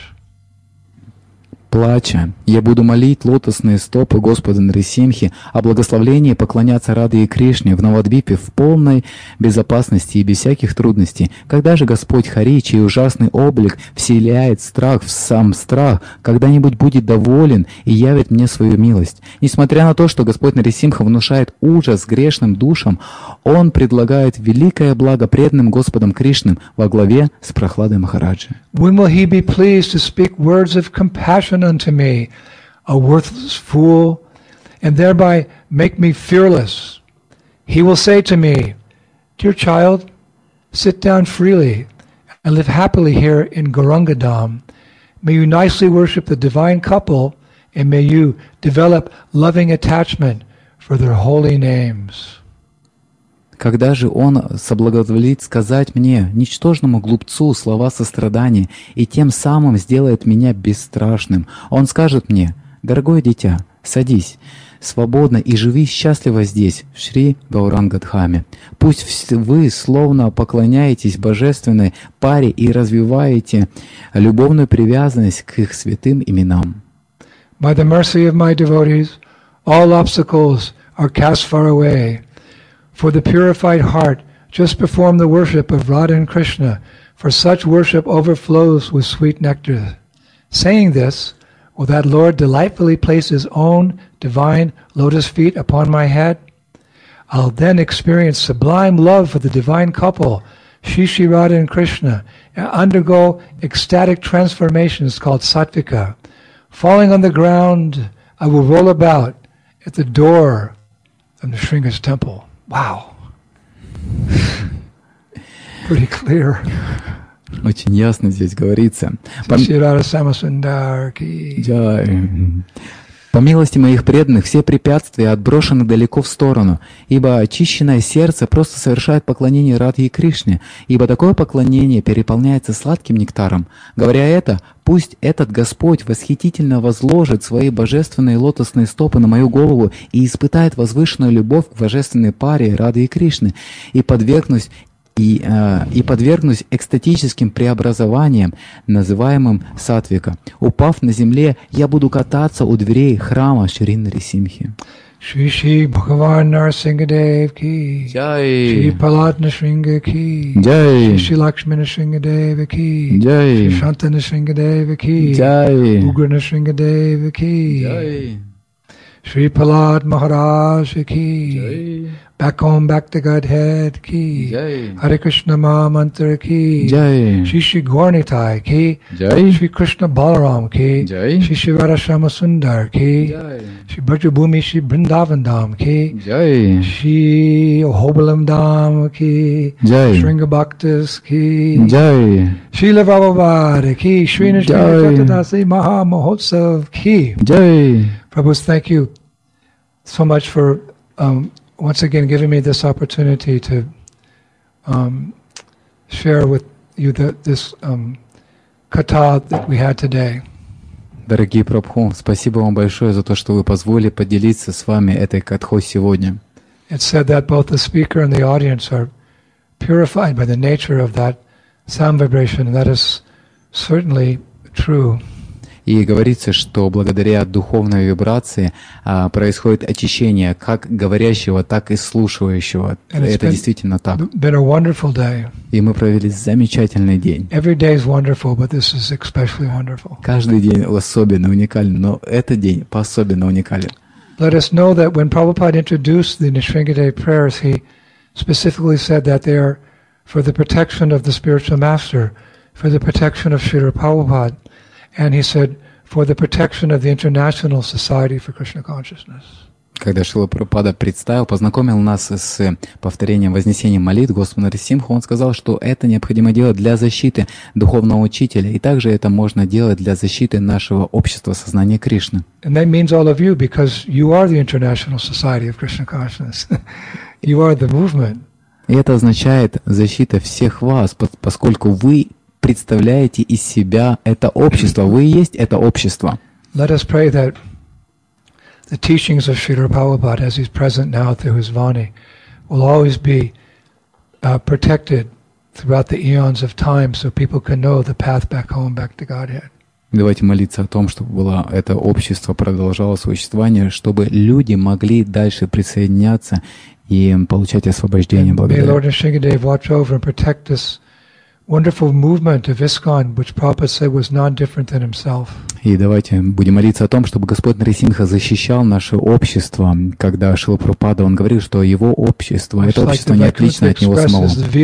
Плача, я буду молить лотосные стопы Господа Нрисимхи о благословлении поклоняться Раде и Кришне в Навадвипе в полной безопасности и без всяких трудностей. Когда же Господь Хари, чей ужасный облик вселяет страх в сам страх, когда-нибудь будет доволен и явит мне свою милость? Несмотря на то, что Господь Нрисимха внушает ужас грешным душам, Он предлагает великое благо преданным Господом Кришным во главе с Прахладой Махараджи. When will he be pleased to speak words of compassion unto me, a worthless fool, and thereby make me fearless? He will say to me, Dear child, sit down freely and live happily here in Gaurangadam. May you nicely worship the divine couple, and may you develop loving attachment for their holy names. Когда же Он соблаговолит сказать мне, ничтожному глупцу, слова сострадания, и тем самым сделает меня бесстрашным, Он скажет мне: «Дорогое дитя, садись свободно и живи счастливо здесь, в Шри Гаурангадхаме. Пусть вы словно поклоняетесь божественной паре и развиваете любовную привязанность к их святым именам». By the mercy of my devotees, all obstacles are cast far away. For the purified heart, just perform the worship of Radha and Krishna, for such worship overflows with sweet nectar. Saying this, will that Lord delightfully place His own divine lotus feet upon my head? I'll then experience sublime love for the divine couple, Shri Radha and Krishna, and undergo ecstatic transformations called sattvika. Falling on the ground, I will roll about at the door of Nrsinga's temple. Wow. Pretty clear. Очень ясно здесь говорится. По милости моих преданных все препятствия отброшены далеко в сторону, ибо очищенное сердце просто совершает поклонение Радхе и Кришне, ибо такое поклонение переполняется сладким нектаром. Говоря это, пусть этот Господь восхитительно возложит свои божественные лотосные стопы на мою голову и испытает возвышенную любовь к божественной паре Радхи и Кришны, и подвергнусь и подвергнусь экстатическим преобразованиям, называемым сатвика. Упав на земле, я буду кататься у дверей храма Шри Нарисимхи. Shri Shri Bhagavan Narasimhadev ki, Shri Prahlad Nrsimha ki, Shri Shri Lakshmana Nrsimhadev ki, Shri Shanta Nrsimhadev ki, Ugra Nrsimhadev ki, Shri Prahlad Maharaj ki, back home, back to Godhead ki, Hare Krishna Maha Mantra ki, Shri Shri Gaurnitai ki, Shri Krishna Balaram ki, Shri Shri Radharashama Sundar ki, Shri Brajabhumi Shri Vrindavan Dham ki, Shri Hobalam Dham ki, Shringa Bhaktas ki, Srila Prabhupada ki, Shri Nrsimha Chattadasi Maha Mahotsav ki. Prabhus, thank you so much for once again giving me this opportunity to share with you this katha that we had today. Дорогие Прабху, спасибо вам большое за то, что вы позволили поделиться с вами этой катхой сегодня. It's said that both the speaker and the audience are purified by the nature of that sound vibration, and that is certainly true. И говорится, что благодаря духовной вибрации происходит очищение как говорящего, так и слушающего. Это действительно так. И мы провели замечательный день. Каждый день особенно уникален, но этот день по-особенно уникален. Let us know that when Prabhupada introduced the Nrsimhadev prayers, he specifically said that they are for the protection of the spiritual master, for the protection of Srila Prabhupada. And he said, for the protection of the International Society for Krishna Consciousness. Когда Шрила Прабхупада познакомил нас с повторением вознесением молитв Господу Нарисимху, он сказал, что это необходимо делать для защиты духовного учителя, и также это можно делать для защиты нашего общества сознания Кришны. And that means all of you, because you are the International Society of Krishna Consciousness. You are the movement. И это означает защита всех вас, поскольку вы представляете из себя это общество. Вы и есть это общество. Let us pray that the teachings of Srila Prabhupada, as he's present now through his Vani, will always be protected throughout the eons of time, so people can know the path back home, back to Godhead. Давайте молиться о том, чтобы было это общество продолжало существование, чтобы люди могли дальше присоединяться и получать освобождение благодаря. May Lord Nrsimhadev watch over and protect this wonderful movement of ISKCON, which Prabhupada said was non-different than himself. И давайте будем молиться о том, чтобы Господь Нарисимха защищал наше общество, когда Шрила Прабхупада, он говорил, что его общество, это общество не отлично от него самого.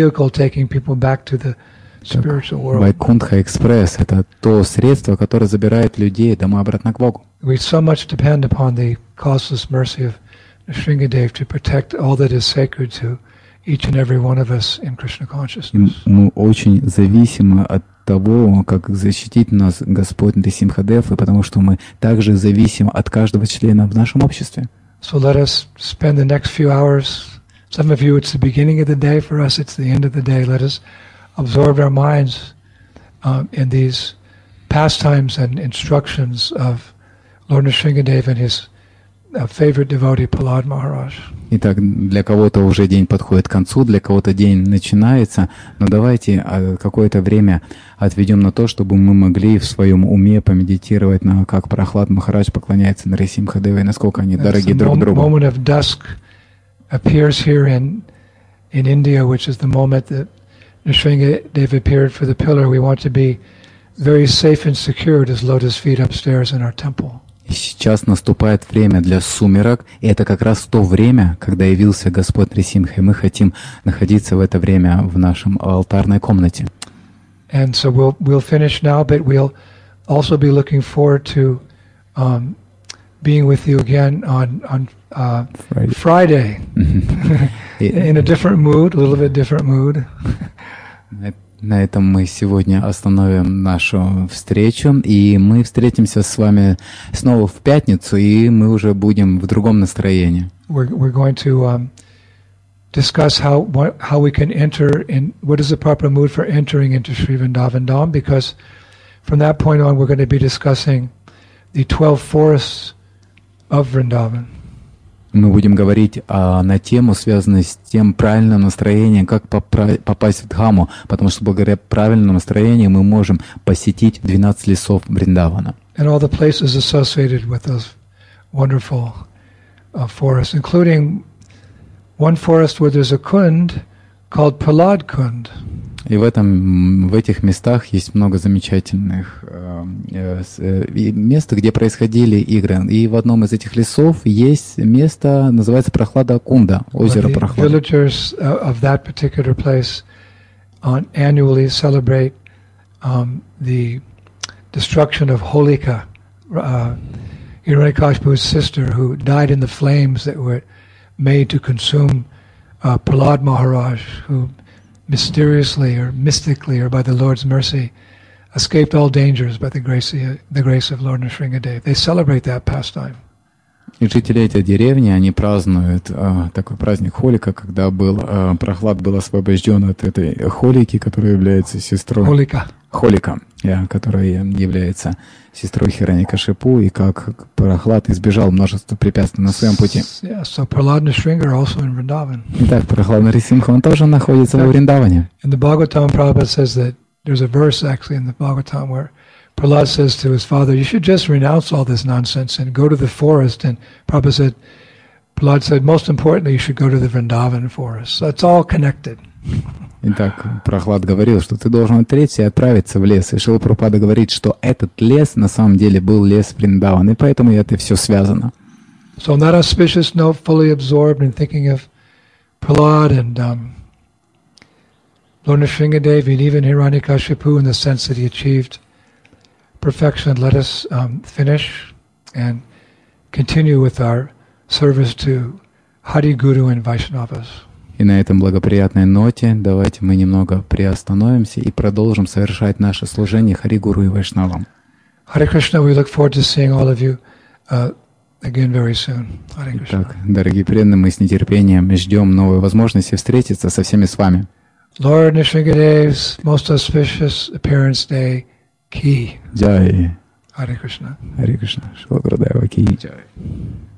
Вайкунтха Экспресс — это то средство, которое забирает людей домой обратно к Богу. We so much depend upon the causeless mercy of Nrsimhadev to protect all that is sacred to each and every one of us in Krishna consciousness. Мы очень зависимы от того, как защитит нас Господь Нрисимхадев, и потому что мы также зависим от каждого члена в нашем обществе. So let us spend the next few hours. Some of you, it's the beginning of the day. For us, it's the end of the day. Let us absorb our minds in these pastimes and instructions of Lord Nrsimhadev and his favorite devotee Prahlad Maharaj. Итак, для кого-то уже день подходит к концу, для кого-то день начинается, но давайте какое-то время отведем на то, чтобы мы могли в своем уме помедитировать на как Прахлад Махарадж поклоняется Нарисимхадеву и насколько они дороги друг другу. The moment of dusk appears here in India, which is the moment that Nrsimhadev appeared for the pillar. We want to be very safe and secure at his lotus feet upstairs in our temple. И сейчас наступает время для сумерок, и это как раз то время, когда явился Господь Нрисимха, и мы хотим находиться в это время в нашем алтарной комнате. And so we'll finish now, but we'll also be looking forward to being with you again on Friday in a different mood, a little bit different mood. На этом мы сегодня остановим нашу встречу, и мы встретимся с вами снова в пятницу, и мы уже будем в другом настроении. We're going to discuss how we can enter in, what is the proper mood for entering into Sri Vrindavan Dham, because from that point on we're going to be discussing the 12 forests of Vrindavan. Мы будем говорить на тему, связанную с тем правильным настроением, как попасть в Дхамму, потому что благодаря правильному настроению мы можем посетить 12 лесов Вриндавана. And all the places associated with those wonderful forests, including one forest where there's a kund called Prahlad Kund. И в этих местах есть много замечательных мест, где происходили игры. И в одном из этих лесов есть место, называется Прохлада Кунда, озеро Прохлада. Villagers of that particular place annually celebrate the destruction of Holika, Hiranyakashipu's sister, who died in the flames that were made to consume Prahlad Maharaj, who mysteriously or mystically or by the Lord's mercy escaped all dangers by the grace of Lord Nrsingadev. They celebrate that pastime. И жители этой деревни, они празднуют такой праздник Холика, когда Прохлад был освобожден от этой Холики, которая является сестрой... Холика, которая является сестрой Хираньякашипу, и как Прохлад избежал множества препятствий на своем пути. Yeah, so Prahlad Nrsinga also in Vrindavan. Итак, Прохлад Нарисимха, он тоже находится во Вриндаване. In the Bhagavatam, Prabhupada says that there's a verse actually in the Bhagavatam where Prahlad says to his father, you should just renounce all this nonsense and go to the forest. And Prahlad said, most importantly, you should go to the Vrindavan forest. So it's all connected. Итак, Прохлад говорил, что ты должен отречься и отправиться в лес. И Шрила Прабхупада говорит, что этот лес на самом деле был лес Вриндаван, и поэтому это все связано. So on that auspicious note, fully absorbed in thinking of Prahlad and Lord Nrsingadev and even Hiranyakashipu in the sense that he achieved perfection, let us finish and continue with our service to Hari Guru and Vaishnavas. И на этом благоприятной ноте давайте мы немного приостановимся и продолжим совершать наше служение Хари Гуру и Вайшнавам. Hare Krishna, we look forward to seeing all of you again very soon. Hare Krishna. Итак, дорогие преданные, мы с нетерпением ждем новой возможности встретиться со всеми с вами. Lord Nrsingadev's most auspicious appearance day, Ki. Jai. Hare Krishna. Hare Krishna. Шила Гурудева Ки. Jai.